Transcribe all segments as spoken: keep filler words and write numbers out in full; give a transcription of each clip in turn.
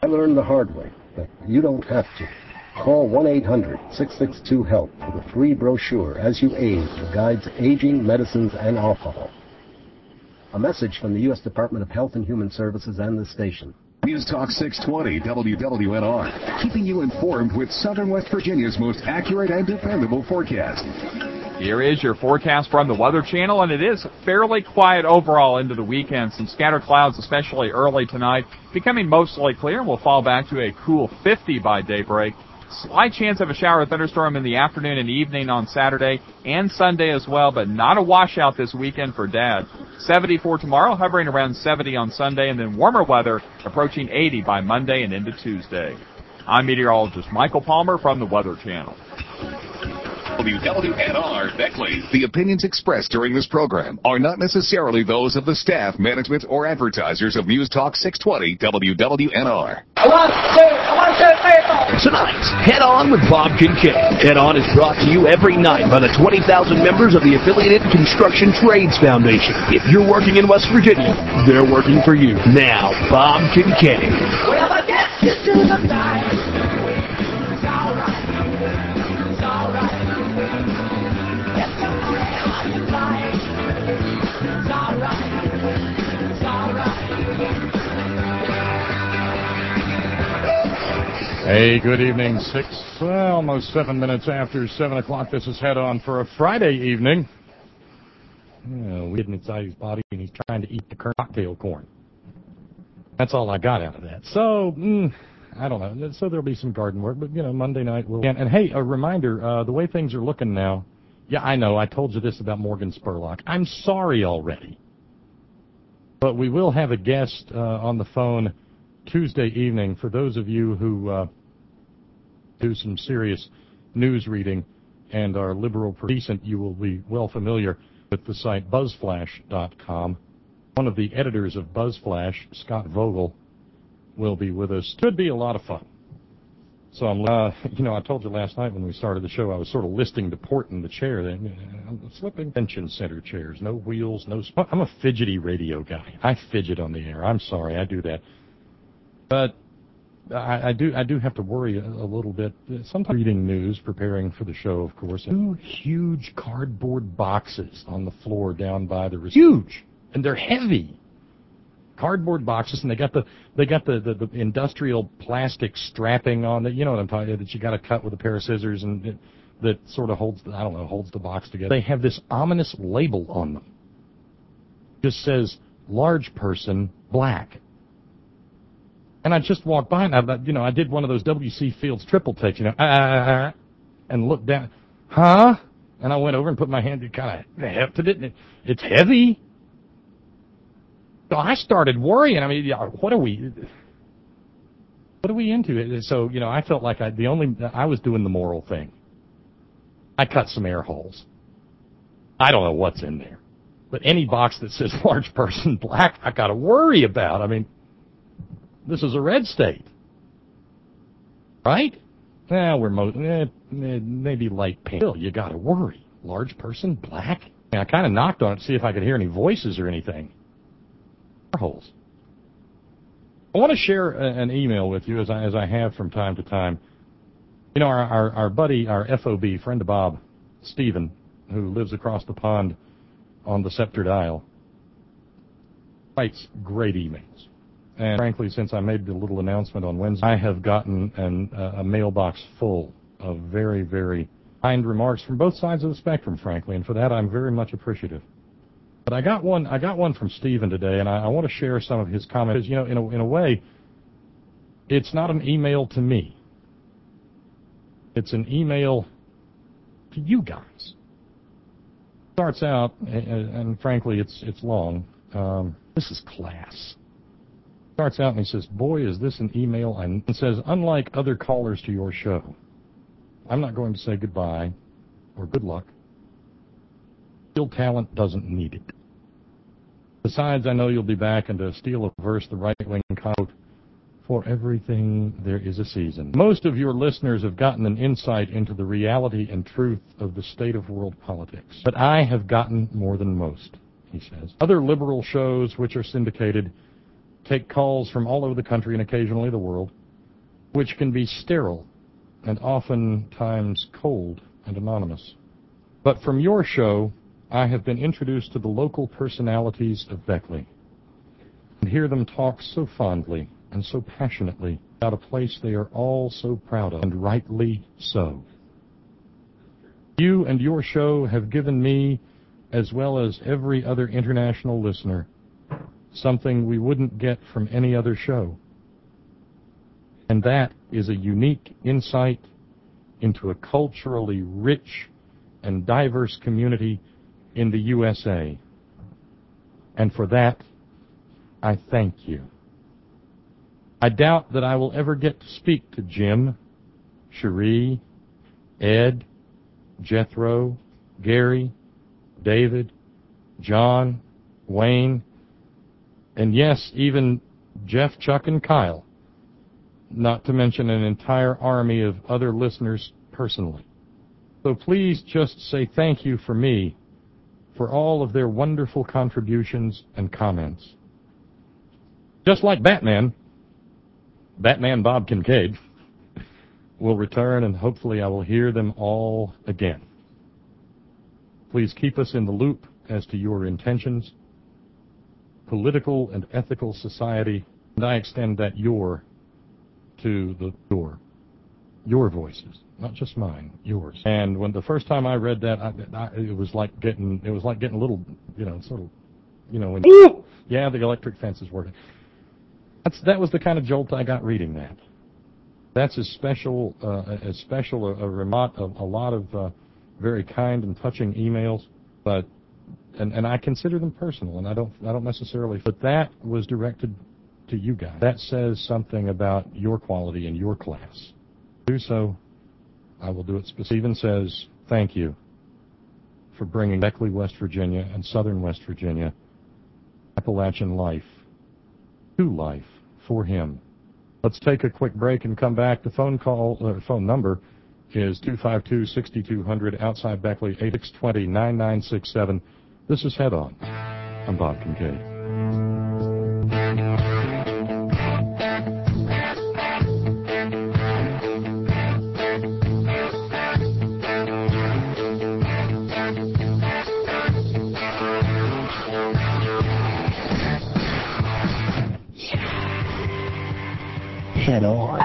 I learned the hard way that you don't have to. Call one eight hundred six six two HELP for the free brochure As You Age that guides aging, medicines, and alcohol. A message from the U S Department of Health and Human Services and the station. News Talk six twenty W W N R, keeping you informed with Southern West Virginia's most accurate and dependable forecast. Here is your forecast from the Weather Channel, and it is fairly quiet overall into the weekend. Some scattered clouds, especially early tonight, becoming mostly clear. We'll fall back to a cool fifty by daybreak. Slight chance of a shower or thunderstorm in the afternoon and evening on Saturday and Sunday as well, but not a washout this weekend for Dad. seventy for tomorrow, hovering around seventy on Sunday, and then warmer weather approaching eighty by Monday and into Tuesday. I'm meteorologist Michael Palmer from the Weather Channel. W W N R Beckley. The opinions expressed during this program are not necessarily those of the staff, management, or advertisers of News Talk six twenty W W N R. I want to, I want to say Tonight, Head On with Bob Kincaid. Head On is brought to you every night by the twenty thousand members of the Affiliated Construction Trades Foundation. If you're working in West Virginia, they're working for you. Now, Bob Kincaid. Well, I guess you do the night. It's all right. It's all right. It's all right. It's all right. It's all right. Hey, good evening. Six, well, almost seven minutes after seven o'clock. This is Head On for a Friday evening. Yeah, we hidden inside his body, and he's trying to eat the cocktail corn. That's all I got out of that. So, mm, I don't know. So there'll be some garden work, but, you know, Monday night we'll... And, and hey, a reminder, uh, the way things are looking now, yeah, I know, I told you this about Morgan Spurlock. I'm sorry already. But we will have a guest uh, on the phone Tuesday evening. For those of you who uh, do some serious news reading and are liberal decent, you will be well familiar with the site BuzzFlash dot com. One of the editors of BuzzFlash, Scott Vogel, will be with us. Could be a lot of fun. So I'm, uh, you know, I told you last night when we started the show, I was sort of listing the port in the chair. I'm slipping convention center chairs, no wheels, no. I'm a fidgety radio guy. I fidget on the air. I'm sorry, I do that. But I, I do I do have to worry a, a little bit. Sometimes reading news, preparing for the show, of course. Two huge cardboard boxes on the floor down by the huge, and they're heavy. Cardboard boxes, and they got the they got the, the, the industrial plastic strapping on it. You know what I'm talking about? That you got to cut with a pair of scissors, and it, that sort of holds the, I don't know holds the box together. They have this ominous label on them. It just says large person black. And I just walked by, and I, you know, I did one of those W C Fields triple takes, you know, uh, and looked down, huh? And I went over and put my hand, kind of hefted it, and it, it's heavy. So I started worrying. I mean, what are we, what are we into? So, you know, I felt like I, the only, I was doing the moral thing. I cut some air holes. I don't know what's in there. But any box that says large person black, I got to worry about. I mean, this is a red state, right? Eh, we're mo- eh, maybe light pink. Still, you got to worry. Large person, black. And I kind of knocked on it to see if I could hear any voices or anything. Holes. I want to share a, an email with you, as I as I have from time to time. You know, our our, our buddy, our F O B friend of Bob, Stephen, who lives across the pond on the Sceptered Isle, writes great emails. And frankly, since I made the little announcement on Wednesday, I have gotten an, uh, a mailbox full of very, very kind remarks from both sides of the spectrum, frankly, and for that I'm very much appreciative. But I got one I got one from Stephen today, and I, I want to share some of his comments. You know, in a, in a way, it's not an email to me. It's an email to you guys. Starts out, and, and frankly, it's it's long. Um, this is class. Starts out and he says, boy, is this an email. And it says, unlike other callers to your show, I'm not going to say goodbye or good luck. Still, talent doesn't need it. Besides, I know you'll be back, and to steal a verse, the right-wing quote, for everything there is a season. Most of your listeners have gotten an insight into the reality and truth of the state of world politics. But I have gotten more than most, he says. Other liberal shows which are syndicated take calls from all over the country and occasionally the world, which can be sterile and oftentimes cold and anonymous. But from your show, I have been introduced to the local personalities of Beckley and hear them talk so fondly and so passionately about a place they are all so proud of, and rightly so. You and your show have given me, as well as every other international listener, something we wouldn't get from any other show. And that is a unique insight into a culturally rich and diverse community in the U S A. And for that, I thank you. I doubt that I will ever get to speak to Jim, Cherie, Ed, Jethro, Gary, David, John, Wayne, and yes, even Jeff, Chuck, and Kyle, not to mention an entire army of other listeners personally. So please just say thank you for me for all of their wonderful contributions and comments. Just like Batman, Batman Bob Kincaid will return, and hopefully I will hear them all again. Please keep us in the loop as to your intentions, political and ethical society, and I extend that your to the door. Your voices, not just mine, yours. And when the first time I read that, I, I, it was like getting, it was like getting a little, you know, sort of, you know, when, yeah, the electric fence is working. That's, that was the kind of jolt I got reading that. That's as special, uh, as special a, a, remote, a, a lot of uh, very kind and touching emails, but and, and I consider them personal, and I don't, I don't necessarily. But that was directed to you guys. That says something about your quality and your class. Do so, I will do it. Stephen says thank you for bringing Beckley, West Virginia, and Southern West Virginia, Appalachian life to life for him. Let's take a quick break and come back. The phone call, uh, phone number is two five two, six two zero zero outside Beckley, eight six two zero, nine nine six seven. This is Head On. I'm Bob Kincaid. Head On.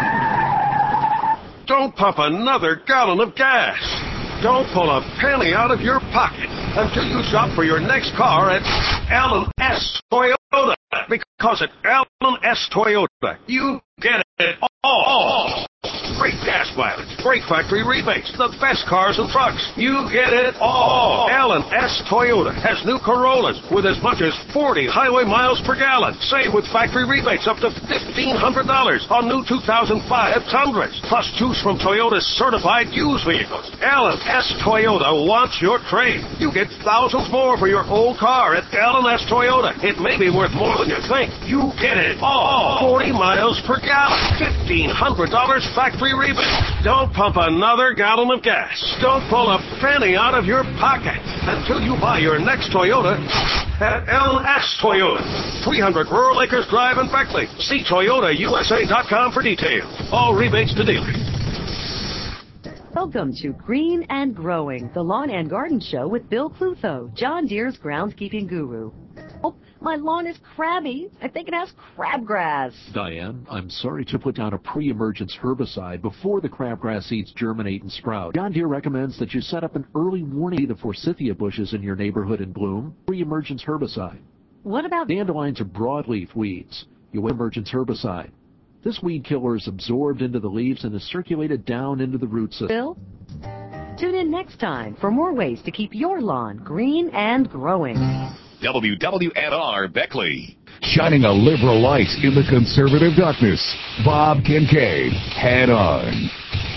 Don't pump another gallon of gas. Don't pull a penny out of your pocket until you shop for your next car at Allen S. Toyota. Because at Allen S. Toyota, you get it all. Great gas mileage, great factory rebates, the best cars and trucks. You get it all. Allen S. Toyota has new Corollas with as much as forty highway miles per gallon. Save with factory rebates up to fifteen hundred dollars on new two thousand five Tundras. Plus choose from Toyota's certified used vehicles. Allen S. Toyota wants your trade. You get thousands more for your old car at Allen S. Toyota. It may be worth more than you think. You get it all. forty miles per gallon. fifteen hundred dollars factory rebate. Don't pump another gallon of gas. Don't pull a penny out of your pocket until you buy your next Toyota at Allen S. Toyota. three hundred Rural Acres Drive in Beckley. See Toyota U S A dot com for details. All rebates to dealers. Welcome to Green and Growing, the Lawn and Garden Show with Bill Clutho, John Deere's groundskeeping guru. Oh, my lawn is crabby. I think it has crabgrass. Diane, I'm sorry to put down a pre-emergence herbicide before the crabgrass seeds germinate and sprout. John Deere recommends that you set up an early warning to the forsythia bushes in your neighborhood in bloom. Pre-emergence herbicide. What about dandelions or broadleaf weeds? You want emergence herbicide. This weed killer is absorbed into the leaves and is circulated down into the root system. Bill? Tune in next time for more ways to keep your lawn green and growing. W W N R Beckley. Shining a liberal light in the conservative darkness. Bob Kincaid. Head On.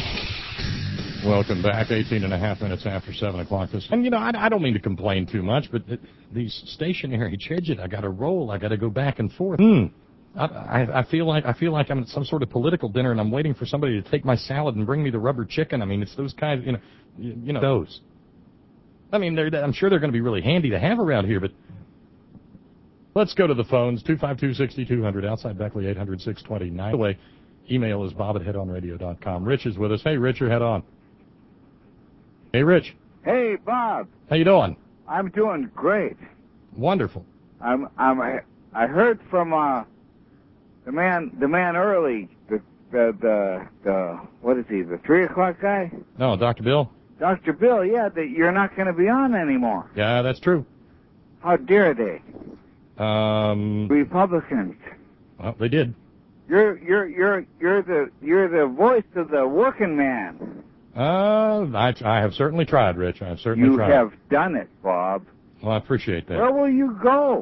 Welcome back. eighteen and a half minutes after seven o'clock. This, and you know, I, I don't mean to complain too much, but it, these stationary chidget, I got to roll. I got to go back and forth. Hmm. I, I, I feel like I feel like I'm at some sort of political dinner, and I'm waiting for somebody to take my salad and bring me the rubber chicken. I mean, it's those kinds, you know, you, you know those. I mean, they're, I'm sure they're going to be really handy to have around here, but Let's go to the phones. two five two, six two zero zero, outside Beckley, eight hundred, six two nine. By the way, email is bob at head on radio dot com. Rich is with us. Hey, Rich, you're head on. Hey, Rich. Hey, Bob. How you doing? I'm doing great. Wonderful. I'm. I'm. I heard from uh, the man. The man early. The the the, the what is he? The three o'clock guy? No, Doctor Bill. Doctor Bill. Yeah, that you're not going to be on anymore. Yeah, that's true. How dare they? Um. Republicans. Well, they did. You're you're you're you're the you're the voice of the working man. Uh, I, I have certainly tried, Rich. I have certainly you tried. You have done it, Bob. Well, I appreciate that. Where will you go?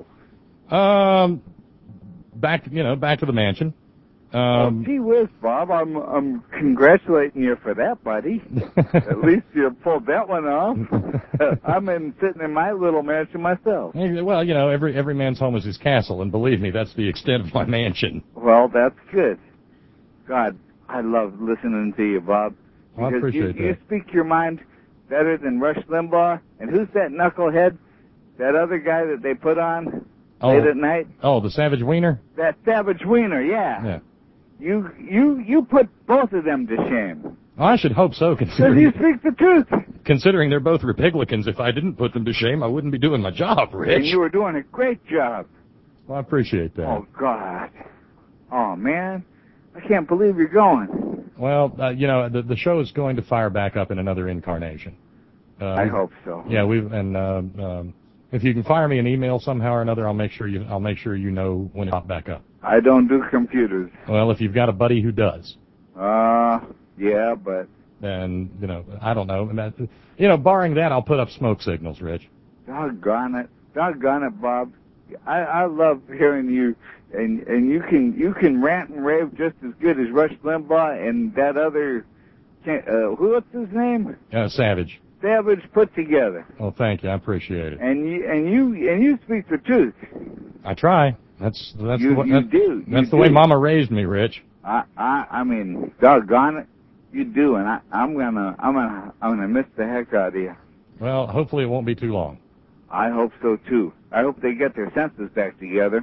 Um, back, you know, back to the mansion. Um, oh, gee whiz, Bob. I'm I'm congratulating you for that, buddy. At least you pulled that one off. I'm in sitting in my little mansion myself. Well, you know, every every man's home is his castle, and believe me, that's the extent of my mansion. Well, that's good. God, I love listening to you, Bob. Well, I appreciate you, that. You speak your mind better than Rush Limbaugh. And who's that knucklehead? That other guy that they put on oh, late at night? Oh, the Savage Wiener? That Savage Wiener, yeah. Yeah. You you you put both of them to shame. Well, I should hope so, considering you speak the truth. Considering they're both Republicans, if I didn't put them to shame, I wouldn't be doing my job, Rich. And you were doing a great job. Well, I appreciate that. Oh, God. Oh, man. I can't believe you're going. Well, uh, you know, the the show is going to fire back up in another incarnation. Uh, I hope so. Yeah, we and uh, um, if you can fire me an email somehow or another, I'll make sure you I'll make sure you know when it pops back up. I don't do computers. Well, if you've got a buddy who does. Uh, yeah, but. Then you know, I don't know. You know, barring that, I'll put up smoke signals, Rich. Doggone it, doggone it, Bob. I I love hearing you. And and you can you can rant and rave just as good as Rush Limbaugh and that other, uh, who what's his name? Uh, Savage. Savage put together. Oh, thank you. I appreciate it. And you and you and you speak the truth. I try. That's that's you, the way, you that's, do. That's you the do. way Mama raised me, Rich. I I I mean, doggone it, you do, and I I'm gonna I'm gonna I'm gonna miss the heck out of you. Well, hopefully it won't be too long. I hope so too. I hope they get their senses back together.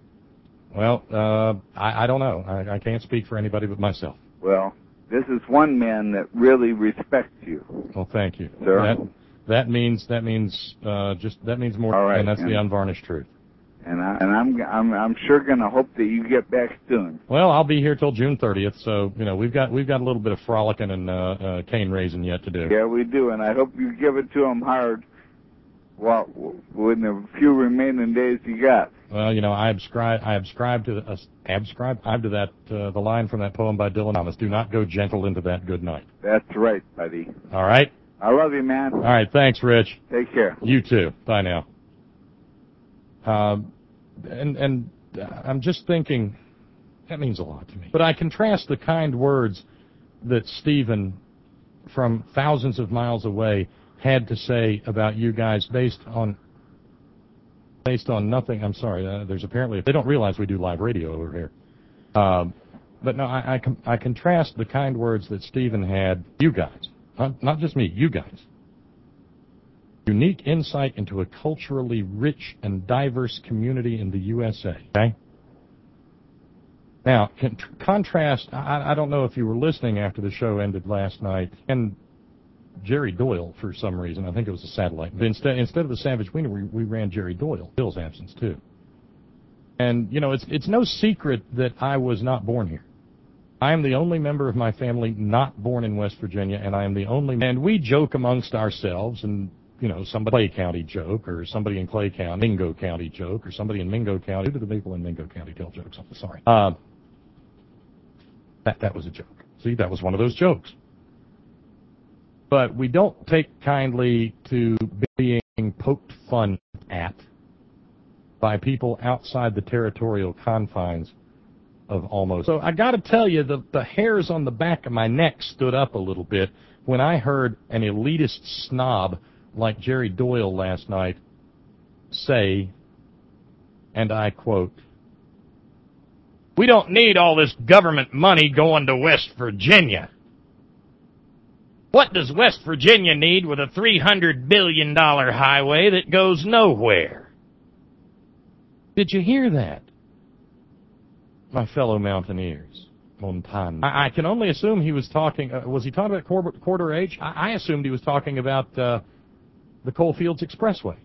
Well, uh, I, I don't know. I, I can't speak for anybody but myself. Well, this is one man that really respects you. Well, thank you, sir. That, that means that means uh, just that means more, All right, and that's and, the unvarnished truth. And I and I'm I'm I'm sure gonna hope that you get back soon. Well, I'll be here till June thirtieth, so you know we've got we've got a little bit of frolicking and uh, uh, cane raising yet to do. Yeah, we do, and I hope you give it to him hard. Well, within the few remaining days you got. Well, you know, I subscribe. I subscribe to the, uh, subscribe to that uh, the line from that poem by Dylan Thomas. Do not go gentle into that good night. That's right, buddy. All right. I love you, man. All right. Thanks, Rich. Take care. You too. Bye now. Um, and and uh, I'm just thinking that means a lot to me. But I contrast the kind words that Stephen, from thousands of miles away, had to say about you guys based on based on nothing. I'm sorry. Uh, there's apparently they don't realize we do live radio over here. Um, but no, I I, com- I contrast the kind words that Stephen had. You guys, not not just me. You guys. Unique insight into a culturally rich and diverse community in the U S A. Okay. Now, con- contrast. I, I don't know if you were listening after the show ended last night, and Jerry Doyle, for some reason, I think it was a satellite. But instead, instead of the Savage Wiener, we, we ran Jerry Doyle. Bill's absence too. And you know, it's it's no secret that I was not born here. I am the only member of my family not born in West Virginia, and I am the only. And we joke amongst ourselves, and you know, somebody Clay County joke, or somebody in Clay County, Mingo County joke, or somebody in Mingo County. Who do the people in Mingo County tell jokes? I'm sorry. Uh, that that was a joke. See, that was one of those jokes. But we don't take kindly to being poked fun at by people outside the territorial confines of almost. So I got to tell you, the, the hairs on the back of my neck stood up a little bit when I heard an elitist snob like Jerry Doyle last night say, and I quote, "We don't need all this government money going to West Virginia. What does West Virginia need with a three hundred billion dollars highway that goes nowhere? Did you hear that? My fellow mountaineers, Montana. I, I can only assume he was talking, uh, was he talking about Quarter, quarter H? I, I assumed he was talking about uh, the Coalfields Expressway.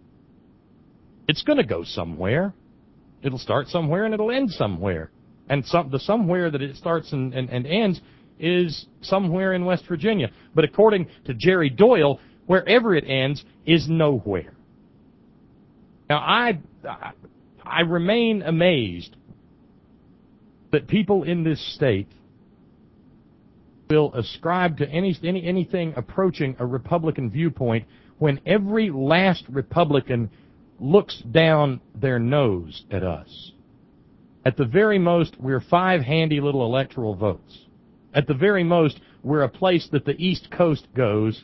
It's going to go somewhere. It'll start somewhere and it'll end somewhere. And some, the somewhere that it starts and, and, and ends is somewhere in West Virginia. But according to Jerry Doyle, wherever it ends is nowhere. Now, I, I remain amazed that people in this state will ascribe to any, any anything approaching a Republican viewpoint when every last Republican looks down their nose at us. At the very most, we're five handy little electoral votes. At the very most, we're a place that the East Coast goes.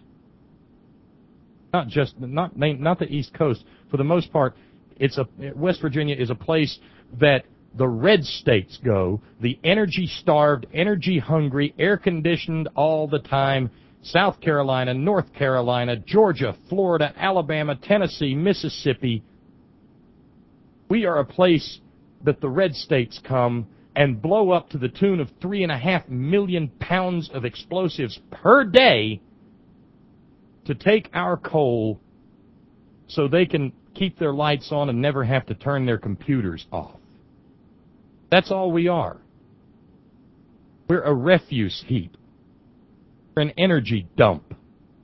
Not just, not, not the East Coast. For the most part, it's a, West Virginia is a place that the red states go, the energy-starved, energy-hungry, air-conditioned all the time, South Carolina, North Carolina, Georgia, Florida, Alabama, Tennessee, Mississippi. We are a place that the red states come and blow up to the tune of three and a half million pounds of explosives per day to take our coal so they can keep their lights on and never have to turn their computers off. That's all we are. We're a refuse heap. We're an energy dump.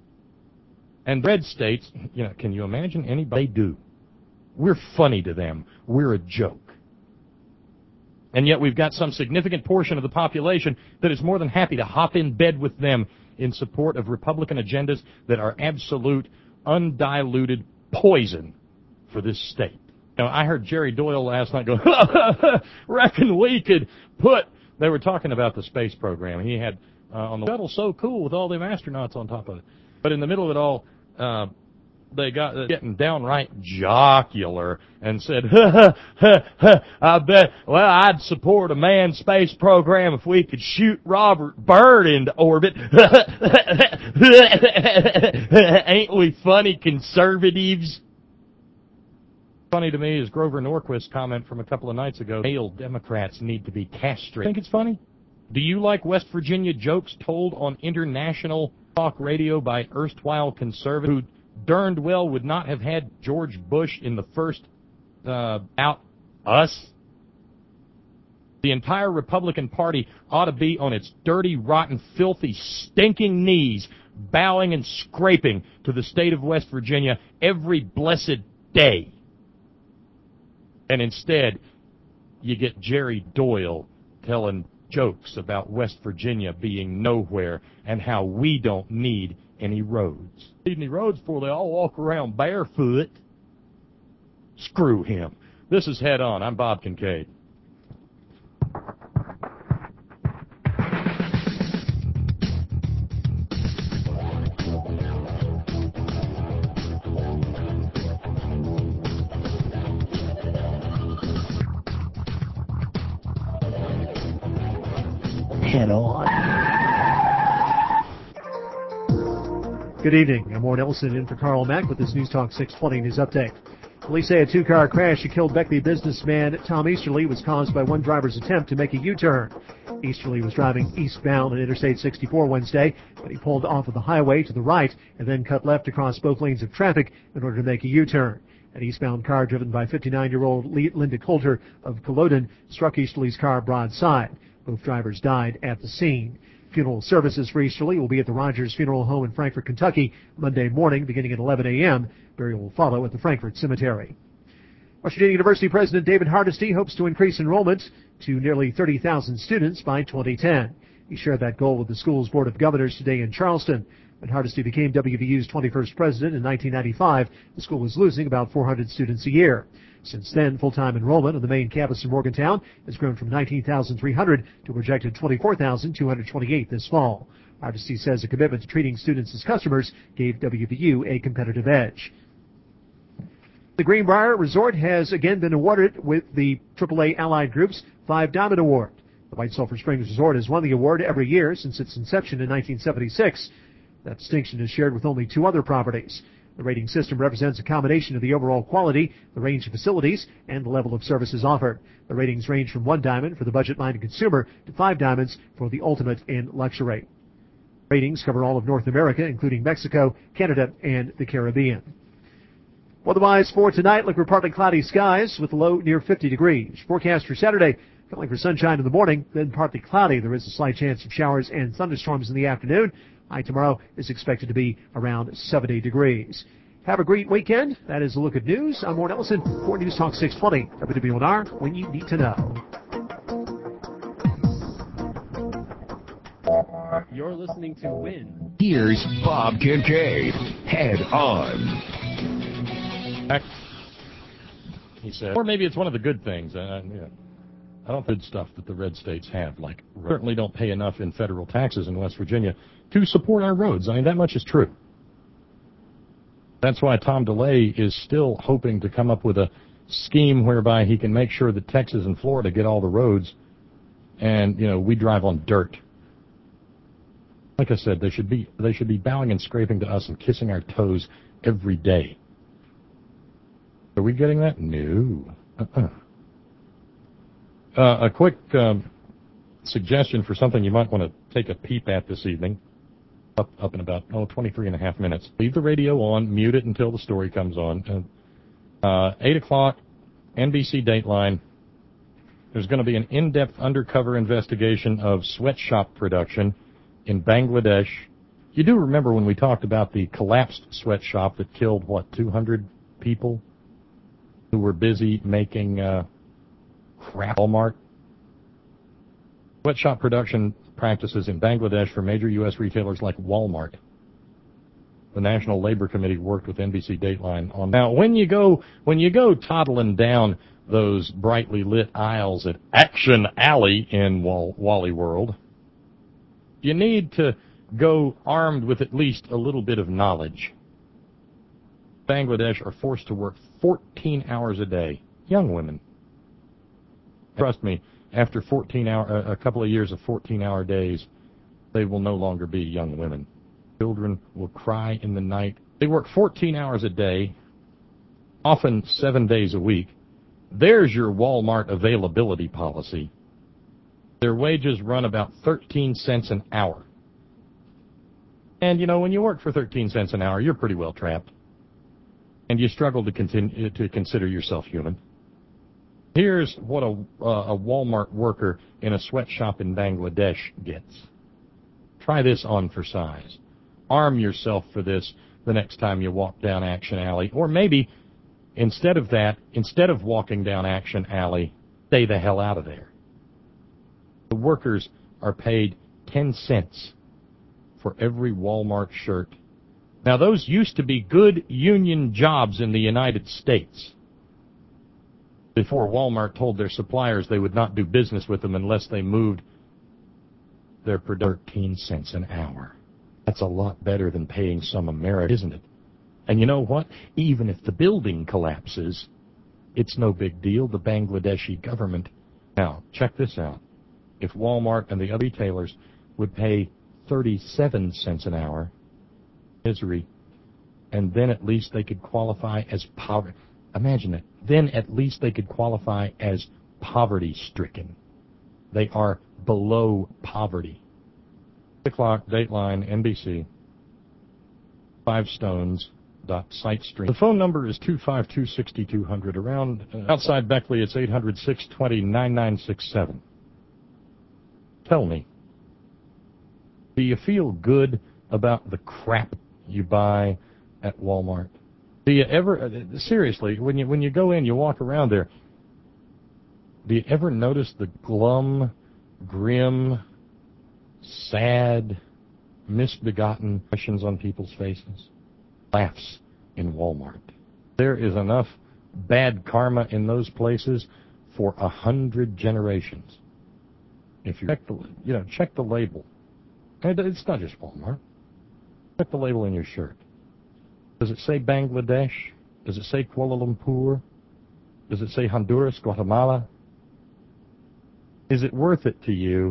And red states, you know, can you imagine anybody? They do. We're funny to them. We're a joke. And yet we've got some significant portion of the population that is more than happy to hop in bed with them in support of Republican agendas that are absolute, undiluted poison for this state. Now, I heard Jerry Doyle last night go, reckon we could put, they were talking about the space program. He had uh, on the shuttle so cool with all them astronauts on top of it. But in the middle of it all, uh, they got uh, getting downright jocular and said, ha, ha, ha, I bet, well, I'd support a manned space program if we could shoot Robert Byrd into orbit. Ain't we funny conservatives? Funny to me is Grover Norquist's comment from a couple of nights ago, male Democrats need to be castrated. Think it's funny? Do you like West Virginia jokes told on international talk radio by erstwhile conservatives who darned well would not have had George Bush in the first uh, out us? The entire Republican Party ought to be on its dirty, rotten, filthy, stinking knees, bowing and scraping to the state of West Virginia every blessed day. And instead, you get Jerry Doyle telling jokes about West Virginia being nowhere and how we don't need any roads. Need any roads before they all walk around barefoot? Screw him. This is Head On. I'm Bob Kincaid. Head On. Good evening. I'm Warren Ellison in for Carl Mack with this News Talk six twenty News Update. Police say a two-car crash that killed Beckley businessman Tom Easterly was caused by one driver's attempt to make a U-turn. Easterly was driving eastbound on Interstate sixty-four Wednesday when he pulled off of the highway to the right and then cut left across both lanes of traffic in order to make a U-turn. An eastbound car driven by fifty-nine-year-old Linda Coulter of Culloden struck Easterly's car broadside. Both drivers died at the scene. Funeral services for Easterly will be at the Rogers Funeral Home in Frankfort, Kentucky, Monday morning beginning at eleven a.m. Burial will follow at the Frankfort Cemetery. West Virginia University President David Hardesty hopes to increase enrollment to nearly thirty thousand students by twenty ten. He shared that goal with the school's Board of Governors today in Charleston. When Hardesty became W V U's twenty-first president in nineteen ninety-five, the school was losing about four hundred students a year. Since then, full-time enrollment on the main campus in Morgantown has grown from nineteen thousand three hundred to a projected twenty-four thousand two hundred twenty-eight this fall. Hardesty says a commitment to treating students as customers gave W V U a competitive edge. The Greenbrier Resort has again been awarded with the triple A Allied Group's Five Diamond Award. The White Sulphur Springs Resort has won the award every year since its inception in nineteen seventy-six. That distinction is shared with only two other properties. The rating system represents a combination of the overall quality, the range of facilities, and the level of services offered. The ratings range from one diamond for the budget-minded consumer to five diamonds for the ultimate in luxury. Ratings cover all of North America, including Mexico, Canada, and the Caribbean. Otherwise, for tonight, look for partly cloudy skies with a low near fifty degrees. Forecast for Saturday, calling for sunshine in the morning, then partly cloudy. There is a slight chance of showers and thunderstorms in the afternoon. High tomorrow is expected to be around seventy degrees. Have a great weekend. That is a look at news. I'm Warren Ellison for News Talk six twenty. W W N R, when you need to know. You're listening to Win. Here's Bob Kincaid. Head on. Heck, he said, or maybe it's one of the good things. Uh, yeah. I don't think stuff that the red states have, like we certainly don't pay enough in federal taxes in West Virginia to support our roads. I mean, that much is true. That's why Tom DeLay is still hoping to come up with a scheme whereby he can make sure that Texas and Florida get all the roads, and, you know, we drive on dirt. Like I said, they should be they should be bowing and scraping to us and kissing our toes every day. Are we getting that? No. Uh-uh. Uh, a quick um, suggestion for something you might want to take a peep at this evening, up up in about, oh, twenty-three and a half minutes. Leave the radio on, mute it until the story comes on. Uh, uh, eight o'clock, N B C Dateline. There's going to be an in-depth undercover investigation of sweatshop production in Bangladesh. You do remember when we talked about the collapsed sweatshop that killed, what, two hundred people who were busy making uh, crap Walmart? Sweatshop production practices in Bangladesh for major U S retailers like Walmart. The National Labor Committee worked with N B C Dateline on. Now, when you go when you go toddling down those brightly lit aisles at Action Alley in Wall, Wally World, you need to go armed with at least a little bit of knowledge. Bangladesh are forced to work fourteen hours a day. Young women. Trust me, after fourteen hour, a couple of years of fourteen-hour days, they will no longer be young women. Children will cry in the night. They work fourteen hours a day, often seven days a week. There's your Walmart availability policy. Their wages run about thirteen cents an hour. And, you know, when you work for thirteen cents an hour, you're pretty well trapped. And you struggle to continue to consider yourself human. Here's what a, uh, a Walmart worker in a sweatshop in Bangladesh gets. Try this on for size. Arm yourself for this the next time you walk down Action Alley. Or maybe, instead of that, instead of walking down Action Alley, stay the hell out of there. The workers are paid ten cents for every Walmart shirt. Now, those used to be good union jobs in the United States before Walmart told their suppliers they would not do business with them unless they moved their product thirteen cents an hour. That's a lot better than paying some American, isn't it? And you know what? Even if the building collapses, it's no big deal. The Bangladeshi government. Now, check this out. If Walmart and the other retailers would pay thirty-seven cents an hour, misery, and then at least they could qualify as poverty. Imagine it. Then at least they could qualify as poverty-stricken. They are below poverty. eight o'clock, Dateline, N B C, Five Stones. Site stream. The phone number is two five two, six two zero zero. Around uh, outside Beckley, it's eight hundred, six two zero, nine nine six seven. Tell me, do you feel good about the crap you buy at Walmart? Do you ever, uh, seriously, when you when you go in, you walk around there, do you ever notice the glum, grim, sad, misbegotten expressions on people's faces? Laughs in Walmart. There is enough bad karma in those places for a hundred generations. If you check the, you know, check the label. And it's not just Walmart. Check the label in your shirt. Does it say Bangladesh? Does it say Kuala Lumpur? Does it say Honduras, Guatemala? Is it worth it to you?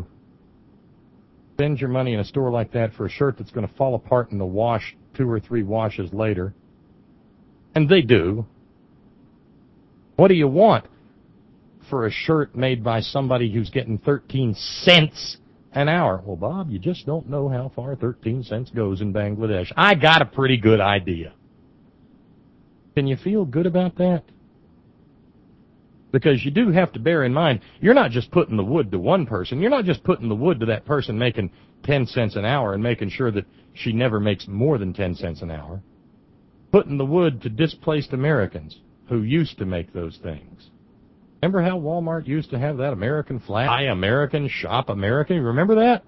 Spend your money in a store like that for a shirt that's going to fall apart in the wash two or three washes later, And they do. What do you want for a shirt made by somebody who's getting thirteen cents an hour? Well, Bob, you just don't know how far thirteen cents goes in Bangladesh. I got a pretty good idea. Can you feel good about that? Because you do have to bear in mind, you're not just putting the wood to one person. You're not just putting the wood to that person making ten cents an hour and making sure that she never makes more than ten cents an hour. Putting the wood to displaced Americans who used to make those things. Remember how Walmart used to have that American flag? Buy American, shop American. Remember that?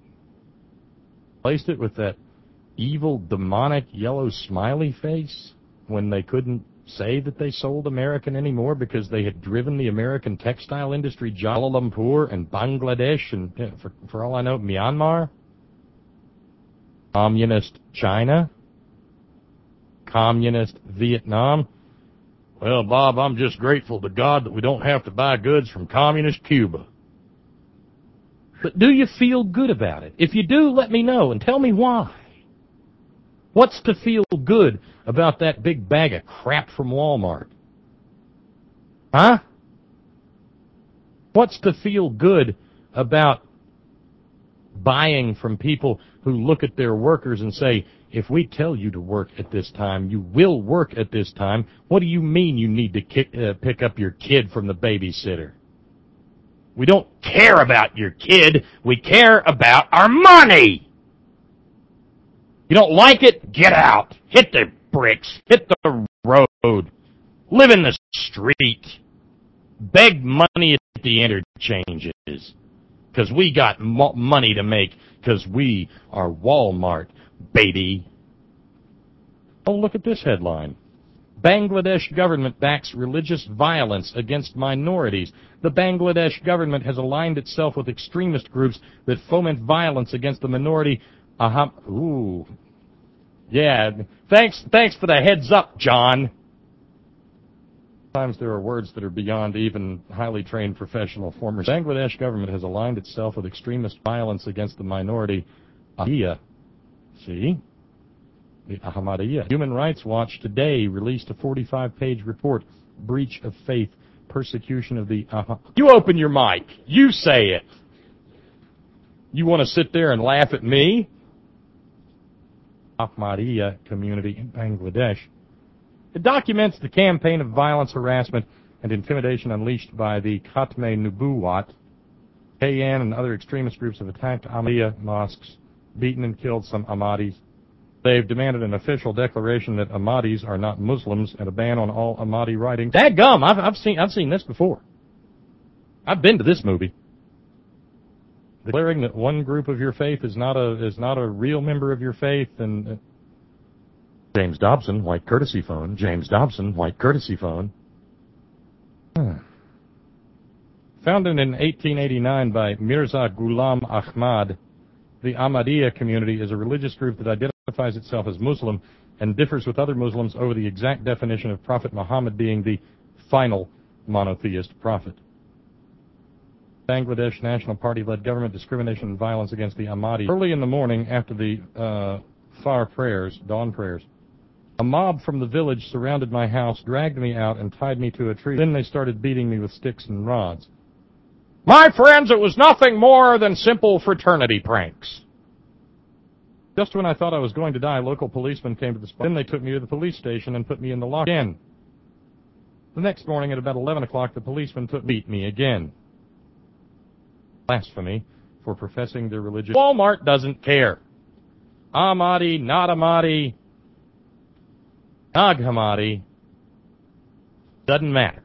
Placed it with that evil, demonic, yellow smiley face when they couldn't say that they sold American anymore because they had driven the American textile industry, Kuala Lumpur and Bangladesh and, for, for all I know, Myanmar, Communist China, Communist Vietnam. Well, Bob, I'm just grateful to God that we don't have to buy goods from Communist Cuba. But do you feel good about it? If you do, let me know and tell me why. What's to feel good about that big bag of crap from Walmart? Huh? What's to feel good about buying from people who look at their workers and say, if we tell you to work at this time, you will work at this time. What do you mean you need to kick, uh, pick up your kid from the babysitter? We don't care about your kid. We care about our money. You don't like it? Get out. Hit the bricks. Hit the road. Live in the street. Beg money at the interchanges. Because we got mo- money to make. Because we are Walmart, baby. Oh, look at this headline. Bangladesh government backs religious violence against minorities. The Bangladesh government has aligned itself with extremist groups that foment violence against the minority. Aha. Ooh. Yeah. Thanks, thanks for the heads up, John. Sometimes there are words that are beyond even highly trained professional formers. Bangladesh government has aligned itself with extremist violence against the minority. Ahmadiyya. See? The Ahmadiyya. Human Rights Watch today released a forty-five page report, Breach of Faith, Persecution of the Ahmadiyya. You open your mic. You say it. You want to sit there and laugh at me? Ahmadiyya community in Bangladesh. It documents the campaign of violence, harassment, and intimidation unleashed by the Khatme Nubuwat. K N and other extremist groups have attacked Ahmadiyya mosques, beaten and killed some Ahmadis. They've demanded an official declaration that Ahmadis are not Muslims and a ban on all Ahmadi writings. Dadgum, I've, I've seen I've seen this before. I've been to this movie. Declaring that one group of your faith is not a is not a real member of your faith, and uh, James Dobson, white courtesy phone. James Dobson, white courtesy phone. Huh. Founded in eighteen eighty-nine by Mirza Ghulam Ahmad, the Ahmadiyya community is a religious group that identifies itself as Muslim and differs with other Muslims over the exact definition of Prophet Muhammad being the final monotheist prophet. Bangladesh National Party-led government discrimination and violence against the Ahmadi. Early in the morning, after the uh, far prayers, dawn prayers, a mob from the village surrounded my house, dragged me out, and tied me to a tree. Then they started beating me with sticks and rods. My friends, it was nothing more than simple fraternity pranks. Just when I thought I was going to die, local policemen came to the spot. Then they took me to the police station and put me in the lock-in. The next morning at about eleven o'clock, the policemen took beat me again. Blasphemy for professing their religion. Walmart doesn't care. Ahmadi, not Ahmadi, Nag Hammadi, doesn't matter.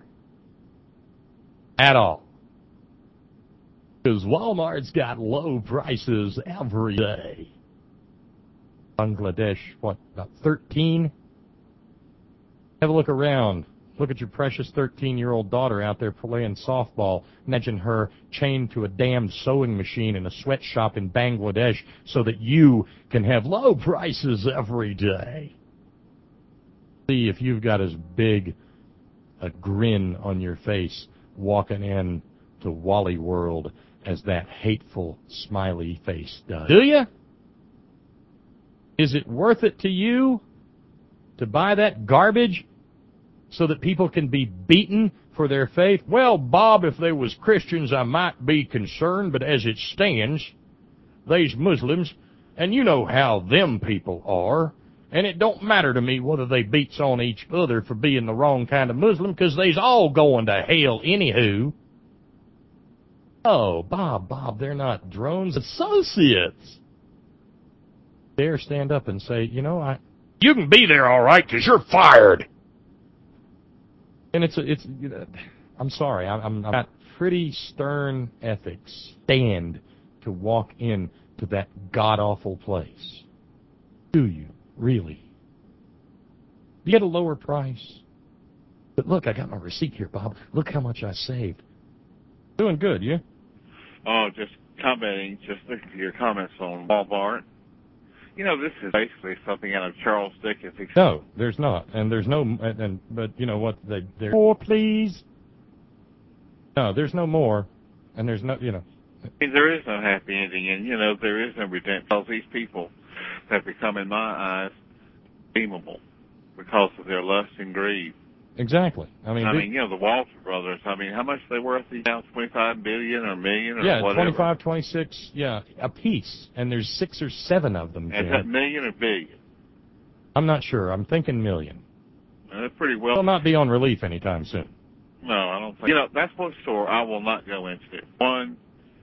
At all. Because Walmart's got low prices every day. Bangladesh, what, about thirteen? Have a look around. Look at your precious thirteen-year-old daughter out there playing softball. Imagine her chained to a damn sewing machine in a sweatshop in Bangladesh so that you can have low prices every day. See if you've got as big a grin on your face walking in to Wally World as that hateful smiley face does. Do you? Is it worth it to you to buy that garbage so that people can be beaten for their faith? Well, Bob, if they was Christians, I might be concerned, but as it stands, they's Muslims, and you know how them people are, and it don't matter to me whether they beats on each other for being the wrong kind of Muslim, because they's all going to hell anywho. Oh, Bob, Bob, they're not drones associates. Dare stand up and say, you know, I, you can be there all right, because you're fired. And it's, a, it's. You know, I'm sorry, I'm, I'm, I'm got pretty stern ethics stand to walk in to that god-awful place. Do you, really? Do you get a lower price? But look, I got my receipt here, Bob. Look how much I saved. Doing good, you? Oh, just commenting, just looking at your comments on Walmart. You know, this is basically something out of Charles Dickens. No, there's not, and there's no, and, and but you know what? They, they're more, please. No, there's no more, and there's no, you know. I mean, there is no happy ending, and you know there is no redemption. Because these people have become, in my eyes, redeemable because of their lust and greed. Exactly. I mean, I they, mean, you know, the Walter brothers. I mean, how much are they worth these now? Twenty-five billion or a million or yeah, whatever. twenty-five, twenty-six, yeah, a piece, and there's six or seven of them. Is that million or billion? I'm not sure. I'm thinking million. Uh, they're pretty well. They'll not be on relief anytime soon. No, I don't think. You know, that's one store I will not go into. One,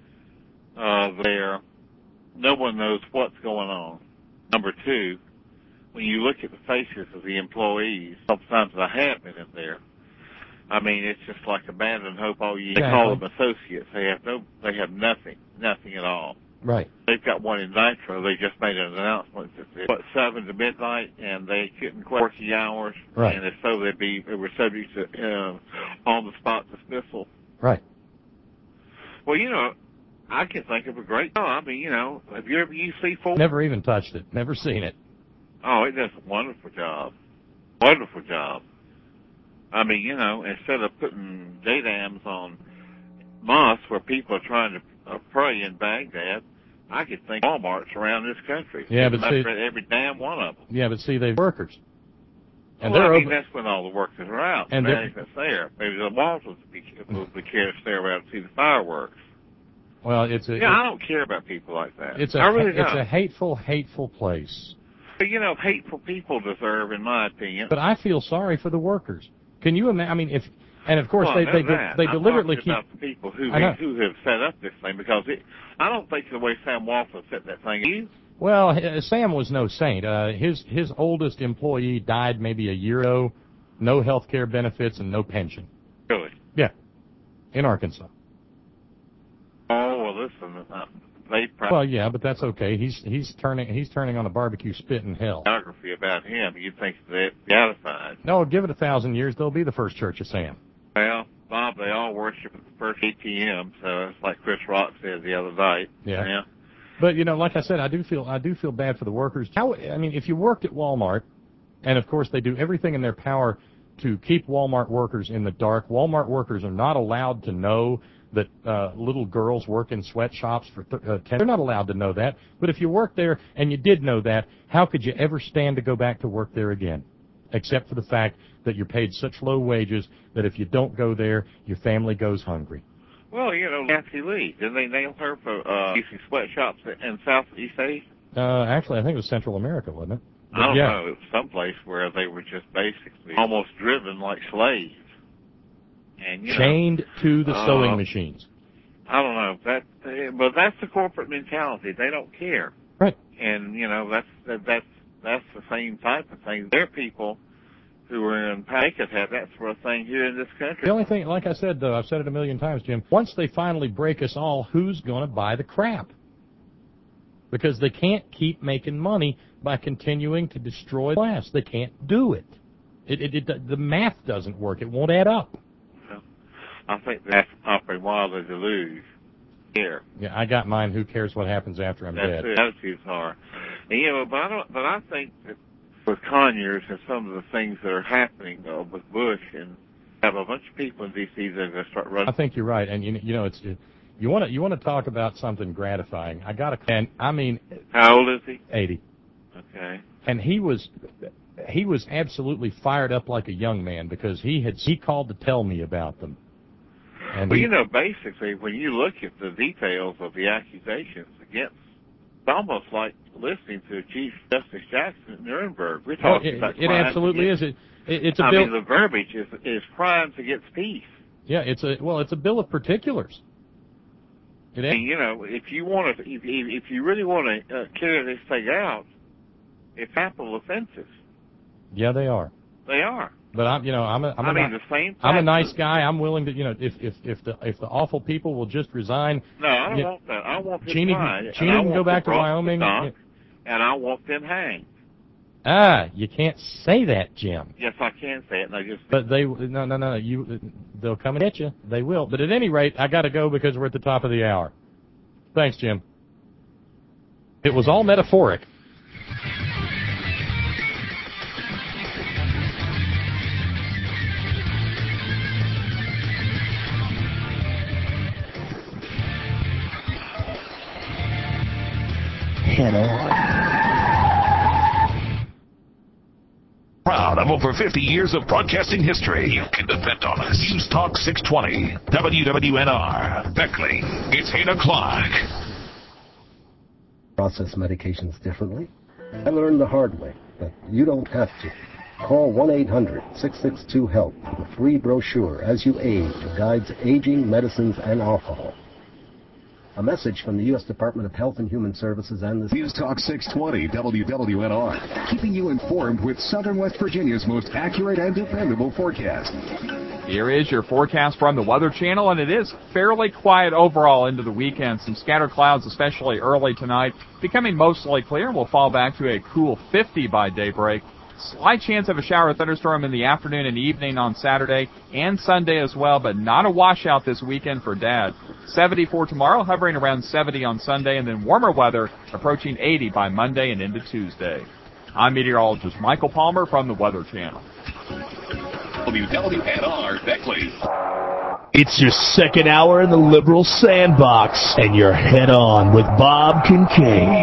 uh, there, no one knows what's going on. Number two, when you look at the faces of the employees, sometimes I have been in there. I mean, it's just like abandoned hope all year. They call them associates. They have no, they have nothing, nothing at all. Right. They've got one in Nitro. They just made an announcement that it's what, seven to midnight, and they couldn't quit forty hours. Right. And if so, they'd be they were subject to uh, on the spot dismissal. Right. Well, you know, I can think of a great. Oh, I mean, you know, have you ever used C four? Never even touched it. Never seen it. Oh, it does a wonderful job. Wonderful job. I mean, you know, instead of putting J DAMs on mosques where people are trying to uh, pray in Baghdad, I could think Walmarts around this country. Yeah, but see, every damn one of them. Yeah, but see, they're workers. And well, they're I mean, open. That's when all the workers are out. And the management's there. Maybe the walls will be, will be carried to stay around to see the fireworks. Well, it's a. Yeah, I don't care about people like that. It's a. I really it's don't. a hateful, hateful place. But, you know, hateful people deserve, in my opinion. But I feel sorry for the workers. Can you imagine? I mean, if and of course well, they they that. they I'm deliberately keep about the people who who have set up this thing because it, I don't think the way Sam Walton set that thing. You? Well, Sam was no saint. Uh, his his oldest employee died maybe a year ago, no health care benefits and no pension. Really? Yeah, in Arkansas. Oh well, listen. Uh, they probably well, yeah, but that's okay. He's he's turning he's turning on a barbecue spit in hell. Biography about him. You'd think they'd be edified. No, give it a thousand years, they'll be the first church of Sam. Well, Bob, they all worship at the first A T M, so it's like Chris Rock said the other night. Yeah. yeah. But you know, like I said, I do feel I do feel bad for the workers. How I mean, if you worked at Walmart, and of course they do everything in their power to keep Walmart workers in the dark. Walmart workers are not allowed to know that uh, little girls work in sweatshops for th- uh, ten. They're not allowed to know that. But if you worked there and you did know that, how could you ever stand to go back to work there again? Except for the fact that you're paid such low wages that if you don't go there, your family goes hungry. Well, you know, Nancy Lee, didn't they nail her for uh, using sweatshops in Southeast Asia? Uh, actually, I think it was Central America, wasn't it? But I don't yeah. know. It was someplace where they were just basically almost driven like slaves. And, you chained know, to the sewing uh, machines. I don't know. That, but that's the corporate mentality. They don't care. Right. And, you know, that's that, that's that's the same type of thing. There are people who are in they could have that sort of thing here in this country. The only thing, like I said, though, I've said it a million times, Jim, once they finally break us all, who's going to buy the crap? Because they can't keep making money by continuing to destroy the class. They can't do it. It, it, it. The math doesn't work. It won't add up. I think that's operating while they deluge. Here. Yeah, I got mine. Who cares what happens after I'm that's dead? That's it. Attitudes are. And, you know, but I, don't, but I think that with Conyers and some of the things that are happening uh, with Bush and have a bunch of people in D C that are going to start running. I think you're right. And, you, you know, it's you want to you want to talk about something gratifying. I got a and I mean. How old is he? eighty. Okay. And he was, he was absolutely fired up like a young man because he had he called to tell me about them. And well, he, you know, basically, when you look at the details of the accusations against, it's almost like listening to Chief Justice Jackson at Nuremberg. We're talking oh, it, about it absolutely against, is. It, it, it's a I bill. mean, the verbiage is is crimes against peace. Yeah, it's a well, it's a bill of particulars. It And, you know, if you want to, if, if you really want to uh, carry this thing out, it's capital offenses. Yeah, they are. They are. But I'm, you know, I'm a, I'm I a, mean, the same. I'm a nice guy. I'm willing to, you know, if if if the if the awful people will just resign. No, I don't you, want that. I want them Cheney, tried. Cheney can go back to Wyoming. Dock, and I want them hanged. Ah, you can't say that, Jim. Yes, I can say it, and I just. But they, no, no, no, you, they'll come and get you. They will. But at any rate, I got to go because we're at the top of the hour. Thanks, Jim. It was all metaphoric. Head on. Proud of over fifty years of broadcasting history, you can depend on us. News Talk six twenty, W W N R, Beckley. It's eight o'clock. Process medications differently? I learned the hard way, but you don't have to. Call one eight hundred six six two HELP for a free brochure as you age that guides aging, medicines, and alcohol. A message from the U S Department of Health and Human Services and the News Talk six twenty W W N R, keeping you informed with Southern West Virginia's most accurate and dependable forecast. Here is your forecast from the Weather Channel, and it is fairly quiet overall into the weekend. Some scattered clouds, especially early tonight, becoming mostly clear, and we'll fall back to a cool fifty by daybreak. Slight chance of a shower or thunderstorm in the afternoon and evening on Saturday and Sunday as well, but not a washout this weekend for Dad. seventy for tomorrow, hovering around seventy on Sunday, and then warmer weather approaching eighty by Monday and into Tuesday. I'm meteorologist Michael Palmer from the Weather Channel. W W N R Beckley. It's your second hour in the liberal sandbox, and you're head on with Bob Kincaid.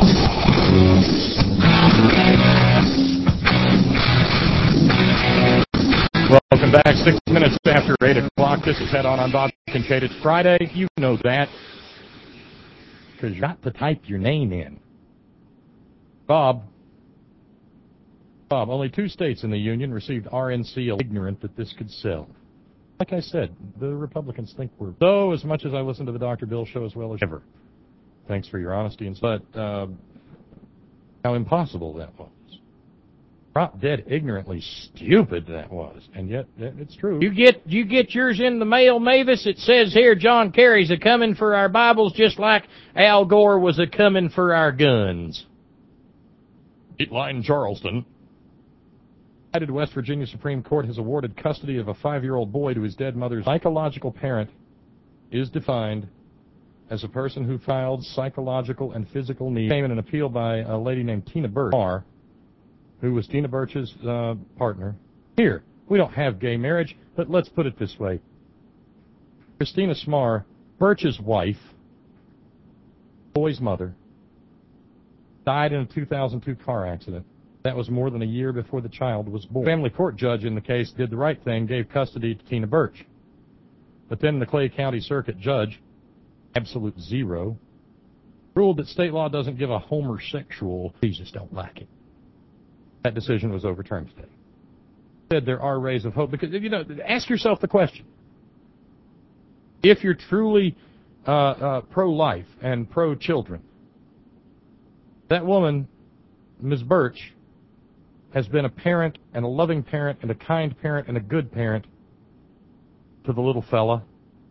Welcome back. Six minutes after eight o'clock. This is Head On. I'm Bob Kincaid. It's Friday. You know that. Because you got to type your name in. Bob. Bob, only two states in the Union received R N C ignorant that this could sell. Like I said, the Republicans think we're so, as much as I listen to the Doctor Bill show as well as ever. Thanks for your honesty. And but uh, how impossible that was. Drop dead ignorantly stupid that was, and yet it's true. You get you get yours in the mail, Mavis. It says here John Kerry's a coming for our Bibles, just like Al Gore was a coming for our guns. Line Charleston. The West Virginia Supreme Court has awarded custody of a five-year-old boy to his dead mother's psychological parent. Is defined as a person who filed psychological and physical needs. Came in an appeal by a lady named Tina Birch, who was Tina Birch's uh, partner. Here, we don't have gay marriage, but let's put it this way. Christina Smar, Birch's wife, boy's mother, died in a two thousand two car accident. That was more than a year before the child was born. The family court judge in the case did the right thing, gave custody to Tina Birch. But then the Clay County Circuit judge, absolute zero, ruled that state law doesn't give a homosexual, Jesus don't like it. That decision was overturned today. Said there are rays of hope, because, you know, ask yourself the question. If you're truly uh, uh, pro-life and pro-children, that woman, Miz Birch, has been a parent and a loving parent and a kind parent and a good parent to the little fella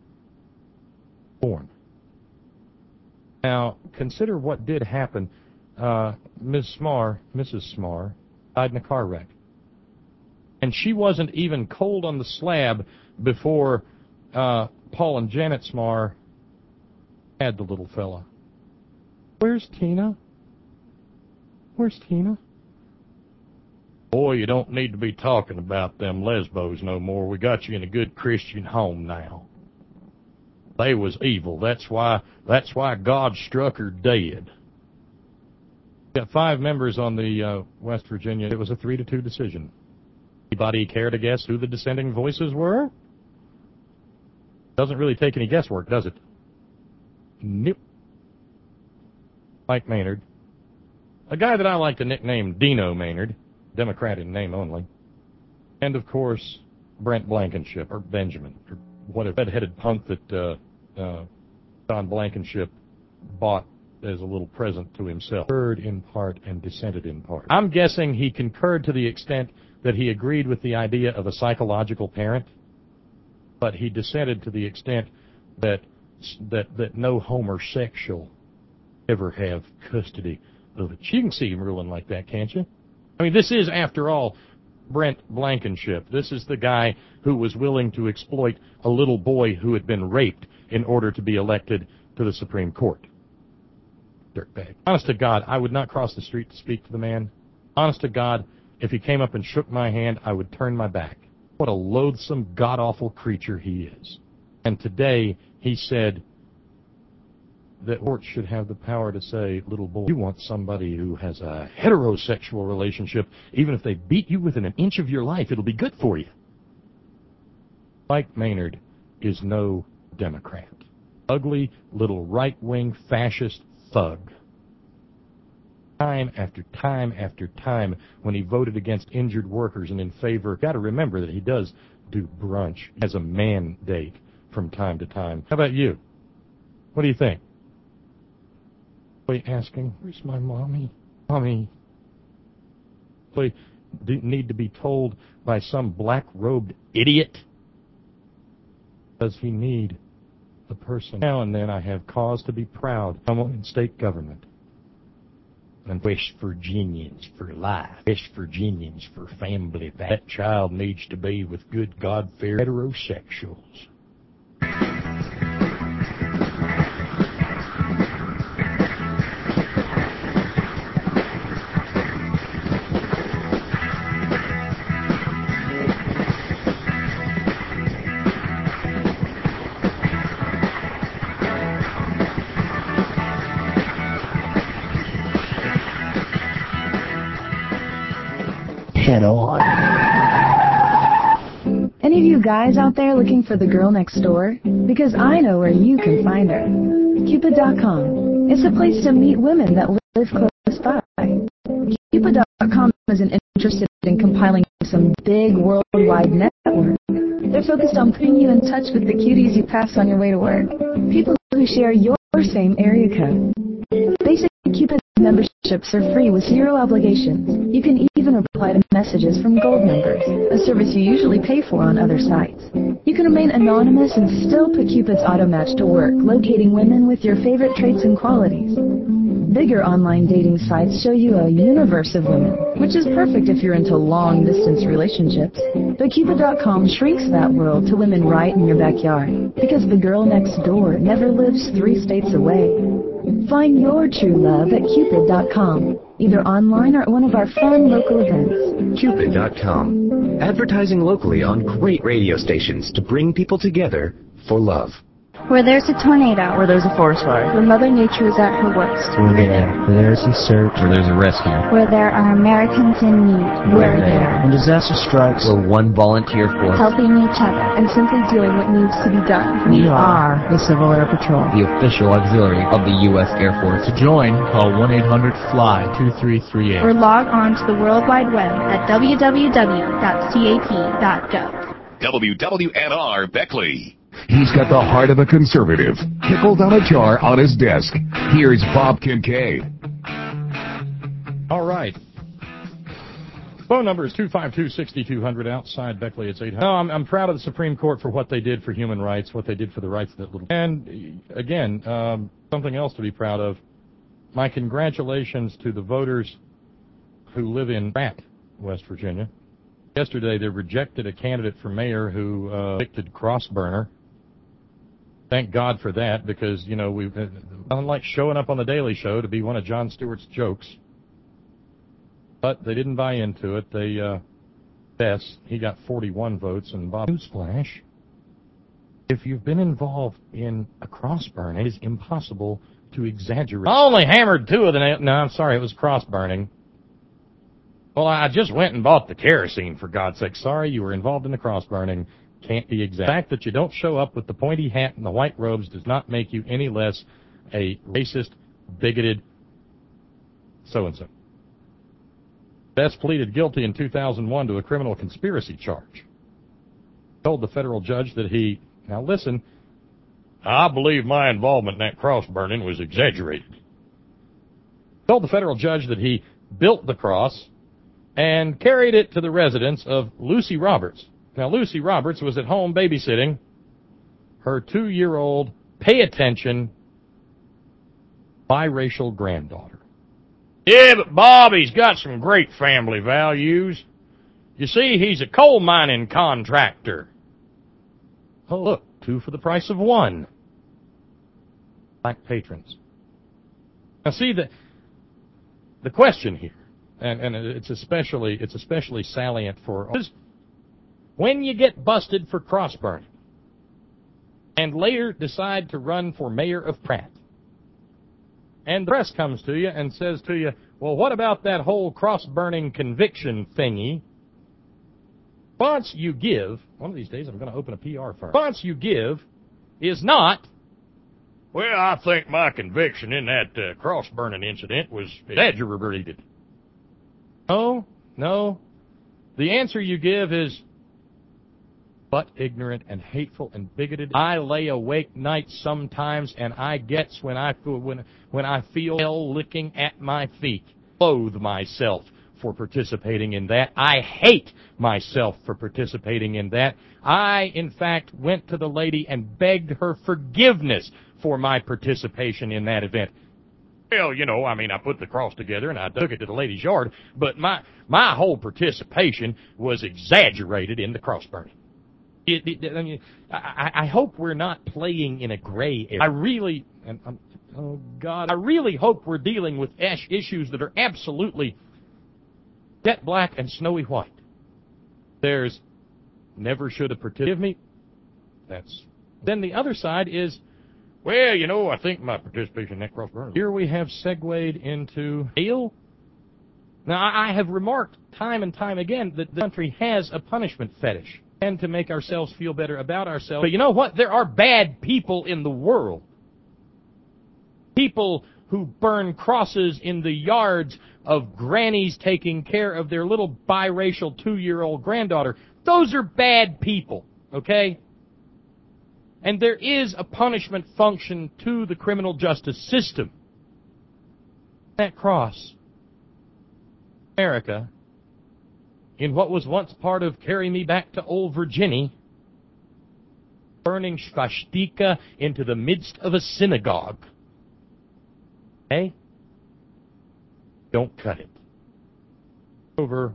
born. Now, consider what did happen. Uh, Miz Smar, Missus Smar, died in a car wreck. And she wasn't even cold on the slab before uh, Paul and Janet Smar had the little fella. Where's Tina? Where's Tina? Boy, you don't need to be talking about them lesbos no more. We got you in a good Christian home now. They was evil. That's why that's why God struck her dead. Got five members on the uh, West Virginia. It was a three to two decision. Anybody care to guess who the dissenting voices were? Doesn't really take any guesswork, does it? Nope. Mike Maynard. A guy that I like to nickname Dino Maynard, Democrat in name only. And, of course, Brent Blankenship, or Benjamin, or what a red-headed punk that uh, uh, John Blankenship bought as a little present to himself. Concurred in part and dissented in part. I'm guessing he concurred to the extent that he agreed with the idea of a psychological parent, but he dissented to the extent that that that no homosexual ever have custody of it. You can see him ruling like that, can't you? I mean, this is, after all, Brent Blankenship. This is the guy who was willing to exploit a little boy who had been raped in order to be elected to the Supreme Court. Dirtbag. Honest to God, I would not cross the street to speak to the man. Honest to God, if he came up and shook my hand, I would turn my back. What a loathsome, god-awful creature he is. And today, he said that courts should have the power to say, little boy, you want somebody who has a heterosexual relationship, even if they beat you within an inch of your life, it'll be good for you. Mike Maynard is no Democrat. Ugly, little right-wing fascist thug. Time after time after time, when he voted against injured workers and in favor, got to remember that he does do brunch as a mandate from time to time. How about you? What do you think? Asking, where's my mommy? Mommy. They need to be told by some black-robed idiot? Does he need a person? Now and then I have cause to be proud. Someone in state government. And West Virginians for life. West Virginians for family. That child needs to be with good God-fearing heterosexuals. Head on. Any of you guys out there looking for the girl next door? Because I know where you can find her. Cupid dot com. It's a place to meet women that live close by. Cupid dot com isn't interested in compiling some big worldwide network. They're focused on putting you in touch with the cuties you pass on your way to work. People who share your same area code. Basic Cupid memberships are free with zero obligations. You can even reply to messages from Gold members, a service you usually pay for on other sites. You can remain anonymous and still put Cupid's auto match to work, locating women with your favorite traits and qualities. Bigger online dating sites show you a universe of women, which is perfect if you're into long-distance relationships. But Cupid dot com shrinks that world to women right in your backyard, because the girl next door never lives three states away. Find your true love at Cupid dot com, either online or at one of our fun local events. Cupid dot com, advertising locally on great radio stations to bring people together for love. Where there's a tornado. Where there's a forest fire. Where Mother Nature is at her worst. We're there. Where there's a search. Where there's a rescue. Where there are Americans in need. We're there. When disaster strikes. We're one volunteer force. Helping each other and simply doing what needs to be done. We are the Civil Air Patrol. The official auxiliary of the U S Air Force. To join, call one eight hundred fly two three three eight. Or log on to the World Wide Web at w w w dot c a p dot gov. W W N R Beckley. He's got the heart of a conservative, pickled on a jar on his desk. Here's Bob Kincaid. All right. Phone number is two five two, six two zero zero. Outside Beckley, it's eight hundred. No, I'm, I'm proud of the Supreme Court for what they did for human rights, what they did for the rights of that little... And, again, um, something else to be proud of. My congratulations to the voters who live in Pratt, West Virginia. Yesterday, they rejected a candidate for mayor who uh, evicted Crossburner. Thank God for that, because, you know, we've nothing like showing up on the Daily Show to be one of Jon Stewart's jokes. But they didn't buy into it. They, uh, Bess, he got forty-one votes, and Bob... Newsflash, if you've been involved in a cross burn, it is impossible to exaggerate. I only hammered two of the nails. No, I'm sorry, it was cross burning. Well, I just went and bought the kerosene, for God's sake. Sorry, you were involved in the cross burning. Can't be exact. The fact that you don't show up with the pointy hat and the white robes does not make you any less a racist, bigoted so-and-so. Best pleaded guilty in two thousand one to a criminal conspiracy charge. Told the federal judge that he, now listen, I believe my involvement in that cross burning was exaggerated. Told the federal judge that he built the cross and carried it to the residence of Lucy Roberts. Now, Lucy Roberts was at home babysitting her two-year-old, pay attention, biracial granddaughter. Yeah, but Bobby's got some great family values. You see, he's a coal mining contractor. Oh, look, two for the price of one. Black patrons. Now, see, the, the question here, and, and it's especially it's especially salient for when you get busted for cross burning and later decide to run for mayor of Pratt, and the press comes to you and says to you, well, what about that whole cross burning conviction thingy? Response you give, one of these days I'm going to open a P R firm. Response you give is not, well, I think my conviction in that uh, cross burning incident was exaggerated. No, no. The answer you give is, but ignorant and hateful and bigoted. I lay awake nights sometimes, and I gets when I feel, when when I feel hell licking at my feet. Loathe myself for participating in that. I hate myself for participating in that. I, in fact, went to the lady and begged her forgiveness for my participation in that event. Well, you know, I mean, I put the cross together and I took it to the lady's yard, but my my whole participation was exaggerated in the cross burning. It, it, I mean, I, I hope we're not playing in a gray area. I really, and I'm, oh God, I really hope we're dealing with issues that are absolutely jet black and snowy white. There's never should have participated. Give me. That's. Then the other side is, well, you know, I think my participation in that cross burning. Here we have segued into ale. Now, I have remarked time and time again that the country has a punishment fetish. And to make ourselves feel better about ourselves. But you know what? There are bad people in the world. People who burn crosses in the yards of grannies taking care of their little biracial two-year-old granddaughter. Those are bad people, okay? And there is a punishment function to the criminal justice system. That cross, America, in what was once part of Carry Me Back to Old Virginia, burning swastika into the midst of a synagogue. Hey? Don't cut it. Over.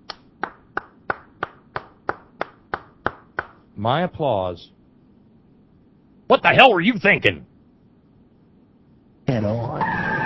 My applause. What the hell were you thinking? Head on.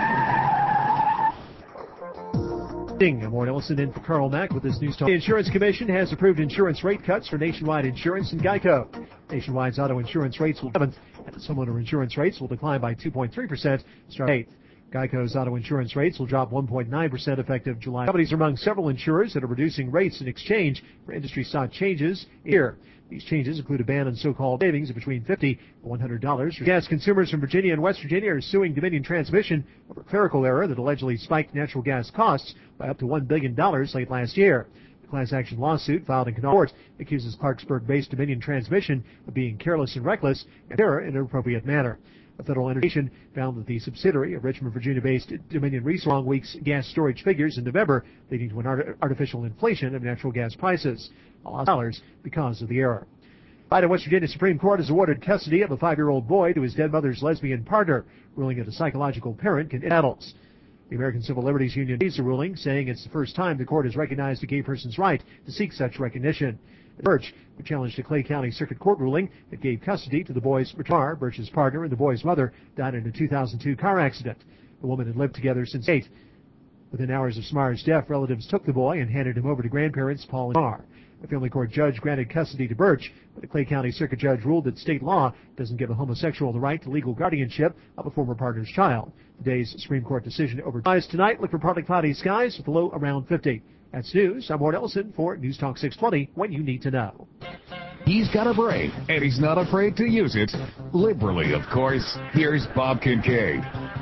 I'm Warren Ellison in for Carl Mack with this news talk. The Insurance Commission has approved insurance rate cuts for Nationwide Insurance and Geico. Nationwide's auto insurance rates will seventh, and its homeowner insurance rates will decline by two point three percent starting eighth. Geico's auto insurance rates will drop one point nine percent effective July. Companies are among several insurers that are reducing rates in exchange for industry-sought changes here. These changes include a ban on so-called savings of between fifty dollars and one hundred dollars. Gas consumers from Virginia and West Virginia are suing Dominion Transmission over clerical error that allegedly spiked natural gas costs by up to one billion dollars late last year. The class action lawsuit filed in Canal Court accuses Clarksburg-based Dominion Transmission of being careless and reckless and error in an inappropriate manner. A federal investigation found that the subsidiary of Richmond, Virginia-based Dominion Resources long week's gas storage figures in November, leading to an art- artificial inflation of natural gas prices, dollars because of the error. The West Virginia Supreme Court has awarded custody of a five-year-old boy to his dead mother's lesbian partner, ruling that a psychological parent can adults. The American Civil Liberties Union raised a ruling, saying it's the first time the court has recognized a gay person's right to seek such recognition. Birch, who challenged a Clay County Circuit Court ruling that gave custody to the boy's return. Birch's partner and the boy's mother died in a two thousand two car accident. The woman had lived together since eight. Within hours of Smar's death, relatives took the boy and handed him over to grandparents Paul and Smar. A family court judge granted custody to Birch, but a Clay County Circuit Judge ruled that state law doesn't give a homosexual the right to legal guardianship of a former partner's child. Today's Supreme Court decision overturned. Tonight, look for partly cloudy skies with a low around fifty. That's news. I'm Ward Ellison for News Talk six twenty, what you need to know. He's got a brain, and he's not afraid to use it. Liberally, of course. Here's Bob Kincaid.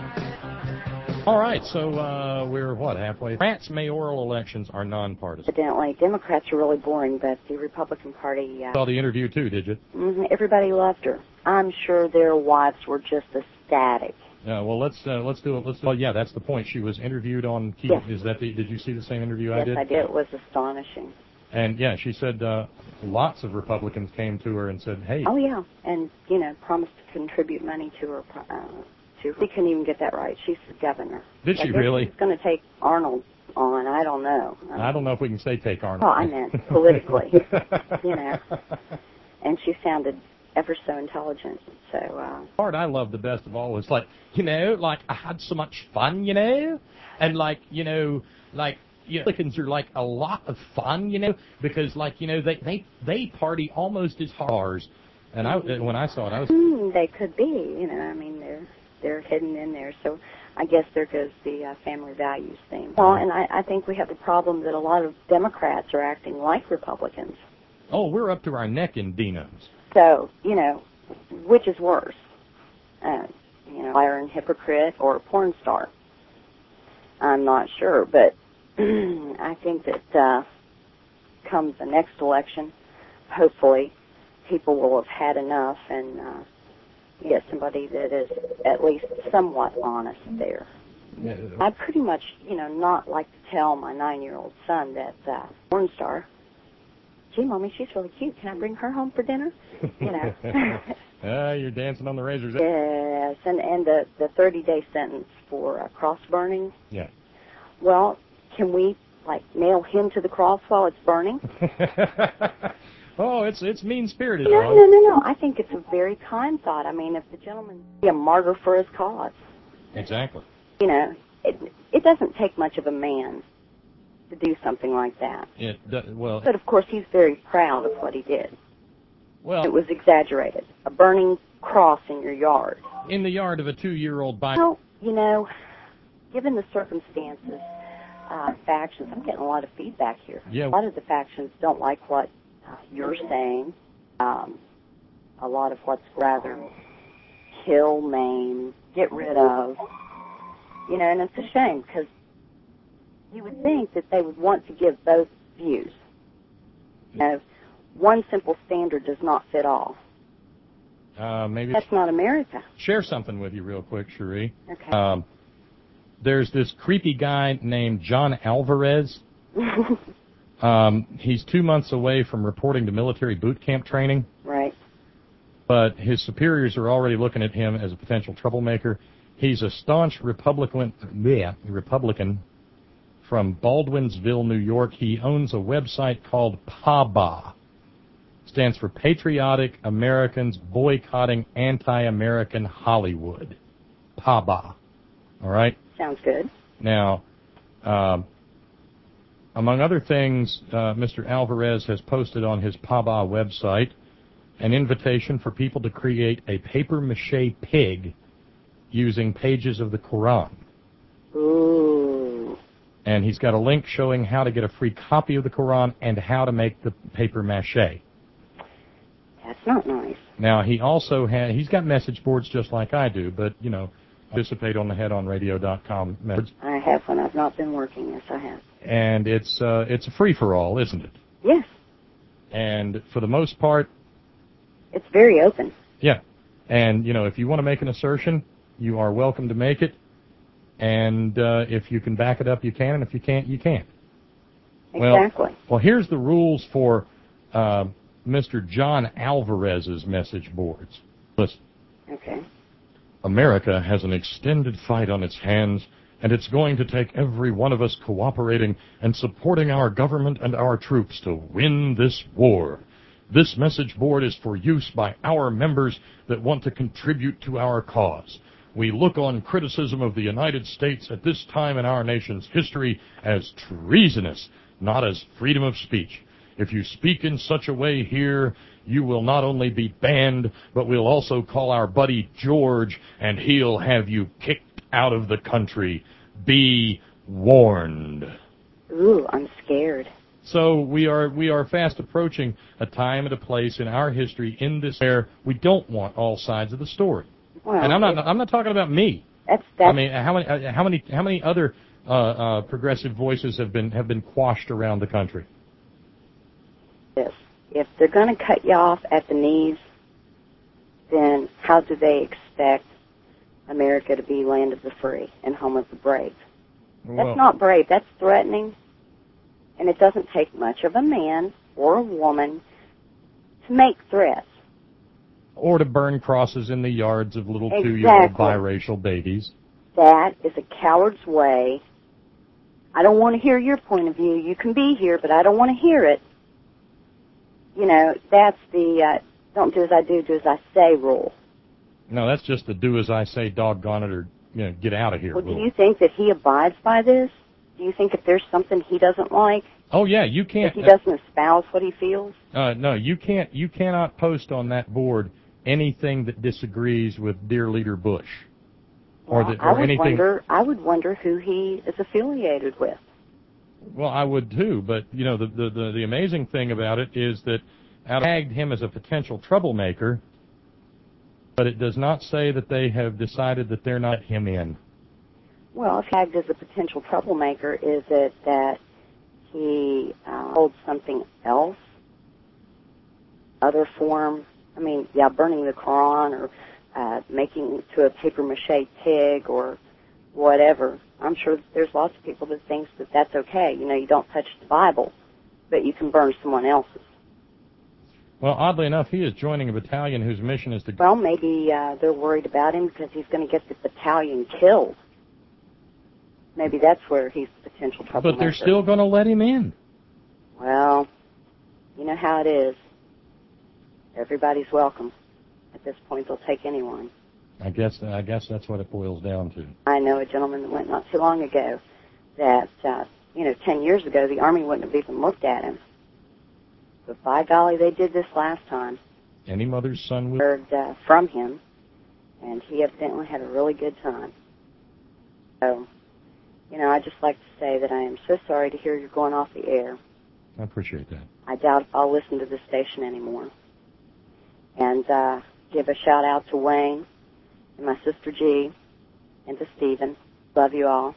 All right, so uh, we're, what, halfway? France mayoral elections are nonpartisan. Evidently, Democrats are really boring, but the Republican Party... Uh, saw the interview, too, did you? Mm-hmm, everybody loved her. I'm sure their wives were just ecstatic. Yeah, well, let's uh, let's do it. Let's. Well, yeah, that's the point. She was interviewed on Key. Yes. Is that the? Did you see the same interview yes, I did? Yes, I did. It was astonishing. And yeah, she said uh, lots of Republicans came to her and said, "Hey." Oh yeah, and you know, promised to contribute money to her. Uh, to her. She couldn't even get that right. She's the governor. Did she I guess really? She's going to take Arnold on. I don't know. I, I don't know if we can say take Arnold. Oh, I meant politically. You know. And she sounded ever so intelligent. So uh the part I loved the best of all was like, you know, like I had so much fun, you know, and like, you know, like you know, Republicans are like a lot of fun, you know, because like, you know, they they they party almost as hard as ours. And I when I saw it, I was mm, they could be, you know, I mean they're they're hidden in there. So I guess there goes the uh, family values thing. Well, and I, I think we have the problem that a lot of Democrats are acting like Republicans. Oh, we're up to our neck in Dinos. So, you know, which is worse? Uh, you know, liar and hypocrite or porn star? I'm not sure, but I think that uh, come the next election, hopefully, people will have had enough and uh, get somebody that is at least somewhat honest there. Yeah. I pretty much, you know, not like to tell my nine-year-old son that uh, porn star, gee, Mommy, she's really cute. Can I bring her home for dinner? You know. Ah, uh, you're dancing on the razor's edge. Yes, and, and the, the thirty-day sentence for uh, cross burning. Yeah. Well, can we, like, nail him to the cross while it's burning? Oh, it's it's mean-spirited. No, huh? no, no, no. I think it's a very kind thought. I mean, if the gentleman be a martyr for his cause. Exactly. You know, it it doesn't take much of a man to do something like that. It well. But of course, he's very proud of what he did. Well, it was exaggerated. A burning cross in your yard. In the yard of a two-year-old Bible. Well, you know, given the circumstances, uh, factions. I'm getting a lot of feedback here. Yeah. A lot of the factions don't like what uh, you're saying. Um, a lot of what's rather kill, maim, get rid of. You know, and it's a shame because you would think that they would want to give both views. You know, one simple standard does not fit all. Uh, maybe That's not America. Share something with you real quick, Cherie. Okay. Um, there's this creepy guy named John Alvarez. um, he's two months away from reporting to military boot camp training. Right. But his superiors are already looking at him as a potential troublemaker. He's a staunch Republican, yeah, Republican from Baldwinsville, New York. He owns a website called P A B A. Stands for Patriotic Americans Boycotting Anti-American Hollywood. P A B A. All right? Sounds good. Now, uh, among other things, uh, Mister Alvarez has posted on his P A B A website an invitation for people to create a papier-mâché pig using pages of the Quran. Ooh. And he's got a link showing how to get a free copy of the Quran and how to make the papier-mâché. That's not nice. Now, he also has, he's got message boards just like I do, but, you know, participate on the head on radio dot com message. I have when I've not been working. Yes, I have. And it's uh, it's a free-for-all, isn't it? Yes. And for the most part... It's very open. Yeah. And, you know, if you want to make an assertion, you are welcome to make it. And uh, if you can back it up, you can. And if you can't, you can't. Exactly. Well, well here's the rules for uh, Mister John Alvarez's message boards. Listen. Okay. America has an extended fight on its hands, and it's going to take every one of us cooperating and supporting our government and our troops to win this war. This message board is for use by our members that want to contribute to our cause. We look on criticism of the United States at this time in our nation's history as treasonous, not as freedom of speech. if you speak in such a way here, you will not only be banned, but we'll also call our buddy George, and he'll have you kicked out of the country. Be warned. Ooh, I'm scared. So we are we are fast approaching a time and a place in our history in this where we don't want all sides of the story. Well, and I'm not I'm not talking about me. That's that's. I mean, how many how many how many other uh, uh, progressive voices have been have been quashed around the country? This. If they're going to cut you off at the knees, then how do they expect America to be land of the free and home of the brave? Well, That's not brave. That's threatening. And it doesn't take much of a man or a woman to make threats. Or to burn crosses in the yards of little Exactly. two-year-old biracial babies. That is a coward's way. I don't want to hear your point of view. You can be here, but I don't want to hear it. You know, that's the uh, don't do as I do, do as I say rule. No, that's just the do as I say, doggone it, or you know, get out of here Well, rule. do you think that he abides by this? Do you think if there's something he doesn't like, Oh yeah, you can't. if he doesn't espouse what he feels? Uh, no, you can't. You cannot post on that board anything that disagrees with dear leader Bush, or Well, that, I or would anything. wonder. I would wonder who he is affiliated with. Well, I would too, but you know, the the the, the amazing thing about it is that out tagged him as a potential troublemaker, but it does not say that they have decided that they're not him in. Well, if tagged as a potential troublemaker, is it that he uh, holds something else, other form? I mean, yeah, burning the Quran or uh, making to a paper mache pig or whatever. I'm sure there's lots of people that thinks that that's okay. You know, you don't touch the Bible, but you can burn someone else's. Well, oddly enough, he is joining a battalion whose mission is to. Well, maybe uh, they're worried about him because he's going to get the battalion killed. Maybe that's where he's a potential troublemaker. But they're still going to let him in. Well, you know how it is. Everybody's welcome. At this point, they'll take anyone. I guess I guess that's what it boils down to. I know a gentleman that went not too long ago that, uh, you know, ten years ago, the Army wouldn't have even looked at him. But by golly, they did this last time. Any mother's son will. Heard uh, from him, and he evidently had a really good time. So, you know, I'd just like to say that I am so sorry to hear you're going off the air. I appreciate that. I doubt if I'll listen to this station anymore. And uh, give a shout out to Wayne and my sister G and to Stephen. Love you all.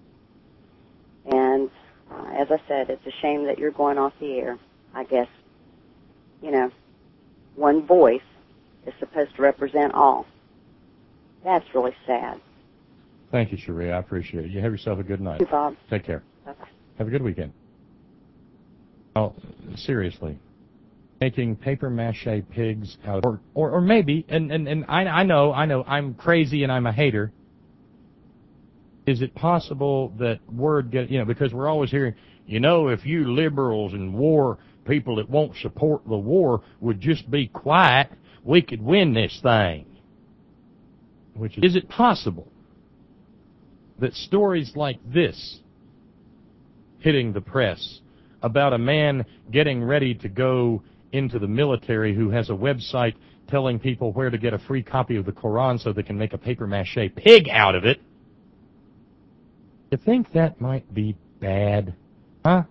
And uh, as I said, it's a shame that you're going off the air. I guess, you know, one voice is supposed to represent all. That's really sad. Thank you, Cherie. I appreciate it. You have yourself a good night. Thank you, Bob. Take care. Bye-bye. Have a good weekend. Oh, seriously. Making paper mache pigs out of, or, or, or maybe, and, and, and I, I know, I know, I'm crazy and I'm a hater. Is it possible that word get, you know, because we're always hearing, you know, if you liberals and war people that won't support the war would just be quiet, we could win this thing. Which is, is it possible that stories like this hitting the press about a man getting ready to go into the military who has a website telling people where to get a free copy of the Quran so they can make a paper mache pig out of it, you think that might be bad? Huh?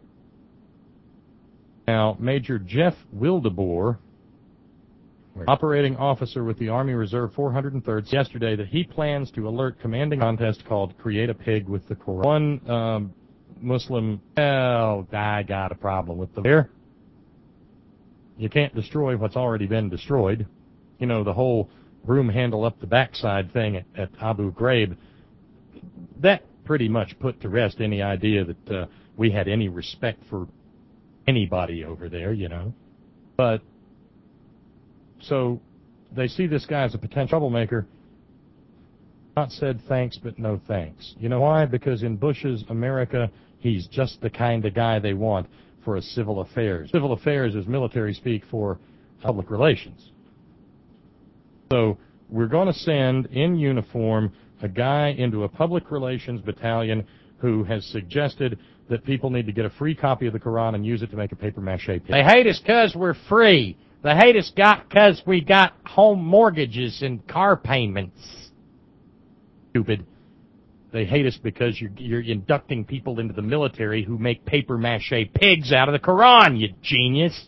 Now, Major Jeff Wildeboer, operating officer with the Army Reserve four hundred third, yesterday that he plans to alert commanding contest called Create a Pig with the Quran. One um, Muslim, well, I got a problem with the there. You can't destroy what's already been destroyed. You know, the whole broom handle up the backside thing at, at Abu Ghraib, that pretty much put to rest any idea that uh, we had any respect for anybody over there, you know. But, so, they see this guy as a potential troublemaker. Not said thanks, but no thanks. You know why? Because in Bush's America, he's just the kind of guy they want for a civil affairs. Civil affairs is military speak for public relations. So, we're going to send, in uniform, a guy into a public relations battalion who has suggested that people need to get a free copy of the Quran and use it to make a paper mache pig. They hate us 'cause we're free. They hate us got 'cause we got home mortgages and car payments. Stupid. They hate us because you're, you're inducting people into the military who make paper mache pigs out of the Quran, you genius.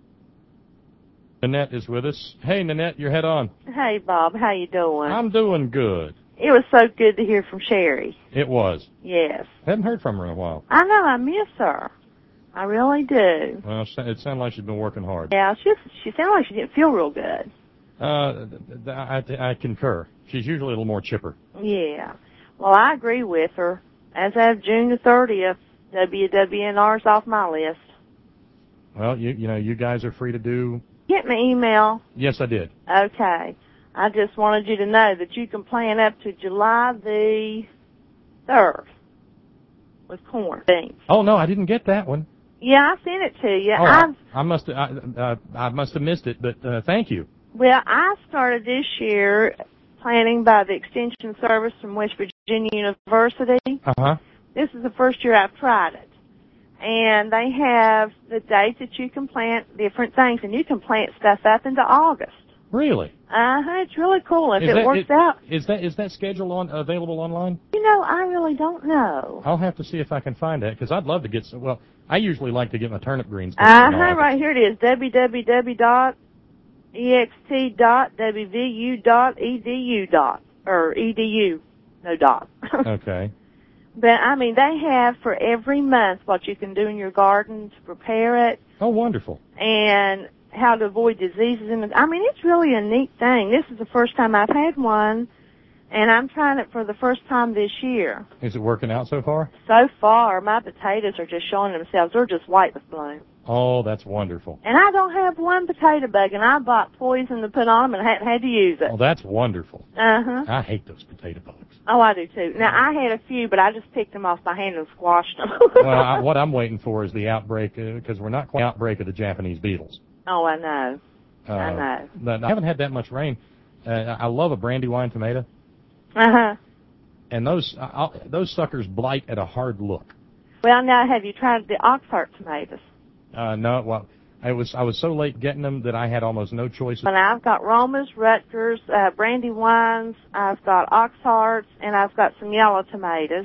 Nanette is with us. Hey, Nanette, you're head on. Hey, Bob. How you doing? I'm doing good. It was so good to hear from Sherry. It was. Yes. Hadn't heard from her in a while. I know. I miss her. I really do. Well, it sounded like she's been working hard. Yeah, she she sounded like she didn't feel real good. Uh, I, I concur. She's usually a little more chipper. Yeah. Well, I agree with her. As of June the thirtieth, W W N R's off my list. Well, you you know, you guys are free to do... Get my email. Yes, I did. Okay. I just wanted you to know that you can plan up to July the third with corn beans. Oh, no, I didn't get that one. Yeah, I sent it to you. Oh, I've, I, I must have, I, uh, I must have missed it, but uh, thank you. Well, I started this year planning by the Extension Service from West Virginia University. Uh-huh. This is the first year I've tried it. And they have the dates that you can plant different things, and you can plant stuff up into August. Really? Uh-huh. It's really cool if is it that, works is, out. Is that is that schedule on available online? You know, I really don't know. I'll have to see if I can find that, because I'd love to get some, well, I usually like to get my turnip greens. Uh-huh. Right here it is, w w w dot e x t dot w v u dot e d u dot, or E D U, no dot. Okay. But, I mean, they have for every month what you can do in your garden to prepare it. Oh, wonderful. And how to avoid diseases. In the, I mean, it's really a neat thing. This is the first time I've had one, and I'm trying it for the first time this year. Is it working out so far? So far, my potatoes are just showing themselves. They're just white with bloom. Oh, that's wonderful. And I don't have one potato bug, and I bought poison to put on them and hadn't had to use it. Oh, that's wonderful. Uh-huh. I hate those potato bugs. Oh, I do too. Now, I had a few, but I just picked them off my hand and squashed them. Well, I, what I'm waiting for is the outbreak, because uh, we're not quite outbreak of the Japanese beetles. Oh, I know. Uh, I know. But I haven't had that much rain. Uh, I love a Brandywine tomato. Uh-huh. And those uh, those suckers blight at a hard look. Well, now, have you tried the Oxheart tomatoes? Uh, no, well, I was I was so late getting them that I had almost no choice. And I've got Romas, Rutgers, uh, Brandywines, I've got Oxhearts, and I've got some yellow tomatoes.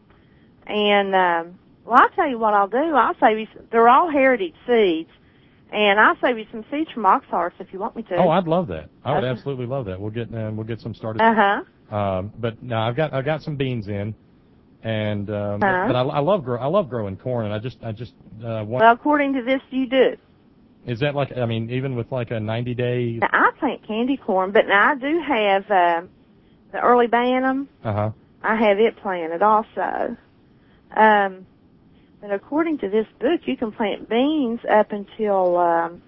And, um, well, I'll tell you what I'll do. I'll save you, some, they're all heritage seeds, and I'll save you some seeds from Oxhearts if you want me to. Oh, I'd love that. I would okay. absolutely love that. We'll get uh, we'll get some started. Uh-huh. Um, but no, I've got I've got some beans in. And um, uh-huh. but, but I, I love grow I love growing corn, and I just I just uh, want. Well, according to this, you do. Is that like I mean even with like a ninety day? Now, I plant candy corn, but now I do have uh, the early Bantam. Uh huh. I have it planted also. Um, but according to this book, you can plant beans up until um,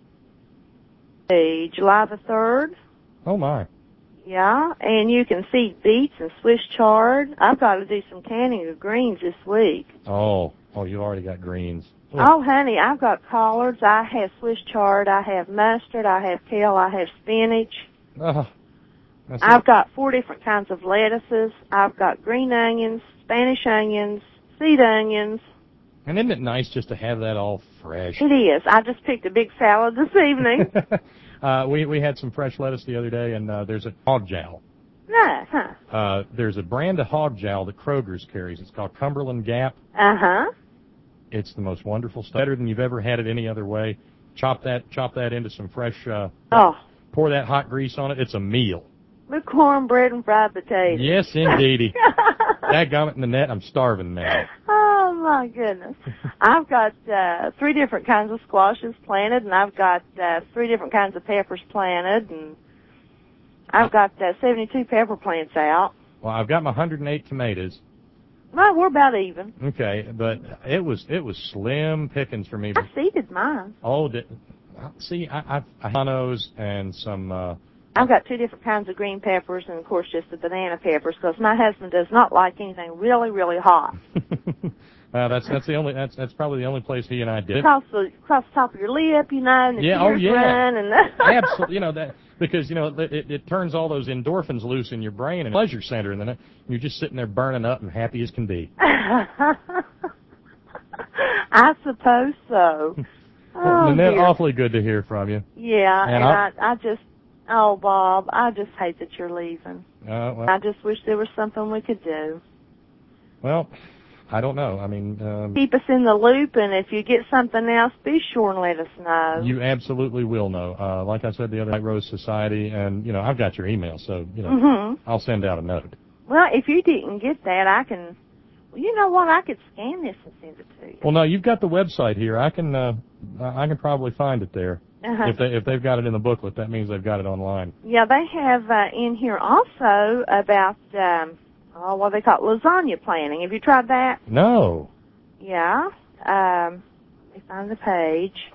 the July the third. Oh my. Yeah, and you can seed beets and Swiss chard. I've got to do some canning of greens this week. Oh, oh, you've already got greens. Ooh. Oh, honey, I've got collards. I have Swiss chard. I have mustard. I have kale. I have spinach. Oh, I've it. got four different kinds of lettuces. I've got green onions, Spanish onions, seed onions. And isn't it nice just to have that all fresh? It is. I just picked a big salad this evening. Uh, we we had some fresh lettuce the other day, and uh, there's a hog jowl. No, huh? Uh, there's a brand of hog jowl that Kroger's carries. It's called Cumberland Gap. Uh-huh. It's the most wonderful stuff. Better than you've ever had it any other way. Chop that chop that into some fresh. Uh, oh. Pour that hot grease on it. It's a meal. With cornbread and fried potatoes. Yes, indeedy. Dadgummit in the net. I'm starving now. Oh, my goodness. I've got uh, three different kinds of squashes planted, and I've got uh, three different kinds of peppers planted, and I've got uh, seventy-two pepper plants out. Well, I've got my one hundred eight tomatoes. Well, we're about even. Okay, but it was it was slim pickings for me. I seeded mine. Oh, did, see, I, I've habaneros and some... Uh, I've got two different kinds of green peppers and, of course, just the banana peppers, because my husband does not like anything really, really hot. Well, that's that's the only that's that's probably the only place he and I did. Across the across the top of your lip, you know, and the yeah, tears oh yeah, run and absolutely. You know that because, you know, it, it, it turns all those endorphins loose in your brain and pleasure center, and then it, you're just sitting there burning up and happy as can be. I suppose so. Well, Oh, Nanette, dear. awfully good to hear from you. Yeah, And and, I'll- I, I just, oh, Bob, I just hate that you're leaving. Uh, well, I just wish there was something we could do. well, I don't know. I mean, um, Keep us in the loop, and if you get something else, be sure and let us know. you absolutely will know. Uh, like I said, the other Night Rose Society, and, you know, I've got your email, so, you know, Mhm. I'll send out a note. Well, if you didn't get that, I can, well, you know what, I could scan this and send it to you. Well, no, you've got the website here. I can, uh, I can probably find it there. Uh-huh. If they if they've got it in the booklet, that means they've got it online. Yeah, they have uh, in here also about, um, oh, what they call it, lasagna planning. Have you tried that? No. Yeah. Um, let me find the page.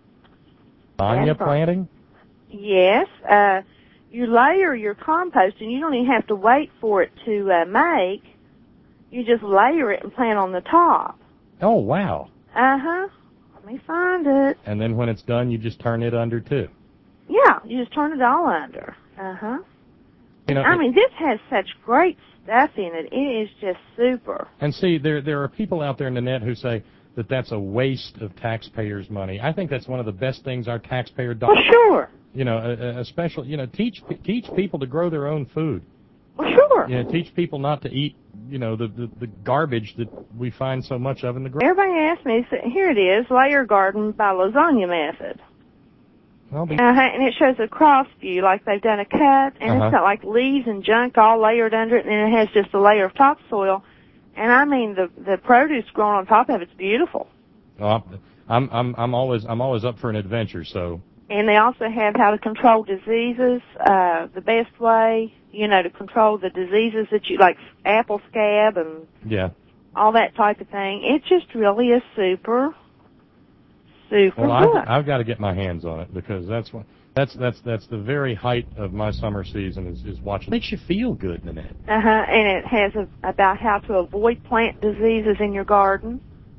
Lasagna That's right. planting? Yes. Uh, you layer your compost, and you don't even have to wait for it to uh, make. You just layer it and plant on the top. Oh, wow. Uh-huh. Let me find it. And then when it's done, you just turn it under, too. Yeah, you just turn it all under. Uh-huh. You know, I mean, this has such great stuff in it. It is just super. And see, there there are people out there in the net who say that that's a waste of taxpayers' money. I think that's one of the best things our taxpayer does. Well, sure. You know, uh, especially, you know, teach teach people to grow their own food. Well, sure. You know, teach people not to eat, you know, the, the, the garbage that we find so much of in the grocery. Everybody asks me, so here it is, Layer Garden by Lasagna Method. Well, be- Uh-huh, and it shows a cross view, like they've done a cut, and Uh-huh. it's got like leaves and junk all layered under it, and then it has just a layer of topsoil. And I mean, the the produce growing on top of it's beautiful. Well, I'm I'm I'm always I'm always up for an adventure. So And they also have how to control diseases, uh, the best way, you know, to control the diseases that you, like apple scab and yeah. all that type of thing. It just really is super, super Well, good. I've, I've got to get my hands on it because that's what that's that's that's the very height of my summer season is is watching. Makes you feel good, Nanette. Uh-huh, and it has a, about how to avoid plant diseases in your garden.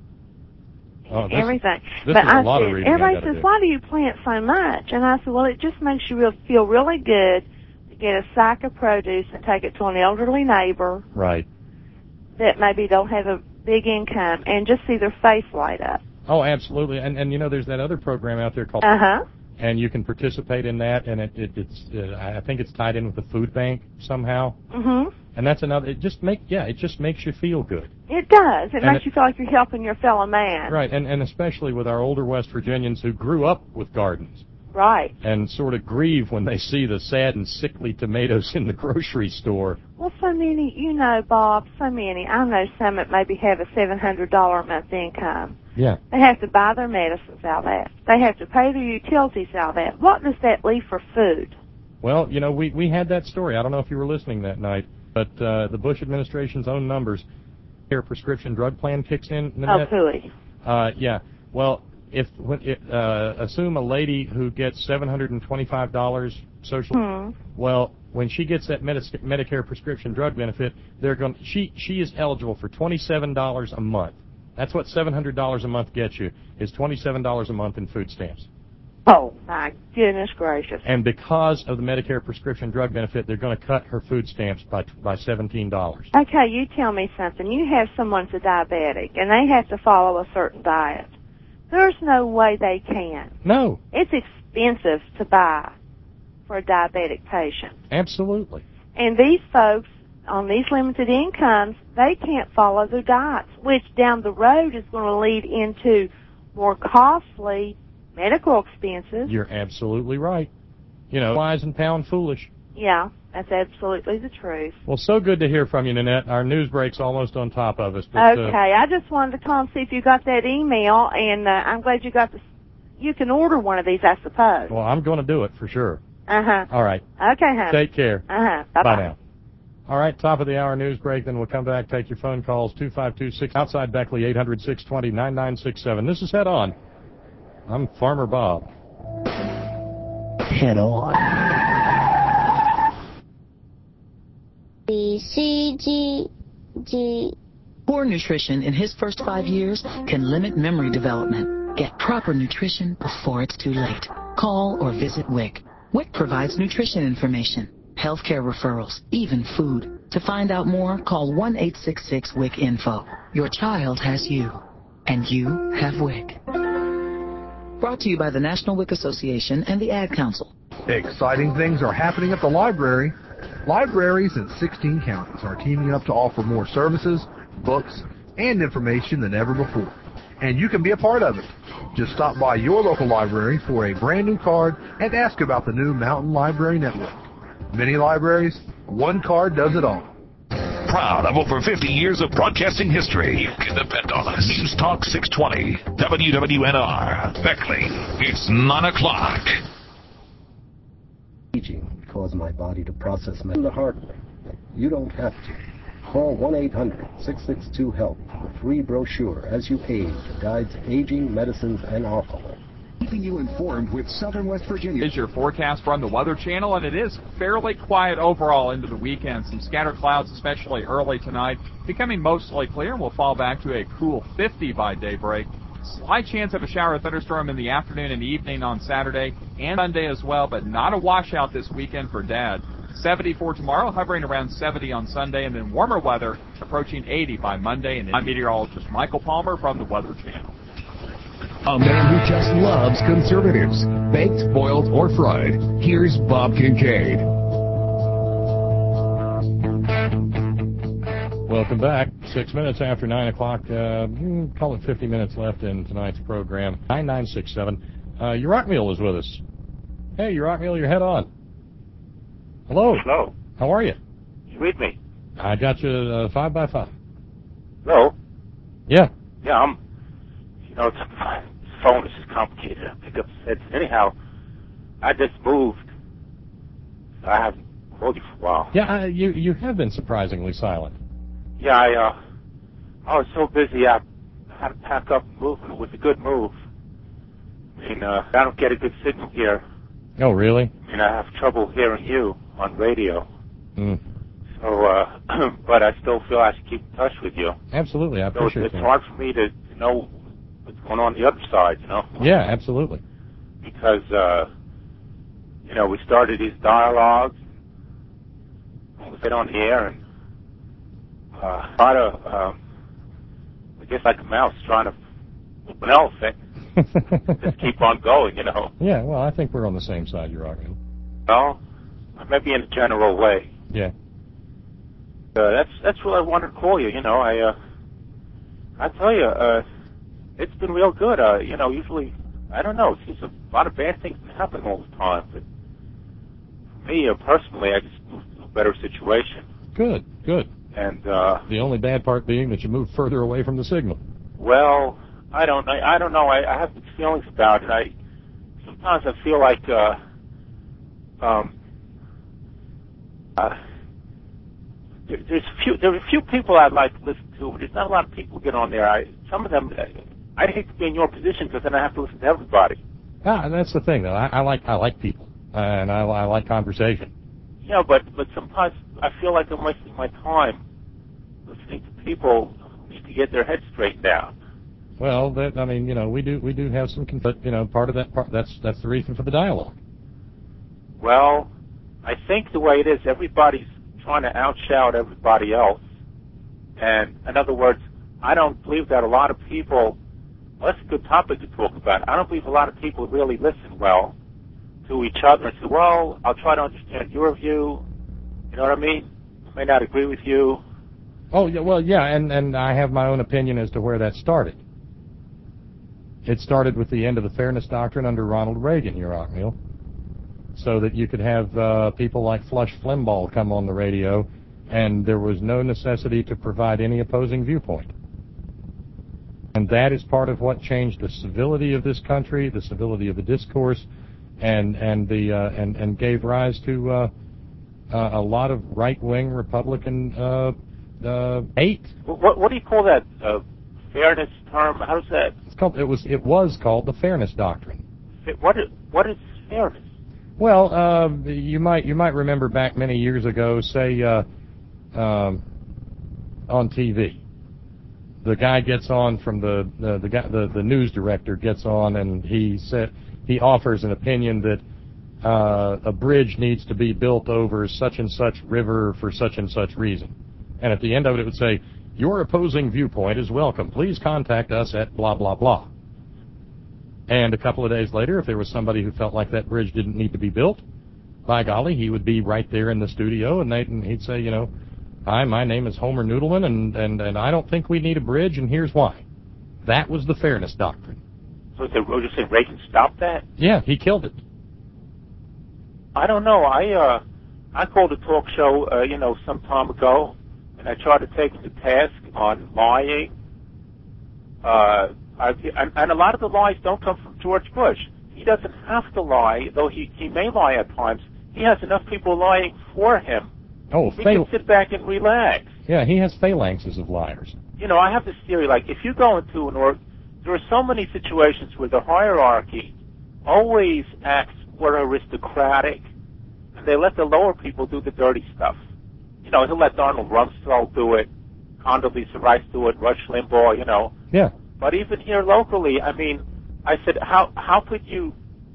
Oh, this, Everything. This but is a I lot said, of reading I everybody gotta says, do. why do you plant so much? And I said, well, it just makes you real, feel really good to get a sack of produce and take it to an elderly neighbor Right. that maybe don't have a big income and just see their face light up. Oh, absolutely. And and you know, there's that other program out there called. Uh-huh. And you can participate in that, and it, it it's uh, I think it's tied in with the food bank somehow. Mm-hmm. And that's another. It just make yeah, it just makes you feel good. It does. It And makes it- you feel like you're helping your fellow man. Right, and and especially with our older West Virginians who grew up with gardens Right. and sort of grieve when they see the sad and sickly tomatoes in the grocery store. Well, so many, you know, Bob, so many. I know some that maybe have a seven hundred dollars a month income. Yeah. They have to buy their medicines out of that. They have to pay their utilities out of that. What does that leave for food? Well, you know, we we had that story. I don't know if you were listening that night, but uh, the Bush administration's own numbers, their prescription drug plan kicks in. Oh, Nanette. pooey. Uh, yeah. Well, if when it, uh, assume a lady who gets seven hundred and twenty-five dollars social. Hmm. Well, when she gets that Medi- Medicare prescription drug benefit, they're going. She she is eligible for twenty-seven dollars a month. That's what seven hundred dollars a month gets you. Is twenty-seven dollars a month in food stamps. Oh, my goodness gracious. And because of the Medicare prescription drug benefit, they're going to cut her food stamps by by seventeen dollars. Okay, you tell me something. You have someone's a diabetic, and they have to follow a certain diet. There's no way they can. No, It's expensive to buy for a diabetic patient. absolutely. And these folks on these limited incomes, they can't follow their diets, which down the road is going to lead into more costly medical expenses. You're absolutely right. You know, wise and pound foolish. Yeah, that's absolutely the truth. Well, so good to hear from you, Nanette. Our news break's almost on top of us. But, Okay, uh, I just wanted to call and see if you got that email, and uh, I'm glad you got the. You can order one of these, I suppose. well, I'm going to do it for sure. Uh huh. All right. Okay, honey. Take care. Uh huh. Bye Bye now. All right, top of the hour news break. Then we'll come back, take your phone calls, two five two six, outside Beckley, eight hundred, six twenty, nine nine six seven. This is Head On. I'm Farmer Bob. Head On. B, C, G, G. Poor nutrition in his first five years can limit memory development. Get proper nutrition before it's too late. Call or visit W I C. WIC provides nutrition information, healthcare referrals, even food. To find out more, call one eight six six W I C info. Your child has you, and you have W I C. Brought to you by the National W I C Association and the Ad Council. Exciting things are happening at the library. Libraries in sixteen counties are teaming up to offer more services, books, and information than ever before. And you can be a part of it. Just stop by your local library for a brand new card and ask about the new Mountain Library Network. Many libraries, one card does it all. Proud of over fifty years of broadcasting history. You can depend on us. News Talk six twenty, W W N R, Beckley. It's nine o'clock. Aging caused my body to process medicine the hard way. You don't have to. Call one eight hundred six six two HELP for a free brochure as you age that guides aging, medicines, and alcohol. Keeping you informed with Southern West Virginia. Is your forecast from the Weather Channel, and it is fairly quiet overall into the weekend. Some scattered clouds, especially early tonight, becoming mostly clear, and we'll fall back to a cool fifty by daybreak. Slight chance of a shower or thunderstorm in the afternoon and evening on Saturday and Sunday as well, but not a washout this weekend for Dad. seventy for tomorrow, hovering around seventy on Sunday, and then warmer weather approaching eighty by Monday. And I'm meteorologist Michael Palmer from the Weather Channel. A man who just loves conservatives, baked, boiled, or fried. Here's Bob Kincaid. Welcome back. Six minutes after nine o'clock. Uh, call it fifty minutes left in tonight's program. nine nine six seven. Uh, your Rockmeal is with us. Hey, your Rockmeal, your head on. Hello. Hello. How are you? You read me? I got you uh, five by five. Hello. Yeah. Yeah, I'm. You know, it's, this phone is just complicated. I pick up sets. Anyhow, I just moved. I haven't called you for a while. Yeah, uh, you you have been surprisingly silent. Yeah, I uh, I was so busy. I had to pack up and move, and it was a good move. I mean, uh, I don't get a good signal here. Oh, really? I mean, I have trouble hearing you on radio. Mm. So, uh, but I still feel I should keep in touch with you. Absolutely, I so appreciate it's, that. it's hard for me to, to know what's going on the other side, you know? Yeah, absolutely. Because, uh, you know, we started these dialogues, we get on the air and uh, try to, um, I guess like a mouse trying to flip an elephant, just keep on going, you know? Yeah, well, I think we're on the same side, you're arguing. Well, maybe in a general way. Yeah. Uh, that's that's what I wanted to call you. You know, I uh, I tell you, uh, it's been real good. Uh, you know, usually, I don't know, it seems a lot of bad things happen all the time. But for me, uh, personally, I just moved to a better situation. Good, good. And uh, the only bad part being that you moved further away from the signal. Well, I don't, I, I don't know. I, I have mixed feelings about it. I sometimes I feel like, uh, um, uh. There's a few. There are a few people I'd like to listen to, but there's not a lot of people get on there. I some of them. I'd hate to be in your position because then I have to listen to everybody. Ah, that's the thing, though. I, I like I like people, uh, and I, I like conversation. Yeah, but but sometimes I feel like I'm wasting my time listening to people who need to get their heads straightened out. Well, that I mean, you know, we do we do have some, but you know, part of that part that's that's the reason for the dialogue. Well, I think the way it is, everybody's trying to outshout everybody else. And in other words, I don't believe that a lot of people, well, that's a good topic to talk about. I don't believe a lot of people really listen well to each other and say, well, I'll try to understand your view. You know what I mean? I may not agree with you. Oh, yeah, well, yeah, and, and I have my own opinion as to where that started. It started with the end of the Fairness Doctrine under Ronald Reagan, your Rockmeal, so that you could have uh, people like Flush Flimbaugh come on the radio, and there was no necessity to provide any opposing viewpoint. And that is part of what changed the civility of this country, the civility of the discourse, and and the uh, and and gave rise to uh, uh, a lot of right-wing Republican uh, uh, hate. What what do you call that uh, fairness term? How does that? It's called. It was it was called the Fairness Doctrine. What is, what is fairness? Well, uh, you might you might remember back many years ago, say uh, um, on T V, the guy gets on from the the the, guy, the the news director gets on and he said he offers an opinion that uh, a bridge needs to be built over such and such river for such and such reason. And at the end of it, it would say, your opposing viewpoint is welcome. Please contact us at blah, blah, blah. And a couple of days later, if there was somebody who felt like that bridge didn't need to be built, by golly, he would be right there in the studio, and, they'd, and he'd say, you know, hi, my name is Homer Noodleman, and, and, and I don't think we need a bridge, and here's why. That was the fairness doctrine. So the, you saying Reagan stopped that? Yeah, he killed it. I don't know. I uh, I called a talk show, uh, you know, some time ago, and I tried to take him to task on lying. Uh, I, and, and a lot of the lies don't come from George Bush. He doesn't have to lie, though he, he may lie at times. He has enough people lying for him. Oh, he fail- can sit back and relax. Yeah, he has phalanxes of liars. You know, I have this theory, like, if you go into an org, there are so many situations where the hierarchy always acts more aristocratic, and they let the lower people do the dirty stuff. You know, he'll let Donald Rumsfeld do it, Condoleezza Rice do it, Rush Limbaugh, you know. Yeah. But even here locally, I mean, I said, how how could you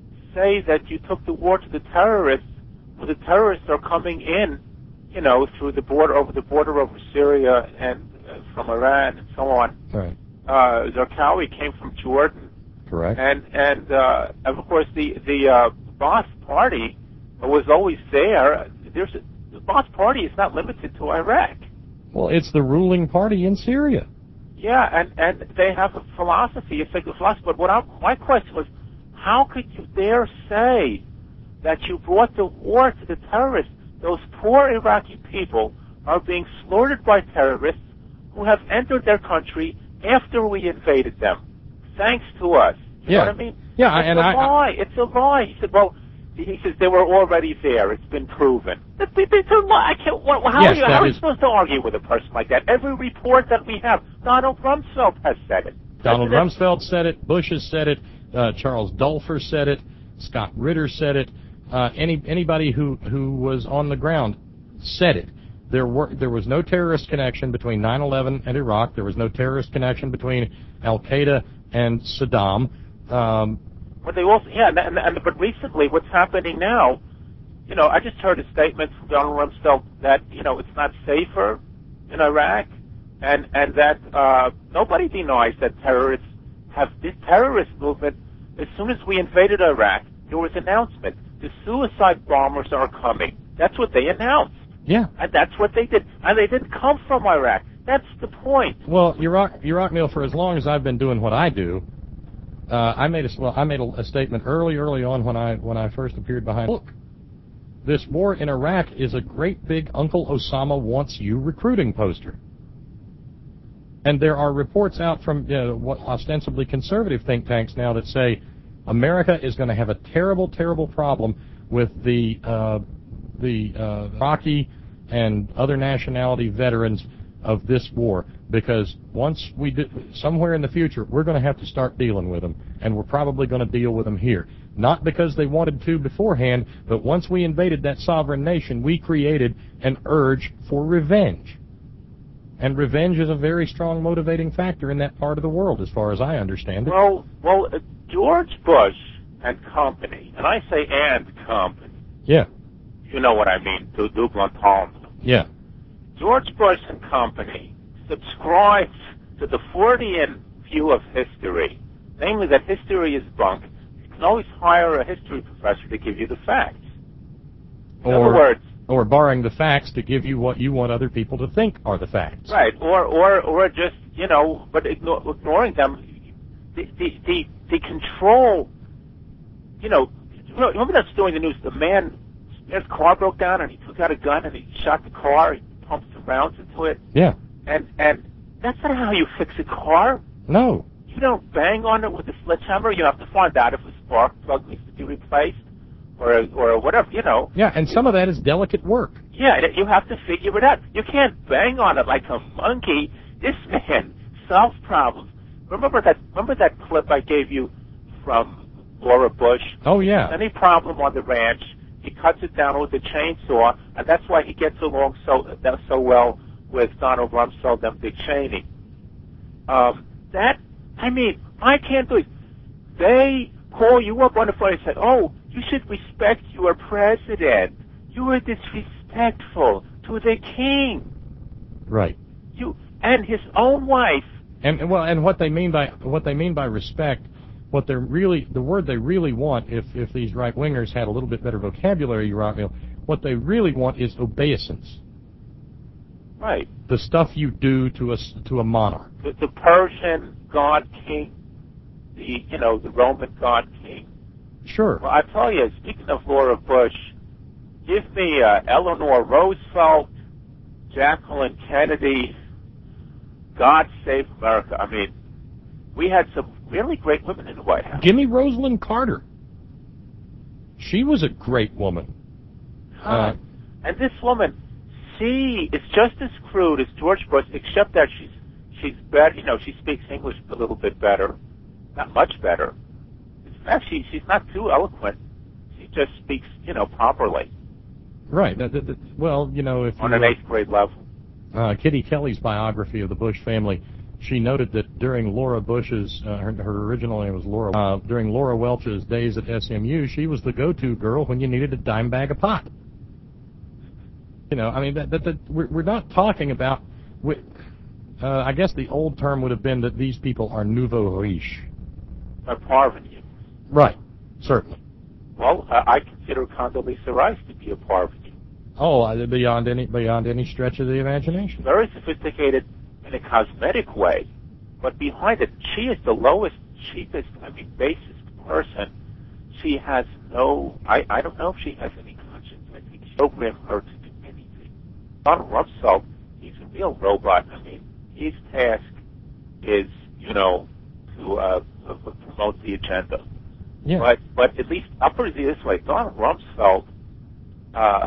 say that you took the war to the terrorists when the terrorists are coming in, you know, through the border, over the border over Syria and uh, from Iran and so on. Right. Uh, Zarqawi came from Jordan. Correct. And and uh, of course the the uh, Ba'ath Party was always there. There's a, the Ba'ath Party is not limited to Iraq. Well, it's the ruling party in Syria. Yeah, and and they have a philosophy, a secular philosophy. But what I, my question was, how could you dare say that you brought the war to the terrorists? Those poor Iraqi people are being slaughtered by terrorists who have entered their country after we invaded them, thanks to us. You yeah. know what I mean? Yeah, it's and a I, lie. It's a lie. He said, well, he says they were already there. It's been proven. It's, it's a lie. I can't, well, how yes, are you, how are you is, supposed to argue with a person like that? Every report that we have, Donald Rumsfeld has said it. Donald That's Rumsfeld said it. Bush has said it. Uh, Charles Dulfer said it. Scott Ritter said it. Uh, any anybody who, who was on the ground said it. There were there was no terrorist connection between nine eleven and Iraq. There was no terrorist connection between Al Qaeda and Saddam. Um, But they also, yeah, and, and, and but recently, what's happening now? You know, I just heard a statement from Donald Rumsfeld that you know it's not safer in Iraq, and and that uh, nobody denies that terrorists have this terrorist movement. As soon as we invaded Iraq, there was an announcement: the suicide bombers are coming. That's what they announced. Yeah. And that's what they did. And they didn't come from Iraq. That's the point. Well, Iraq, Iraq Neil, for as long as I've been doing what I do, uh, I made a well, I made a, a statement early, early on when I when I first appeared behind. Look, this war in Iraq is a great big Uncle Osama wants you recruiting poster. And there are reports out from you know, what ostensibly conservative think tanks now that say America is going to have a terrible, terrible problem with the uh, the uh, Iraqi and other nationality veterans of this war, because once we do, somewhere in the future, we're going to have to start dealing with them, and we're probably going to deal with them here. Not because they wanted to beforehand, but once we invaded that sovereign nation, we created an urge for revenge. And revenge is a very strong motivating factor in that part of the world, as far as I understand it. Well, well, uh, George Bush and company, and I say and company. Yeah. You know what I mean, to double entendre. Yeah. George Bush and company subscribes to the Fordian view of history, namely that history is bunk. You can always hire a history professor to give you the facts. In or, other words, or borrowing the facts to give you what you want other people to think are the facts. right? Or, or, or just you know, but ignore, ignoring them. The, the, the, the control. You know, remember that story in the news? The man, his car broke down, and he took out a gun and he shot the car. He pumped some rounds into it. Yeah. And and that's not how you fix a car. No. You don't bang on it with a sledgehammer. You have to find out if a spark plug needs to be replaced, or a, or a whatever. You know. Yeah, and some of that is delicate work. Yeah, you have to figure it out. You can't bang on it like a monkey. This man solves problems. Remember that? Remember that clip I gave you from Laura Bush? Oh yeah. Any problem on the ranch, he cuts it down with a chainsaw, and that's why he gets along so so well with Donald Rumsfeld and Dick Cheney. Um, that, I mean, I can't do it. They call you up on the phone and say, oh, You should respect your president. You were disrespectful to the king. Right. You and his own wife. And well, and what they mean by what they mean by respect, what they're really the word they really want, if if these right wingers had a little bit better vocabulary, Rockville, what they really want is obeisance. Right. The stuff you do to a to a monarch. The, the Persian god king, the you know the Roman god king. Sure. Well, I tell you, speaking of Laura Bush, give me uh, Eleanor Roosevelt, Jacqueline Kennedy. God save America. I mean, we had some really great women in the White House. Give me Rosalind Carter. She was a great woman. Uh, and this woman, she is just as crude as George Bush, except that she's she's better. You know, she speaks English a little bit better, not much better. Actually, she's not too eloquent. She just speaks, you know, properly. Right. That, that, that, well, you know, if on you, an eighth grade level. Uh, Kitty Kelly's biography of the Bush family, she noted that during Laura Bush's, uh, her, her original name was Laura, uh, during Laura Welch's days at S M U, she was the go-to girl when you needed a dime bag of pot. You know, I mean, that, that, that we're, we're not talking about, we, uh, I guess the old term would have been that these people are nouveau riche. Are parvenus. Right, certainly. Well, uh, I consider Condoleezza Rice to be a parvenu. Oh, uh, beyond any beyond any stretch of the imagination. Very sophisticated in a cosmetic way, but behind it, she is the lowest, cheapest, I mean, basest person. She has no, I, I don't know if she has any conscience. I think she programmed her to do anything. Donald Rumsfeld, he's a real robot. I mean, his task is, you know, to uh, promote the agenda. Yeah. But, but at least, I'll put it this way, Donald Rumsfeld, uh,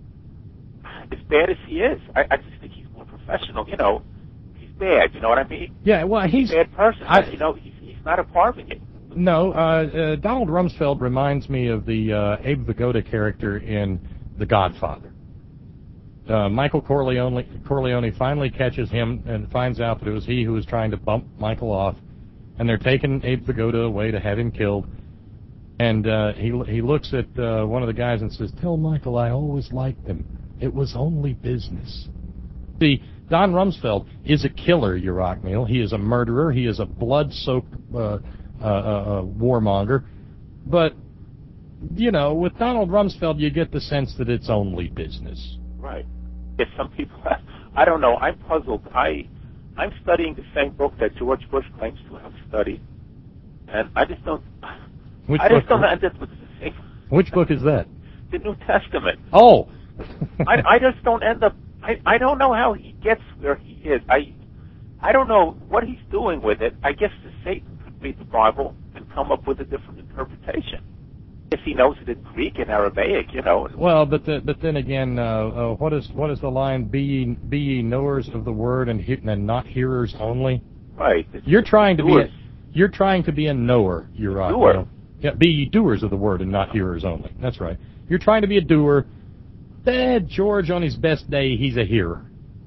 as bad as he is, I, I just think he's more professional. You know, he's bad. You know what I mean? Yeah, well, he's, he's a bad person. I, but, you know, he's, he's not a parvenu. No, uh, uh, Donald Rumsfeld reminds me of the uh, Abe Vigoda character in The Godfather. Uh, Michael Corleone, Corleone finally catches him and finds out that it was he who was trying to bump Michael off, and they're taking Abe Vigoda away to have him killed. And uh, he he looks at uh, one of the guys and says, "Tell Michael I always liked him. It was only business." See, Don Rumsfeld is a killer, you Rockmeal. He is a murderer. He is a blood-soaked uh, uh, uh, uh, warmonger. But, you know, with Donald Rumsfeld, you get the sense that it's only business. Right. If some people, I don't know. I'm puzzled. I I'm studying the same book that George Bush claims to have studied, and I just don't. Which I book? just don't end up with the same. Which book is that? The New Testament. Oh. I, I just don't end up. I, I don't know how he gets where he is. I I don't know what he's doing with it. I guess the Satan could read the Bible and come up with a different interpretation if he knows it in Greek and Aramaic, you know. Well, but the, but then again, uh, uh, what is what is the line? Be ye, be ye knowers of the word and, he, and not hearers only. Right. You're trying to doers. be a, you're trying to be a knower. You're right. Doer. You know? Yeah, be ye doers of the word and not hearers only. That's right. You're trying to be a doer. Dad, George, on his best day, he's a hearer.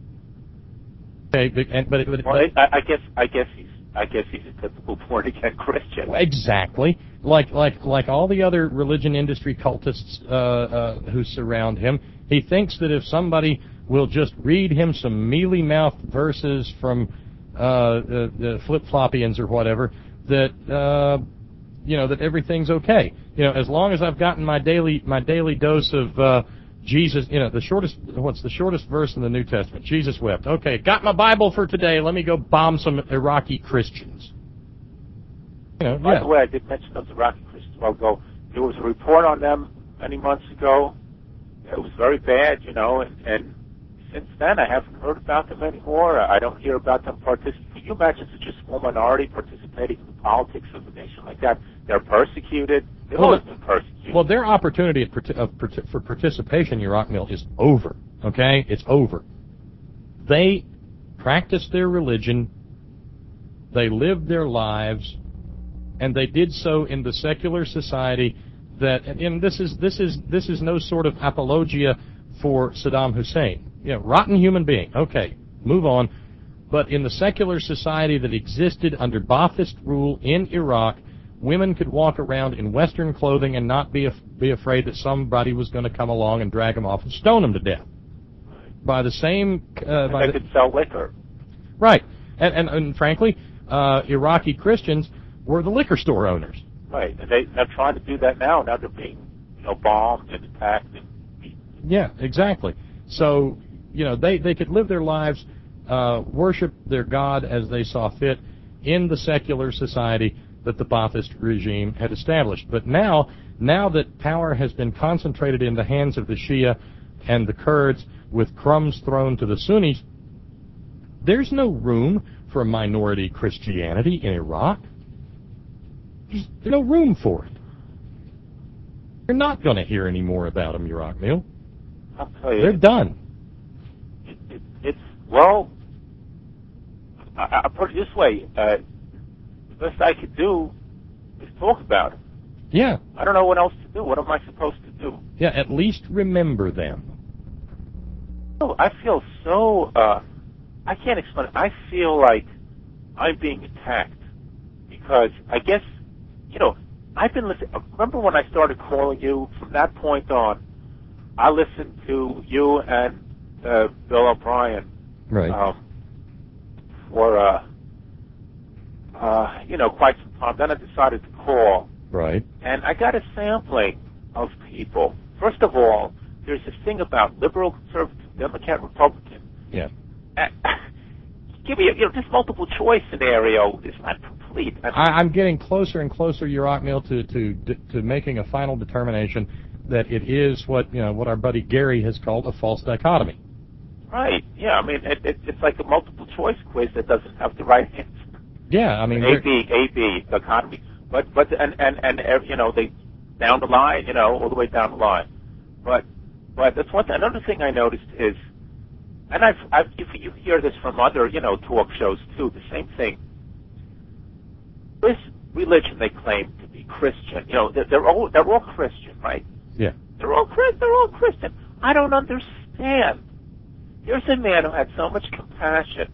Okay, but but, but, but well, I, I guess I guess he's I guess he's a typical born again Christian. Exactly, like like like all the other religion industry cultists uh, uh, who surround him. He thinks that if somebody will just read him some mealy-mouthed verses from uh, the, the flip-floppians or whatever, that uh, you know that everything's okay. You know, as long as I've gotten my daily my daily dose of uh, Jesus, you know, the shortest, what's the shortest verse in the New Testament? Jesus wept. Okay, got my Bible for today. Let me go bomb some Iraqi Christians. You know, By yeah. the way, I did mention those Iraqi Christians a while ago. There was a report on them many months ago. It was very bad, you know, and, and since then I haven't heard about them anymore. I don't hear about them participating. Can you imagine such a small minority participating in the politics of a nation like that? They're persecuted. They've Well, always been persecuted. Well, their opportunity of, of, for participation, your Rockmill, is over. Okay? It's over. They practiced their religion, they lived their lives, and they did so in the secular society that, and this is this is this is no sort of apologia for Saddam Hussein. You know, rotten human being. Okay, move on. But in the secular society that existed under Ba'athist rule in Iraq, women could walk around in Western clothing and not be af- be afraid that somebody was going to come along and drag them off and stone them to death. By the same, uh, by they the, could sell liquor. Right, and and, and frankly, uh, Iraqi Christians were the liquor store owners. Right, and they, they're trying to do that now. Now they're being, you know, bombed and attacked. And... Yeah, exactly. So, you know, they, they could live their lives, uh, worship their God as they saw fit in the secular society that the Ba'athist regime had established. But now, now that power has been concentrated in the hands of the Shia and the Kurds, with crumbs thrown to the Sunnis, there's no room for minority Christianity in Iraq. There's no room for it. You're not going to hear any more about them, Iraq Meal. I'll tell you. They're done. It, it, it's, well, I, I'll put it this way. Uh, the best I could do is talk about it. Yeah. I don't know what else to do. What am I supposed to do? Yeah, at least remember them. Oh, I feel so, uh, I can't explain it. I feel like I'm being attacked because I guess, you know, I've been listening. Remember when I started calling you? From that point on, I listened to you and uh, Bill O'Brien. Right. Um, for, uh, uh, you know, quite some time. Then I decided to call. Right. And I got a sampling of people. First of all, there's this thing about liberal, conservative, Democrat, Republican. Yeah. Uh, give me a, you know, this multiple choice scenario is not complete. I mean, I, I'm getting closer and closer, Iraq Meal, to, to to making a final determination that it is what you know what our buddy Gary has called a false dichotomy. Right. Yeah. I mean, it, it, it's like a multiple choice quiz that doesn't have the right answer. Yeah. I mean, A B A B dichotomy. But but and and and uh, you know they down the line, you know, all the way down the line. But but that's one thing. Another thing I noticed is, and I've I've you, you hear this from other you know talk shows too. The same thing. This religion they claim to be Christian. You know, they're, they're all they're all Christian, right? Yeah. They're all Christian. They're all Christian. I don't understand. Here's a man who had so much compassion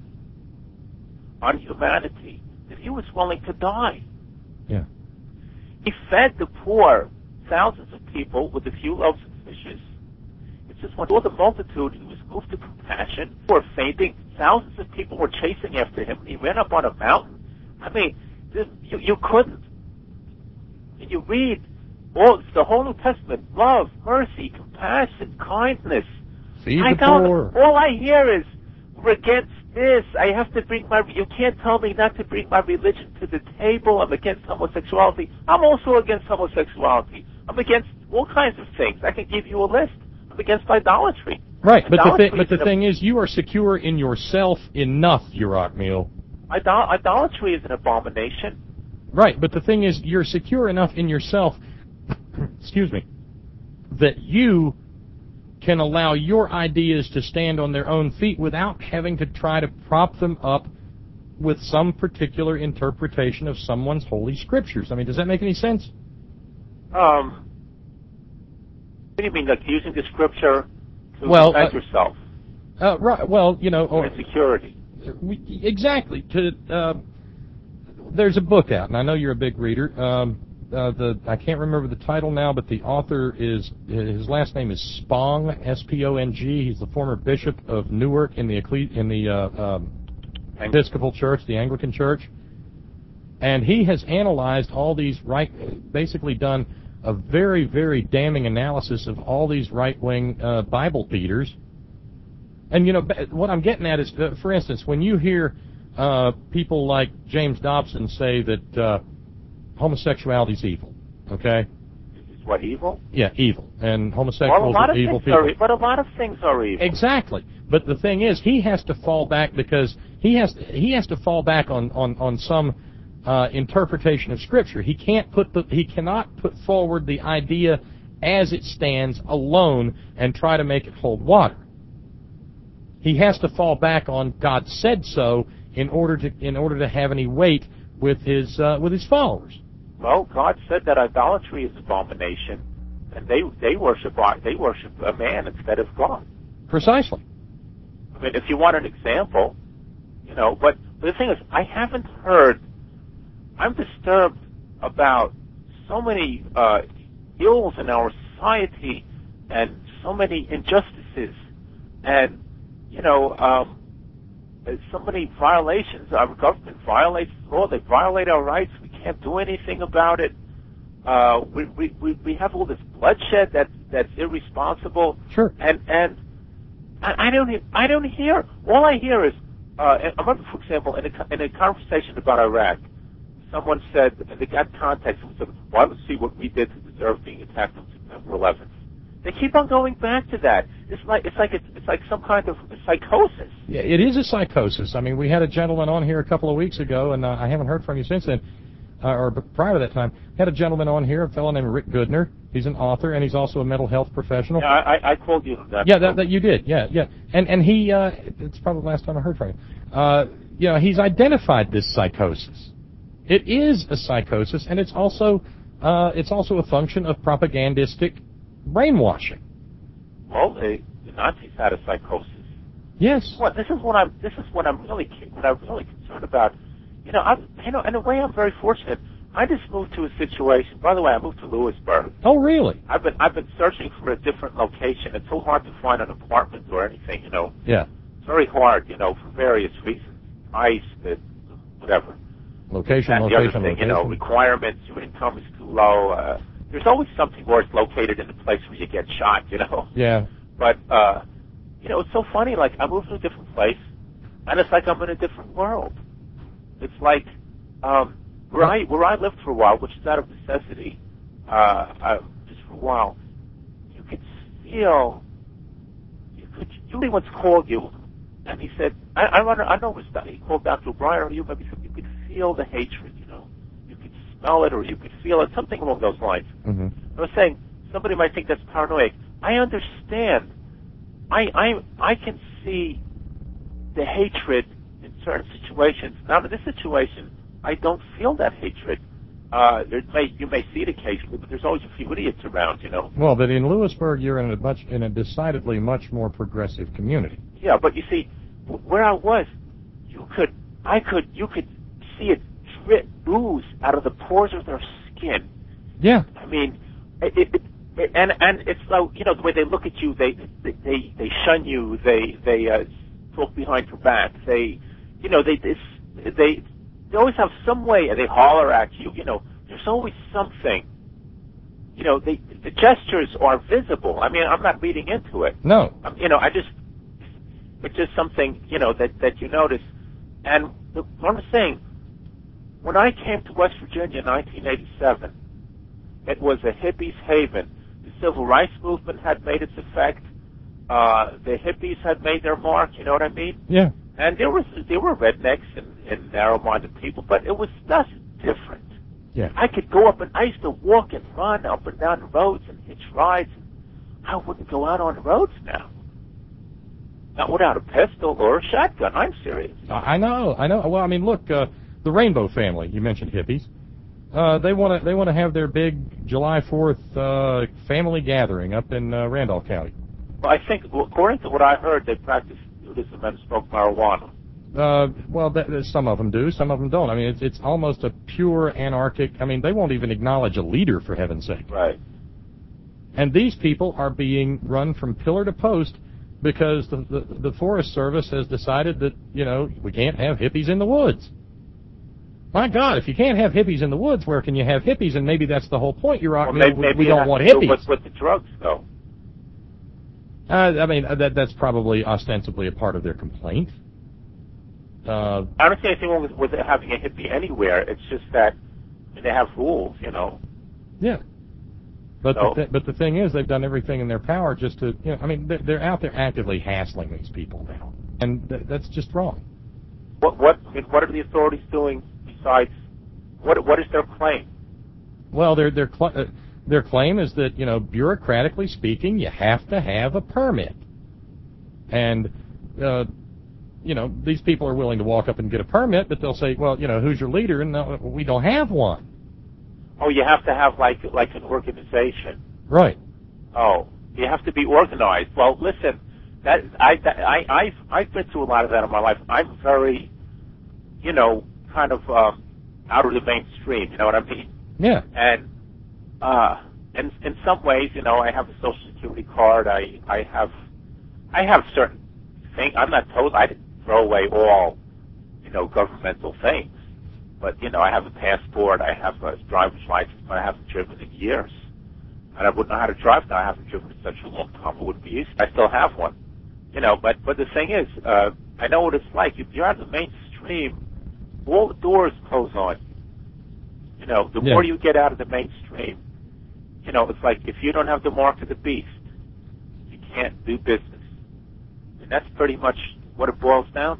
on humanity that he was willing to die. Yeah. He fed the poor, thousands of people, with a few loaves and fishes. It's just when all the multitude, he was moved to compassion, were fainting. Thousands of people were chasing after him. He ran up on a mountain. I mean, this, you, you couldn't. And you read all the whole New Testament: love, mercy, compassion, kindness. Feed I the don't. poor. All I hear is, we're against this. I have to bring my. You can't tell me not to bring my religion to the table. I'm against homosexuality. I'm also against homosexuality. I'm against all kinds of things. I can give you a list. I'm against idolatry. Right, but the, thi- but the is thing is, you are secure in yourself enough, Iraq Meal. Idol- idolatry is an abomination. Right, but the thing is, you're secure enough in yourself, excuse me, that you can allow your ideas to stand on their own feet without having to try to prop them up with some particular interpretation of someone's holy scriptures. I mean, does that make any sense? Um, what do you mean, like using the scripture to Well, defend uh, yourself? Uh, right. Well, you know, or Insecurity. We, exactly. To uh, there's a book out, and I know you're a big reader. Um, uh, the I can't remember the title now, but the author is his last name is Spong, S P O N G. He's the former bishop of Newark in the in the uh, um, Episcopal Church, the Anglican Church, and he has analyzed all these right, basically done a very very damning analysis of all these right-wing uh, Bible beaters. And, you know, what I'm getting at is, uh, for instance, when you hear uh, people like James Dobson say that uh, homosexuality is evil, okay? Is what, evil? Yeah, evil. And homosexuals well, a lot are of evil things people. Are, but a lot of things are evil. Exactly. But the thing is, he has to fall back because he has to, he has to fall back on, on, on some uh, interpretation of Scripture. He can't put the, he cannot put forward the idea as it stands alone and try to make it hold water. He has to fall back on God said so in order to in order to have any weight with his uh, with his followers. Well, God said that idolatry is abomination, and they they worship they worship a man instead of God. Precisely. I mean, if you want an example, you know. But, but the thing is, I haven't heard. I'm disturbed about so many uh, ills in our society and so many injustices and, you know, um, so many violations. Our government violates the law. They violate our rights. We can't do anything about it. Uh, we, we, we, we have all this bloodshed that, that's irresponsible. Sure. And, and I, I don't, I don't hear, all I hear is, uh, I remember, for example, in a, in a conversation about Iraq, someone said, they got context and said, well, let's see what we did to deserve being attacked on September eleventh. They keep on going back to that. It's like it's like it's, it's like some kind of psychosis. Yeah, it is a psychosis. I mean, we had a gentleman on here a couple of weeks ago, and uh, I haven't heard from you since then, uh, or prior to that time. Had a gentleman on here, a fellow named Rick Goodner. He's an author, and he's also a mental health professional. Yeah, I, I called you that. Yeah, that, that you did. Yeah, yeah. And and he, uh, it's probably the last time I heard from him. Uh, you know, he's identified this psychosis. It is a psychosis, and it's also uh, it's also a function of propagandistic brainwashing. Well, the, the Nazis had a psychosis. Yes. Well, this is what I'm. This is what I'm really what I'm really concerned about. You know, I'm, you know, in a way, I'm very fortunate. I just moved to a situation. By the way, I moved to Lewisburg. Oh, really? I've been I've been searching for a different location. It's so hard to find an apartment or anything. You know. Yeah. It's very hard. You know, for various reasons, price, the, whatever. Location, and location, the other thing, location. you know, requirements. Your income is too low. Uh, there's always something worse located in the place where you get shot. You know. Yeah. But uh, you know, it's so funny. Like I moved to a different place, and it's like I'm in a different world. It's like um, where I where I lived for a while, which is out of necessity, uh, uh, just for a while. You could feel. You could. Julie once called you, and he said, "I I, run, I know this stuff." He called Doctor O'Brien, or you maybe said you could feel the hatred. You know, you could smell it, or you could feel it. Something along those lines. Mm-hmm. I was saying somebody might think that's paranoid. I understand. I I I can see the hatred in certain situations. Now, in this situation, I don't feel that hatred. Uh, it may, you may see it occasionally, but there's always a few idiots around, you know. Well, but in Lewisburg, you're in a much in a decidedly much more progressive community. Yeah, but you see, where I was, you could, I could, you could see it drip, ooze out of the pores of their skin. Yeah. I mean, it, it, it and and it's like, you know, the way they look at you, they they they, they shun you, they they uh, talk behind your back, they, you know, they they they, they always have some way, they holler at you, you know. There's always something. You know, they, the gestures are visible. I mean, I'm not reading into it. No. Um, you know, I just, it's just something, you know, that, that you notice. And the, what I'm saying, when I came to West Virginia in nineteen eighty-seven, it was a hippie's haven. The civil rights movement had made its effect. Uh, the hippies had made their mark, you know what I mean? Yeah. And there was, there were rednecks and, and narrow-minded people, but it was just different. Yeah. I could go up and I used to walk and run up and down the roads and hitch rides. I wouldn't go out on the roads now. Not without a pistol or a shotgun. I'm serious. I know, I know. Well, I mean, look, uh, the Rainbow family. You mentioned hippies. Uh, they want to they want to have their big July fourth uh, family gathering up in uh, Randolph County. Well, I think, according to what I heard, they practice nudism and smoke marijuana. Uh, well, that, some of them do, some of them don't. I mean, it's it's almost a pure anarchic. I mean, they won't even acknowledge a leader, for heaven's sake. Right. And these people are being run from pillar to post because the, the the Forest Service has decided that, you know, we can't have hippies in the woods. My God, if you can't have hippies in the woods, where can you have hippies? And maybe that's the whole point. You're well, maybe, maybe, we, maybe we don't want to do hippies. with, with the drugs, though. Uh, I mean, that that's probably ostensibly a part of their complaint. Uh, I don't see anything wrong with, with having a hippie anywhere. It's just that they have rules, you know. Yeah. But so, the th- but the thing is, they've done everything in their power just to, you know, I mean, they're, they're out there actively hassling these people now, and th- that's just wrong. What what what are the authorities doing besides? What what is their claim? Well, their their cl- uh, their claim is that, you know, bureaucratically speaking, you have to have a permit, and uh, you know, these people are willing to walk up and get a permit, but they'll say, well, you know, who's your leader? And no, we don't have one. Oh, you have to have like like an organization. Right. Oh, you have to be organized. Well, listen, that I that, I I've I've been through a lot of that in my life. I'm very, you know, kind of um, out of the mainstream. You know what I mean? Yeah. And uh, in in some ways, you know, I have a Social Security card. I I have I have certain things. I'm not told I didn't throw away all, you know, governmental things. But, you know, I have a passport, I have a driver's license, but I haven't driven in years. And I wouldn't know how to drive now. I haven't driven in such a long time. It wouldn't be easy. I still have one. You know, but, but the thing is, uh, I know what it's like. If you're on the mainstream, all the doors close on you. You know, the Yeah. more you get out of the mainstream, you know, it's like if you don't have the mark of the beast, you can't do business. And that's pretty much what it boils down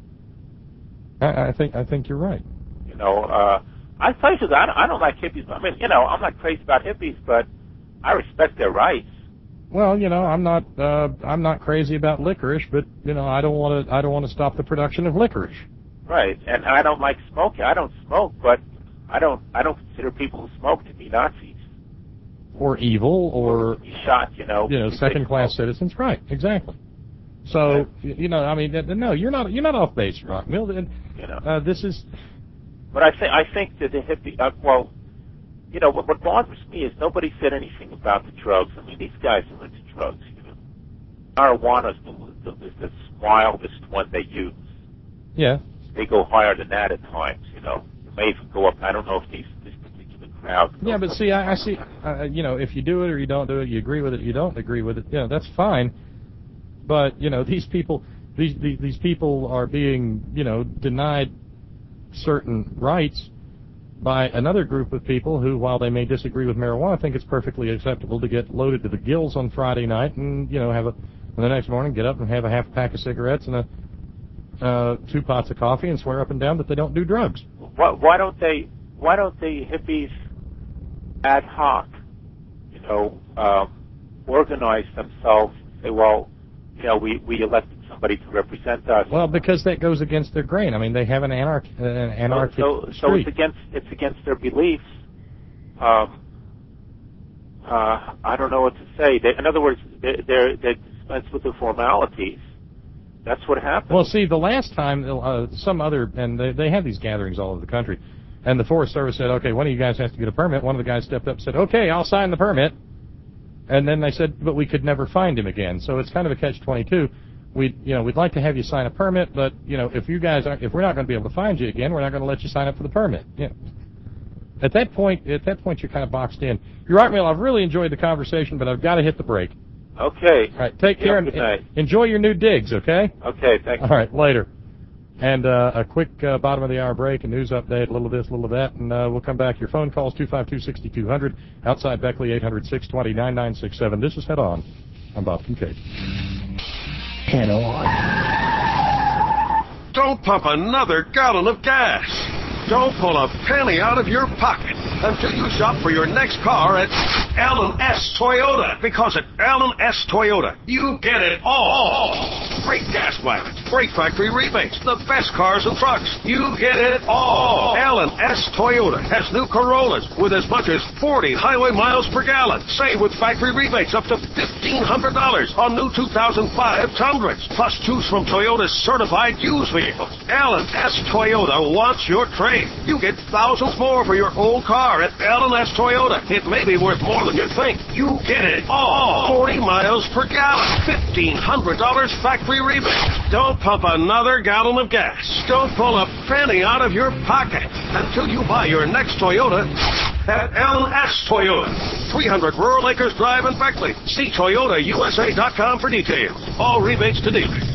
to. I, I think I think you're right. You know, uh, I tell you, I don't, I don't like hippies. I mean, you know, I'm not crazy about hippies, but I respect their rights. Well, you know, I'm not uh, I'm not crazy about licorice, but you know, I don't want to I don't want to stop the production of licorice. Right, and I don't like smoking. I don't smoke, but I don't I don't consider people who smoke to be Nazis. Or evil, or, or to be shot. You know, you know, second-class citizens. Right, exactly. So, right. you know, I mean, no, you're not you're not off base, Rockmill. You know, uh, this is. But I think I think that the hippie, uh, well, you know, what, what bothers me is nobody said anything about the drugs. I mean, these guys are into drugs. You know, marijuana's the, the, the wildest one they use. Yeah. They go higher than that at times. You know, they may even go up. I don't know if these this particular crowd. Yeah, but see, I, I see. Uh, you know, if you do it or you don't do it, you agree with it, you don't agree with it. You know, that's fine. But you know, these people, these these, these people are being, you know, denied certain rights by another group of people who, while they may disagree with marijuana, think it's perfectly acceptable to get loaded to the gills on Friday night and, you know, have a, and the next morning get up and have a half pack of cigarettes and a, uh, two pots of coffee and swear up and down that they don't do drugs. Why, why don't they, why don't the hippies ad hoc, you know, um, organize themselves and say, well, you know, we, we elected somebody to represent us. Well, because that goes against their grain. I mean, they have an anarch, uh, an anarchic so, so, so it's against it's against their beliefs. Um, uh, I don't know what to say. They, in other words, they they're, they dispense with the formalities. That's what happened. Well, see, the last time uh, some other, and they, they have these gatherings all over the country, and the Forest Service said, okay, one of you guys has to get a permit. One of the guys stepped up and said, okay, I'll sign the permit. And then they said, but we could never find him again. So it's kind of a catch twenty-two. We, you know, we'd like to have you sign a permit, but you know, if you guys, are, if we're not going to be able to find you again, we're not going to let you sign up for the permit. Yeah. At that point, at that point, you're kind of boxed in. You're right, Neil. I've really enjoyed the conversation, but I've got to hit the break. Okay. All right. Take yeah, care good and night. enjoy your new digs. Okay. Okay. Thanks. All right. Later. And uh, a quick uh, bottom of the hour break, a news update, a little of this, a little of that, and uh, we'll come back. Your phone calls two five two, six two zero zero. Outside Beckley, eight hundred, six two zero, nine nine six seven. This is Head On. I'm Bob Kincaid. Head On. Don't pump another gallon of gas. Don't pull a penny out of your pocket until you shop for your next car at Allen S. Toyota. Because at Allen S. Toyota, you get it all. Great gas mileage, great factory rebates, the best cars and trucks. You get it all. Allen S. Toyota has new Corollas with as much as forty highway miles per gallon. Save with factory rebates up to fifteen hundred dollars on new two thousand five Tundras. Plus, choose from Toyota's certified used vehicles. Allen S. Toyota wants your trade. You get thousands more for your old car at Allen S. Toyota. It may be worth more than you think. You get it all. forty miles per gallon. fifteen hundred dollars factory rebate. Don't pump another gallon of gas. Don't pull a penny out of your pocket until you buy your next Toyota at Allen S. Toyota. three hundred Rural Acres Drive in Beckley. See Toyota U S A dot com for details. All rebates to dealers.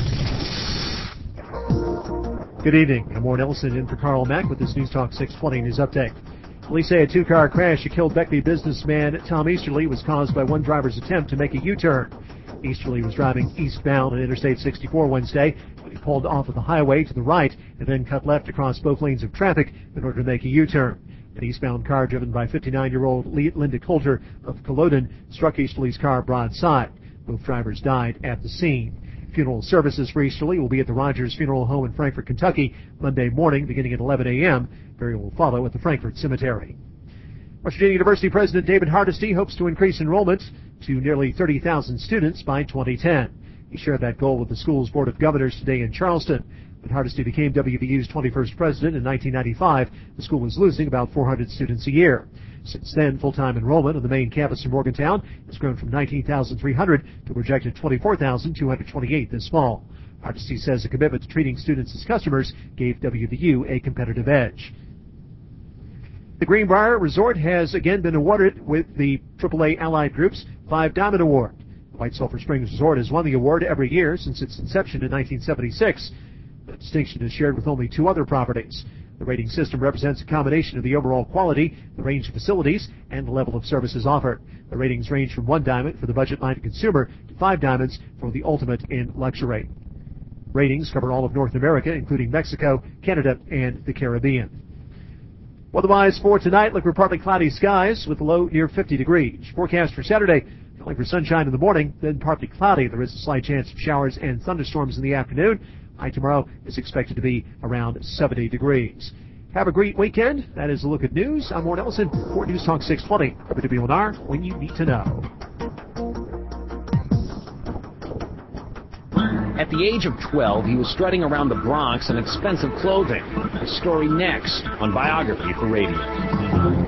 Good evening. I'm Warren Ellison in for Carl Mack with this News Talk six twenty News Update. Police say a two-car crash that killed Beckley businessman Tom Easterly was caused by one driver's attempt to make a U-turn. Easterly was driving eastbound on Interstate sixty-four Wednesday when he pulled off of the highway to the right and then cut left across both lanes of traffic in order to make a U-turn. An eastbound car driven by fifty-nine-year-old Linda Coulter of Culloden struck Easterly's car broadside. Both drivers died at the scene. Funeral services for Easterly will be at the Rogers Funeral Home in Frankfort, Kentucky, Monday morning beginning at eleven a.m. Burial will follow at the Frankfort Cemetery. West Virginia University President David Hardesty hopes to increase enrollment to nearly thirty thousand students by twenty ten. He shared that goal with the school's Board of Governors today in Charleston. When Hardesty became W V U's twenty-first president in nineteen ninety-five, the school was losing about four hundred students a year. Since then, full-time enrollment on the main campus in Morgantown has grown from nineteen thousand three hundred to a projected twenty-four thousand two hundred twenty-eight this fall. Hardesty says a commitment to treating students as customers gave W V U a competitive edge. The Greenbrier Resort has again been awarded with the triple A Allied Group's Five Diamond Award. The White Sulphur Springs Resort has won the award every year since its inception in nineteen seventy-six. The distinction is shared with only two other properties. The rating system represents a combination of the overall quality, the range of facilities, and the level of services offered. The ratings range from one diamond for the budget-minded consumer to five diamonds for the ultimate in luxury. Ratings cover all of North America, including Mexico, Canada, and the Caribbean. Weather-wise for tonight, look for partly cloudy skies with a low near fifty degrees. Forecast for Saturday, calling for sunshine in the morning, then partly cloudy. There is a slight chance of showers and thunderstorms in the afternoon. High tomorrow is expected to be around seventy degrees. Have a great weekend. That is a look at news. I'm Warren Ellison for News Talk six twenty. W W N R, when you need to know. At the age of twelve, he was strutting around the Bronx in expensive clothing. The story next on Biography for Radio.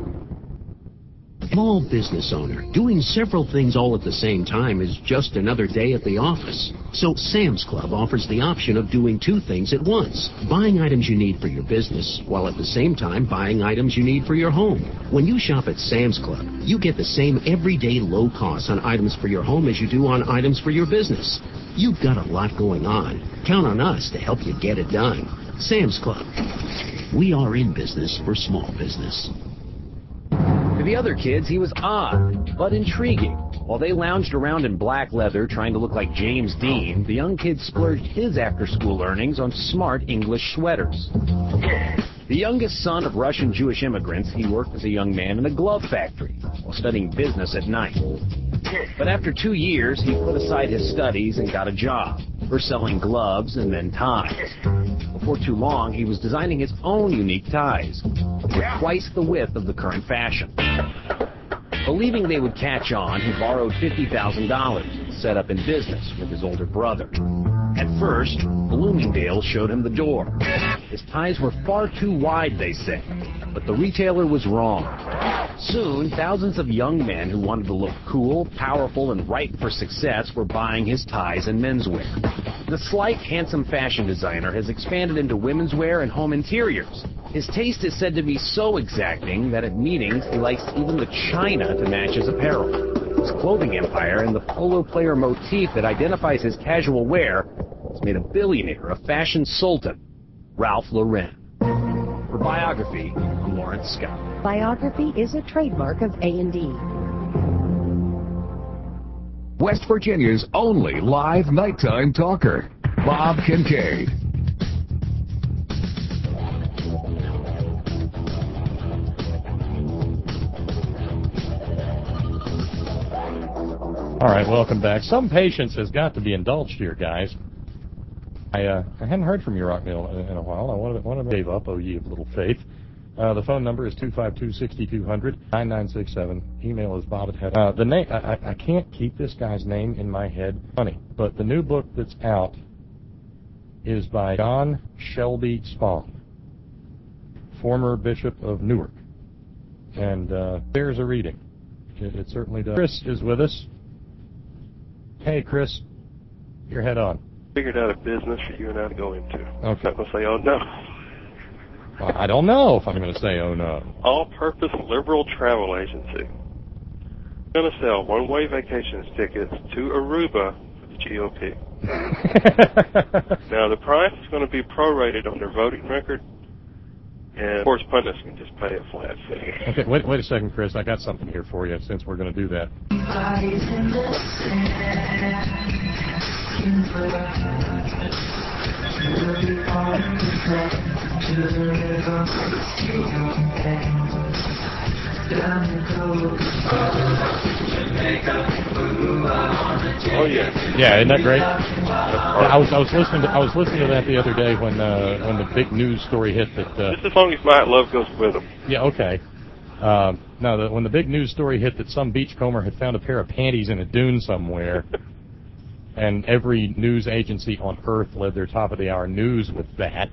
Small business owner. Doing several things all at the same time is just another day at the office. So Sam's Club offers the option of doing two things at once. Buying items you need for your business, while at the same time buying items you need for your home. When you shop at Sam's Club, you get the same everyday low costs on items for your home as you do on items for your business. You've got a lot going on. Count on us to help you get it done. Sam's Club. We are in business for small business. To the other kids, he was odd, but intriguing. While they lounged around in black leather trying to look like James Dean, the young kid splurged his after-school earnings on smart English sweaters. The youngest son of Russian Jewish immigrants, he worked as a young man in a glove factory while studying business at night. But after two years, he put aside his studies and got a job for selling gloves and then ties. Before too long, he was designing his own unique ties with twice the width of the current fashion. Believing they would catch on, he borrowed fifty thousand dollars and set up in business with his older brother. At first, Bloomingdale's showed him the door. His ties were far too wide, they said, but the retailer was wrong. Soon, thousands of young men who wanted to look cool, powerful, and ripe for success were buying his ties and menswear. The slight, handsome fashion designer has expanded into women's wear and home interiors. His taste is said to be so exacting that at meetings he likes even the china to match his apparel. His clothing empire and the polo player motif that identifies his casual wear has made a billionaire a fashion sultan, Ralph Lauren. For Biography, I'm Lawrence Scott. Biography is a trademark of A and D. West Virginia's only live nighttime talker, Bob Kincaid. All right, welcome back. Some patience has got to be indulged here, guys. I uh, I hadn't heard from you, Rockville, in, in a while. I wanted, wanted to give up, oh ye of little faith. Uh, the phone number is two five two, six two zero zero, nine nine six seven. Email is bob at head. Uh, the name, I, I can't keep this guy's name in my head. Funny, but the new book that's out is by John Shelby Spong, former Bishop of Newark. And uh, there's a reading. It, it certainly does. Chris is with us. Hey, Chris, your head on. Figured out a business for you and I to go into. Okay. I'm not going to say, oh, no. Well, I don't know if I'm going to say, oh, no. All-purpose liberal travel agency. I'm going to sell one-way vacations tickets to Aruba for the G O P. Now, the price is going to be prorated on their voting record, and, of course, pundits can just pay a flat fee. Okay, wait, wait a second, Chris. I got something here for you since we're going to do that. Oh yeah, yeah, isn't that great? I was I was listening to I was listening to that the other day when uh, when the big news story hit that. Uh, Just as long as my love goes with them. Yeah, okay. Uh, now, the, when the big news story hit that some beachcomber had found a pair of panties in a dune somewhere, and every news agency on earth led their top-of-the-hour news with that.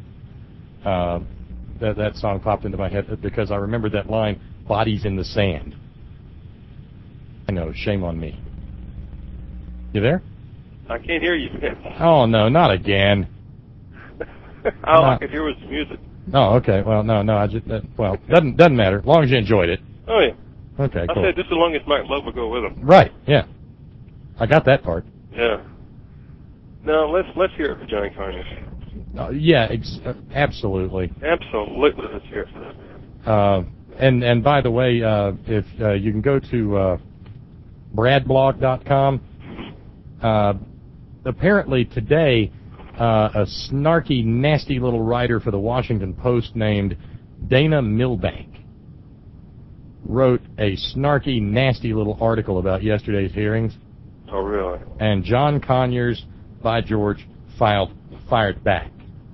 Uh, that, that song popped into my head because I remembered that line, "Bodies in the sand." I know, shame on me. You there? I can't hear you. Oh, no, not again. All I Not- could hear was the music. Oh, okay. Well, no, no, I just, uh, well, doesn't, doesn't matter, as long as you enjoyed it. Oh, yeah. Okay, I cool. said just as long as Mike Love will go with him. Right, yeah. I got that part. Yeah. Now, let's let's hear it for Johnny Conyers. Uh, yeah, ex- uh, absolutely. Absolutely, let's hear it for that man. Uh, and, and by the way, uh, if uh, you can go to uh, brad blog dot com, uh, apparently today uh, a snarky, nasty little writer for the Washington Post named Dana Milbank wrote a snarky, nasty little article about yesterday's hearings. Oh, really? And John Conyers, by George, filed fired back.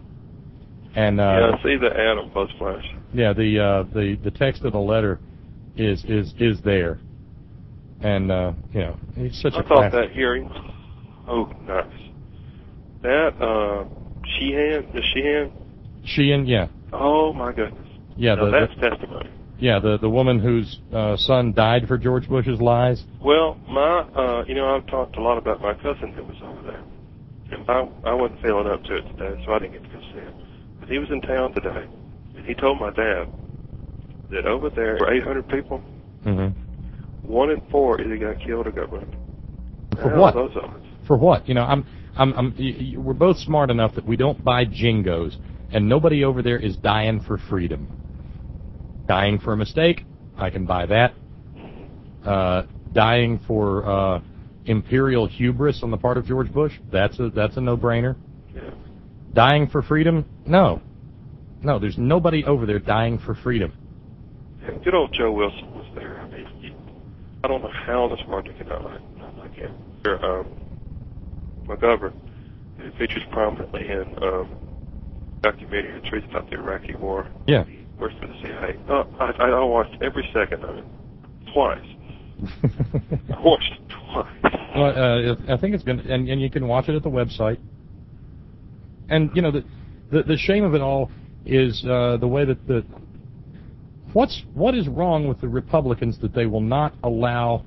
And uh, yeah, I see the ad on BuzzFlash. yeah, the uh, the the text of the letter is is is there, and uh, you know, he's such I a thought classic. that hearing, oh, nice. That, uh, Sheehan, the Sheehan, Sheehan, yeah, oh, my goodness. yeah, Now, the, that's the testimony. yeah the the woman whose uh, son died for George Bush's lies. Well, my, uh, you know, I've talked a lot about my cousin who was over there. And I, I wasn't feeling up to it today, so I didn't get to go see him. But he was in town today, and he told my dad that over there were eight hundred people. Mm-hmm. One in four either got killed or got wounded. For Hell, what? Those odds. For what? You know, I'm, I'm, I'm. Y- y- we're both smart enough that we don't buy jingos, and nobody over there is dying for freedom. Dying for a mistake, I can buy that. Uh, dying for uh, imperial hubris on the part of George Bush, that's a that's a no-brainer. Yeah. Dying for freedom, no, no. There's nobody over there dying for freedom. Yeah, good old Joe Wilson was there. I mean, he, I don't know how this market cannot like, not like him. There, um, McGovern, who features prominently in um, documentary and truth about the Iraqi War. Yeah. He works for the C I A. Oh, I, I watched every second of it, twice. I watched it twice. Well, uh, I think it's going to, and, and you can watch it at the website. And you know, the the, the shame of it all is uh, the way that the what's what is wrong with the Republicans that they will not allow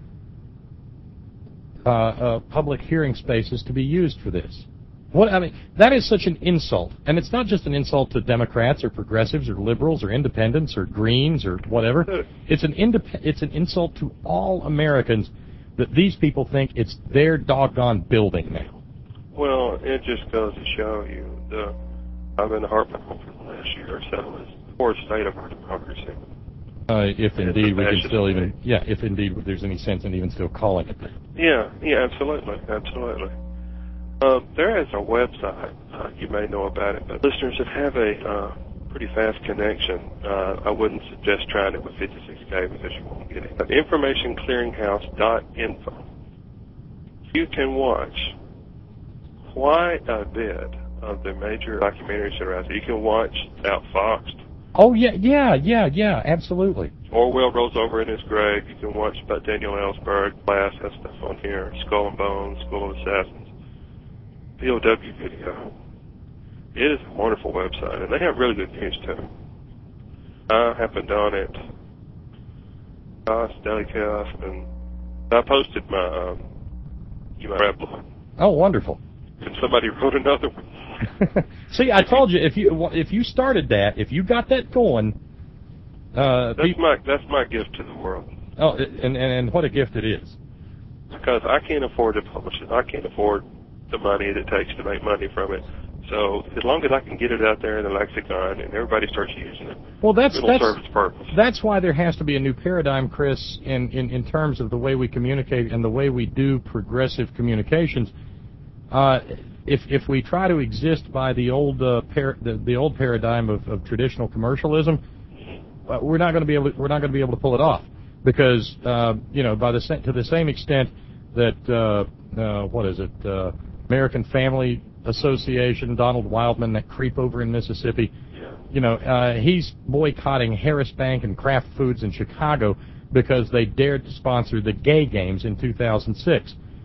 uh, uh, public hearing spaces to be used for this. What I mean, that is such an insult, and it's not just an insult to Democrats or progressives or liberals or independents or Greens or whatever. It's an indep- It's an insult to all Americans that these people think it's their doggone building now. Well, it just goes to show you the I've been harping on for the last year or so is the poor state of our democracy. Uh, if indeed we can fascist still even, state. yeah, if indeed there's any sense in even still calling it that. Yeah, yeah, absolutely, absolutely. Uh, there is a website, uh, you may know about it, but listeners that have a uh, pretty fast connection, uh, I wouldn't suggest trying it with fifty-six K because you won't get it. information clearinghouse dot info. You can watch quite a bit of the major documentaries that are out there. You can watch Outfoxed. Oh yeah, yeah, yeah, yeah, absolutely. Orwell rolls over in his grave. You can watch about Daniel Ellsberg, Glass, has stuff on here, Skull and Bones, School of Assassins. P O W video. It is a wonderful website, and they have really good news, too. I happened on it, Gosh, Daily Chaos, and I posted my, um, you might grab blog, Oh, wonderful. and somebody wrote another one. See, I told you, if you if you started that, if you got that going, uh, That's people, my that's my gift to the world, oh, and, and and what a gift it is. because I can't afford to publish it. I can't afford the money that it takes to make money from it. So as long as I can get it out there in the lexicon and everybody starts using it, Well, that's it'll that's serve its purpose. that's why there has to be a new paradigm, Chris, in, in, in terms of the way we communicate and the way we do progressive communications. Uh, if if we try to exist by the old uh, par- the, the old paradigm of, of traditional commercialism, uh, we're not going to be able to, we're not going to be able to pull it off because uh, you know by the sa- to the same extent that uh, uh, what is it uh, American Family Association, Donald Wildman, that creep over in Mississippi, you know, uh, he's boycotting Harris Bank and Kraft Foods in Chicago because they dared to sponsor the gay games in two thousand six.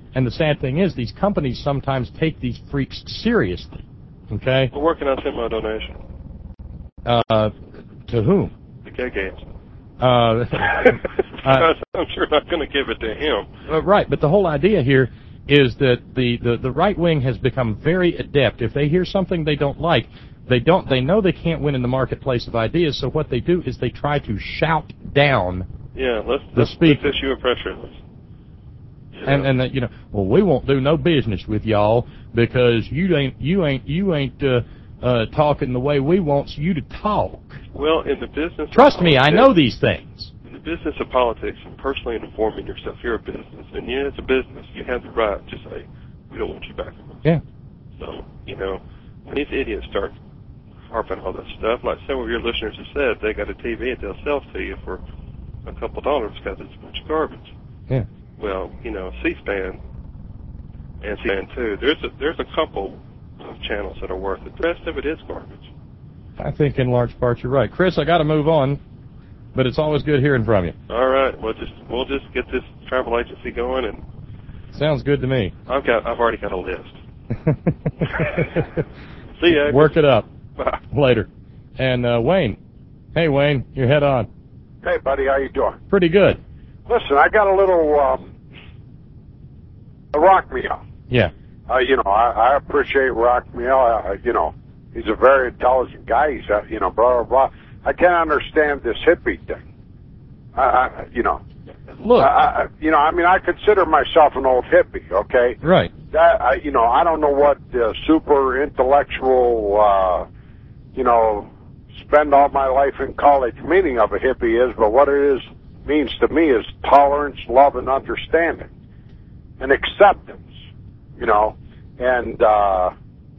And the sad thing is, these companies sometimes take these freaks seriously. Okay? Well, where can I send my donation? Uh, to whom? The gay games. Uh, uh, I'm sure not going to give it to him. uh, right, but the whole idea here is that the, the, the right wing has become very adept. If they hear something they don't like, they don't. They know they can't win in the marketplace of ideas. So what they do is they try to shout down. Yeah, let's the let's, speaker. let's issue a press release. And and that, you know, well, we won't do no business with y'all because you ain't you ain't you ain't uh, uh, talking the way we want you to talk. Well, in the business, Trust me, I know these things. In the business of politics and personally informing yourself, you're a business, and yeah, it's a business. You have the right to say we don't want you back. Yeah. So you know, when these idiots start harping all this stuff, like some of your listeners have said, they got a T V and they'll sell it to you for a couple dollars because it's a bunch of garbage. Yeah. Well, you know, C-SPAN and C-SPAN two, there's a, there's a couple of channels that are worth it. The rest of it is garbage. I think in large part you're right. Chris, I got to move on, but it's always good hearing from you. All right, we'll just we'll just get this travel agency going, and sounds good to me. I've got I've already got a list. See ya. Work it up. Bye. Later. And uh, Wayne, hey Wayne, your head on. Hey buddy, how you doing? Pretty good. Listen, I got a little um, a rock me up. Yeah. Uh, you know, I, I appreciate Rock Meal. Uh, you know, he's a very intelligent guy. He's, uh, you know, blah, blah, blah. I can't understand this hippie thing. I, I you know. Look. I, I, you know, I mean, I consider myself an old hippie, okay? Right. That, I, you know, I don't know what uh, super intellectual, uh, you know, spend all my life in college meaning of a hippie is, but what it is means to me is tolerance, love, and understanding. And acceptance. You know, and uh,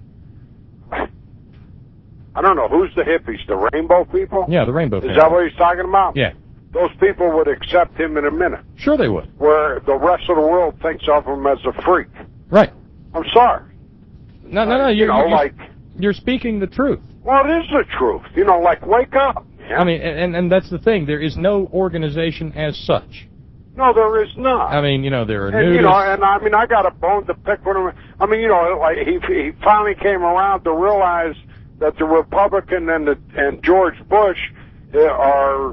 I don't know, who's the hippies? The rainbow people? Yeah, the rainbow people. Is that what he's talking about? Yeah. Those people would accept him in a minute. Sure they would. Where the rest of the world thinks of him as a freak. Right. I'm sorry. No, no, no. Uh, You're, you know, you're, like, you're speaking the truth. Well, it is the truth. You know, like, wake up. Man. I mean, and, and that's the thing. There is no organization as such. No, there is not. I mean, you know, there are and, nudists. You know, and I mean, I got a bone to pick with him. I mean, you know, like he he finally came around to realize that the Republican and the and George Bush are,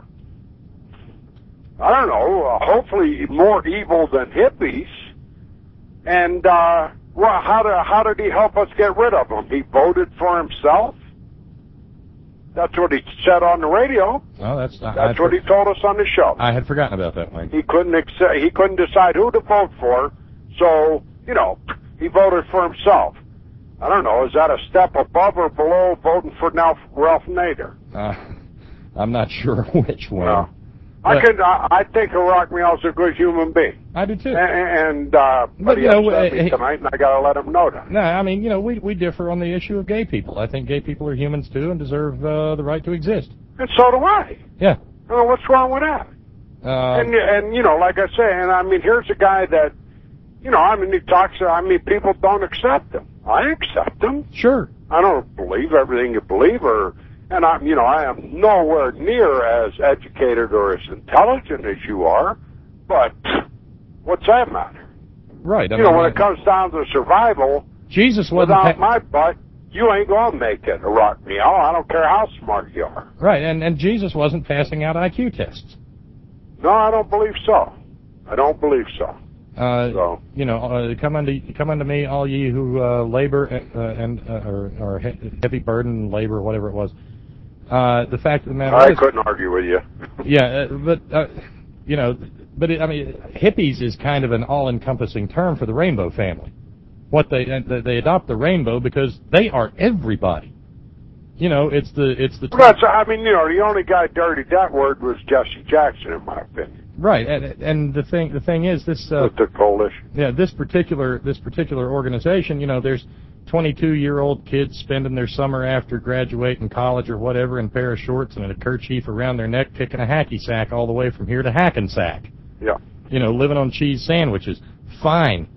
I don't know, uh, hopefully more evil than hippies. And uh, well, how did how did he help us get rid of them? He voted for himself. That's what he said on the radio. Oh, that's that's I'd what he told us on the show. I had forgotten about that, Wayne. He couldn't accept, he couldn't decide who to vote for, so you know he voted for himself. I don't know. Is that a step above or below voting for Ralph Nader? Uh, I'm not sure which one. No. I could. I, I think Rock Meal's a good human being. I do too. And, and uh, but, but he you know, upset uh, me tonight, and I got to let him know that. No, I mean, you know, we we differ on the issue of gay people. I think gay people are humans too and deserve uh, the right to exist. And so do I. Yeah. Well, what's wrong with that? Uh, and and you know, like I say, and I mean, here's a guy that, you know, I mean, he talks. I mean, people don't accept him. I accept him. Sure. I don't believe everything you believe, or. And I'm, you know, I am nowhere near as educated or as intelligent as you are, but what's that matter? Right. I you mean, know, when I, it comes down to survival, Jesus wasn't without pa- my butt, you ain't gonna make it, Rock Meal. I don't care how smart you are. Right, and and Jesus wasn't passing out I Q tests. No, I don't believe so. I don't believe so. Uh, so. You know, uh, come unto come unto me, all ye who uh, labor uh, and uh, or, or heavy burden, labor, whatever it was. Uh, the fact of the matter I is, couldn't argue with you. yeah, uh, but uh, you know, but it, I mean, hippies is kind of an all-encompassing term for the rainbow family. What they they adopt the rainbow because they are everybody. You know, it's the it's the. Well, that's, I mean, you know, the only guy dirty that word was Jesse Jackson, in my opinion. Right, and and the thing the thing is this. Uh, With the coalition. Yeah, this particular this particular organization, you know, there's twenty-two-year-old kids spending their summer after graduating college or whatever in a pair of shorts and a kerchief around their neck, kicking a hacky sack all the way from here to Hackensack. Yeah. You know, living on cheese sandwiches. Fine.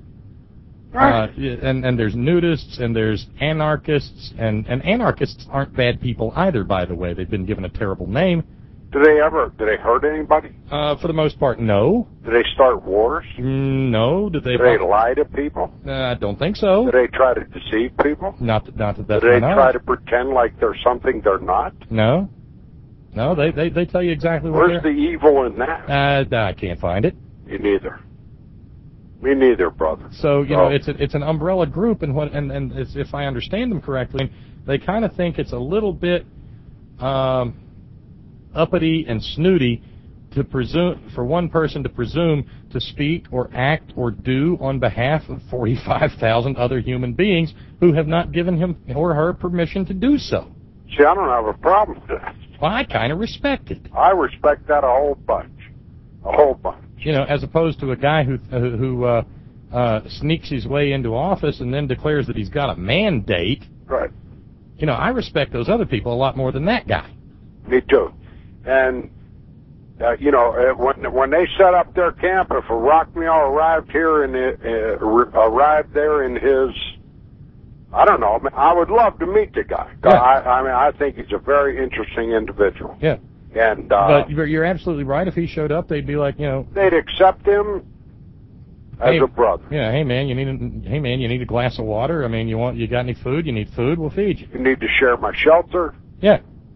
Right. Uh, and and there's nudists and there's anarchists and and anarchists aren't bad people either. By the way, they've been given a terrible name. Do they ever, do they hurt anybody? Uh, for the most part, no. Do they start wars? Mm, no. Do they? Do they lie to people? Uh, I don't think so. Do they try to deceive people? Not, to, not to that. Do they try to pretend like they're something they're not? No. No, they, they, they tell you exactly what Where's they're... the evil in that? Uh, I can't find it. Me neither. Me neither, brother. So, you oh. know, it's a, it's an umbrella group, and what and, and it's, if I understand them correctly, they kind of think it's a little bit um, uppity and snooty to presume for one person to presume to speak or act or do on behalf of forty-five thousand other human beings who have not given him or her permission to do so. See, I don't have a problem with that. Well, I kind of respect it. I respect that a whole bunch. A whole bunch. You know, as opposed to a guy who who uh, uh, sneaks his way into office and then declares that he's got a mandate. Right. You know, I respect those other people a lot more than that guy. Me too. And, uh, you know, uh, when when they set up their camp, if a Rockmeal arrived here and uh, arrived there in his, I don't know, I would love to meet the guy. Yeah. I, I mean, I think he's a very interesting individual. Yeah. And uh, but you're absolutely right. If he showed up, they'd be like, you know, they'd accept him as hey, a brother. Yeah, hey man, you need a, hey man, you need a glass of water. I mean, you want you got any food? You need food? We'll feed you. You need to share my shelter. Yeah.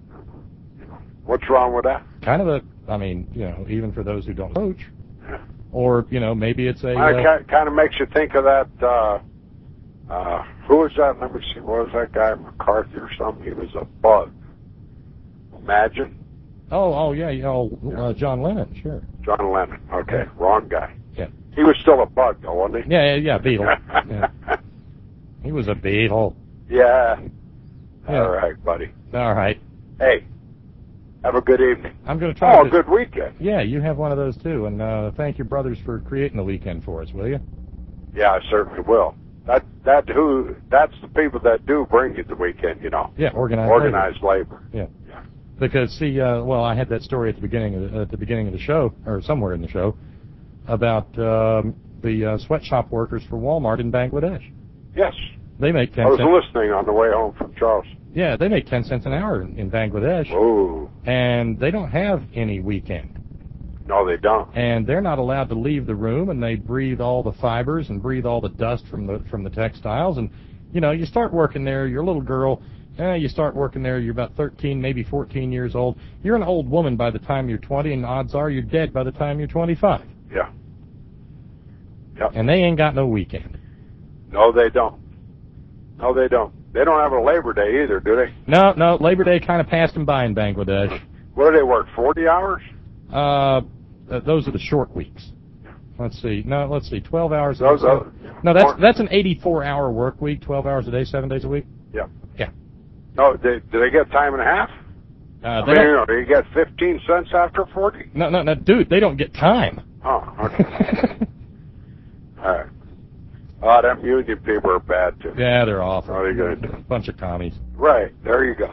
What's wrong with that? Kind of a, I mean, you know, even for those who don't coach, or you know, maybe it's a. It uh, kind of makes you think of that. Uh, uh, who was that? Let me see. What was that guy? McCarthy or something? He was a bug. Imagine. Oh, oh yeah, yeah, oh, uh, John Lennon, sure. John Lennon. Okay, wrong guy. Yeah. He was still a bug, though, wasn't he? Yeah, yeah, yeah Beetle. yeah. He was a Beetle. Yeah. yeah. All right, buddy. All right. Hey, have a good evening. I'm going to try. Oh, to, a good weekend. Yeah, you have one of those too, and uh, thank your brothers for creating the weekend for us, will you? Yeah, I certainly will. That that who that's the people that do bring you the weekend, you know. Yeah, organized. Organized labor. labor. Yeah. Yeah. Because see, uh, well, I had that story at the beginning of the, at the beginning of the show, or somewhere in the show, about um, the uh, sweatshop workers for Walmart in Bangladesh. Yes. They make ten I was cents. listening on the way home from Charleston. Yeah, they make ten cents an hour in, in Bangladesh. Ooh. And they don't have any weekend. No, they don't. And they're not allowed to leave the room, and they breathe all the fibers and breathe all the dust from the from the textiles. And you know, you start working there, you're a little girl. Eh, you start working there, you're about thirteen, maybe fourteen years old. You're an old woman by the time you're twenty, and odds are you're dead by the time you're twenty-five. Yeah. Yep. And they ain't got no weekend. No, they don't. No, they don't. They don't have a Labor Day either, do they? No, no, Labor Day kind of passed them by in Bangladesh. What do they work, forty hours? Uh, those are the short weeks. Let's see. No, let's see. twelve hours a those day. Are, no, that's that's an eighty-four hour work week, twelve hours a day, seven days a week. Yeah. Yeah. No, they, do they get time and a half? Uh, I they mean, don't, you know, do you get fifteen cents after forty? No, no, no, dude, they don't get time. Oh, okay. All right. Oh, them union people are bad, too. Yeah, they're awful. What are you going to do? Bunch of commies. Right. There you go.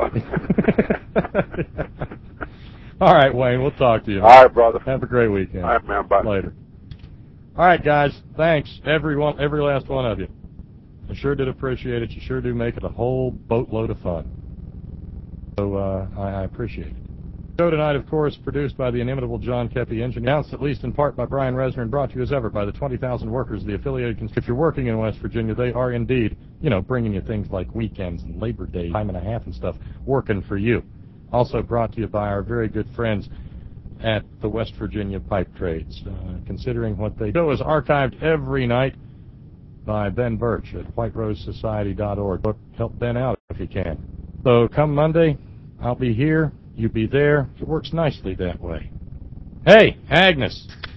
All right, Wayne, we'll talk to you. All right, brother. Have a great weekend. All right, man. Bye. Later. All right, guys. Thanks, every one, every last one of you. I sure did appreciate it. You sure do make it a whole boatload of fun. So uh, I, I appreciate it. The show tonight, of course, produced by the inimitable John Kepi, engineered, announced at least in part by Brian Resner, and brought to you as ever by the twenty thousand workers of the affiliated. Cons- if you're working in West Virginia, they are indeed, you know, bringing you things like weekends and Labor Day, time and a half and stuff, working for you. Also brought to you by our very good friends at the West Virginia Pipe Trades. Uh, considering what they do is archived every night by Ben Birch at white rose society dot org. Help Ben out if you can. So come Monday, I'll be here, you be there. It works nicely that way. Hey, Agnes.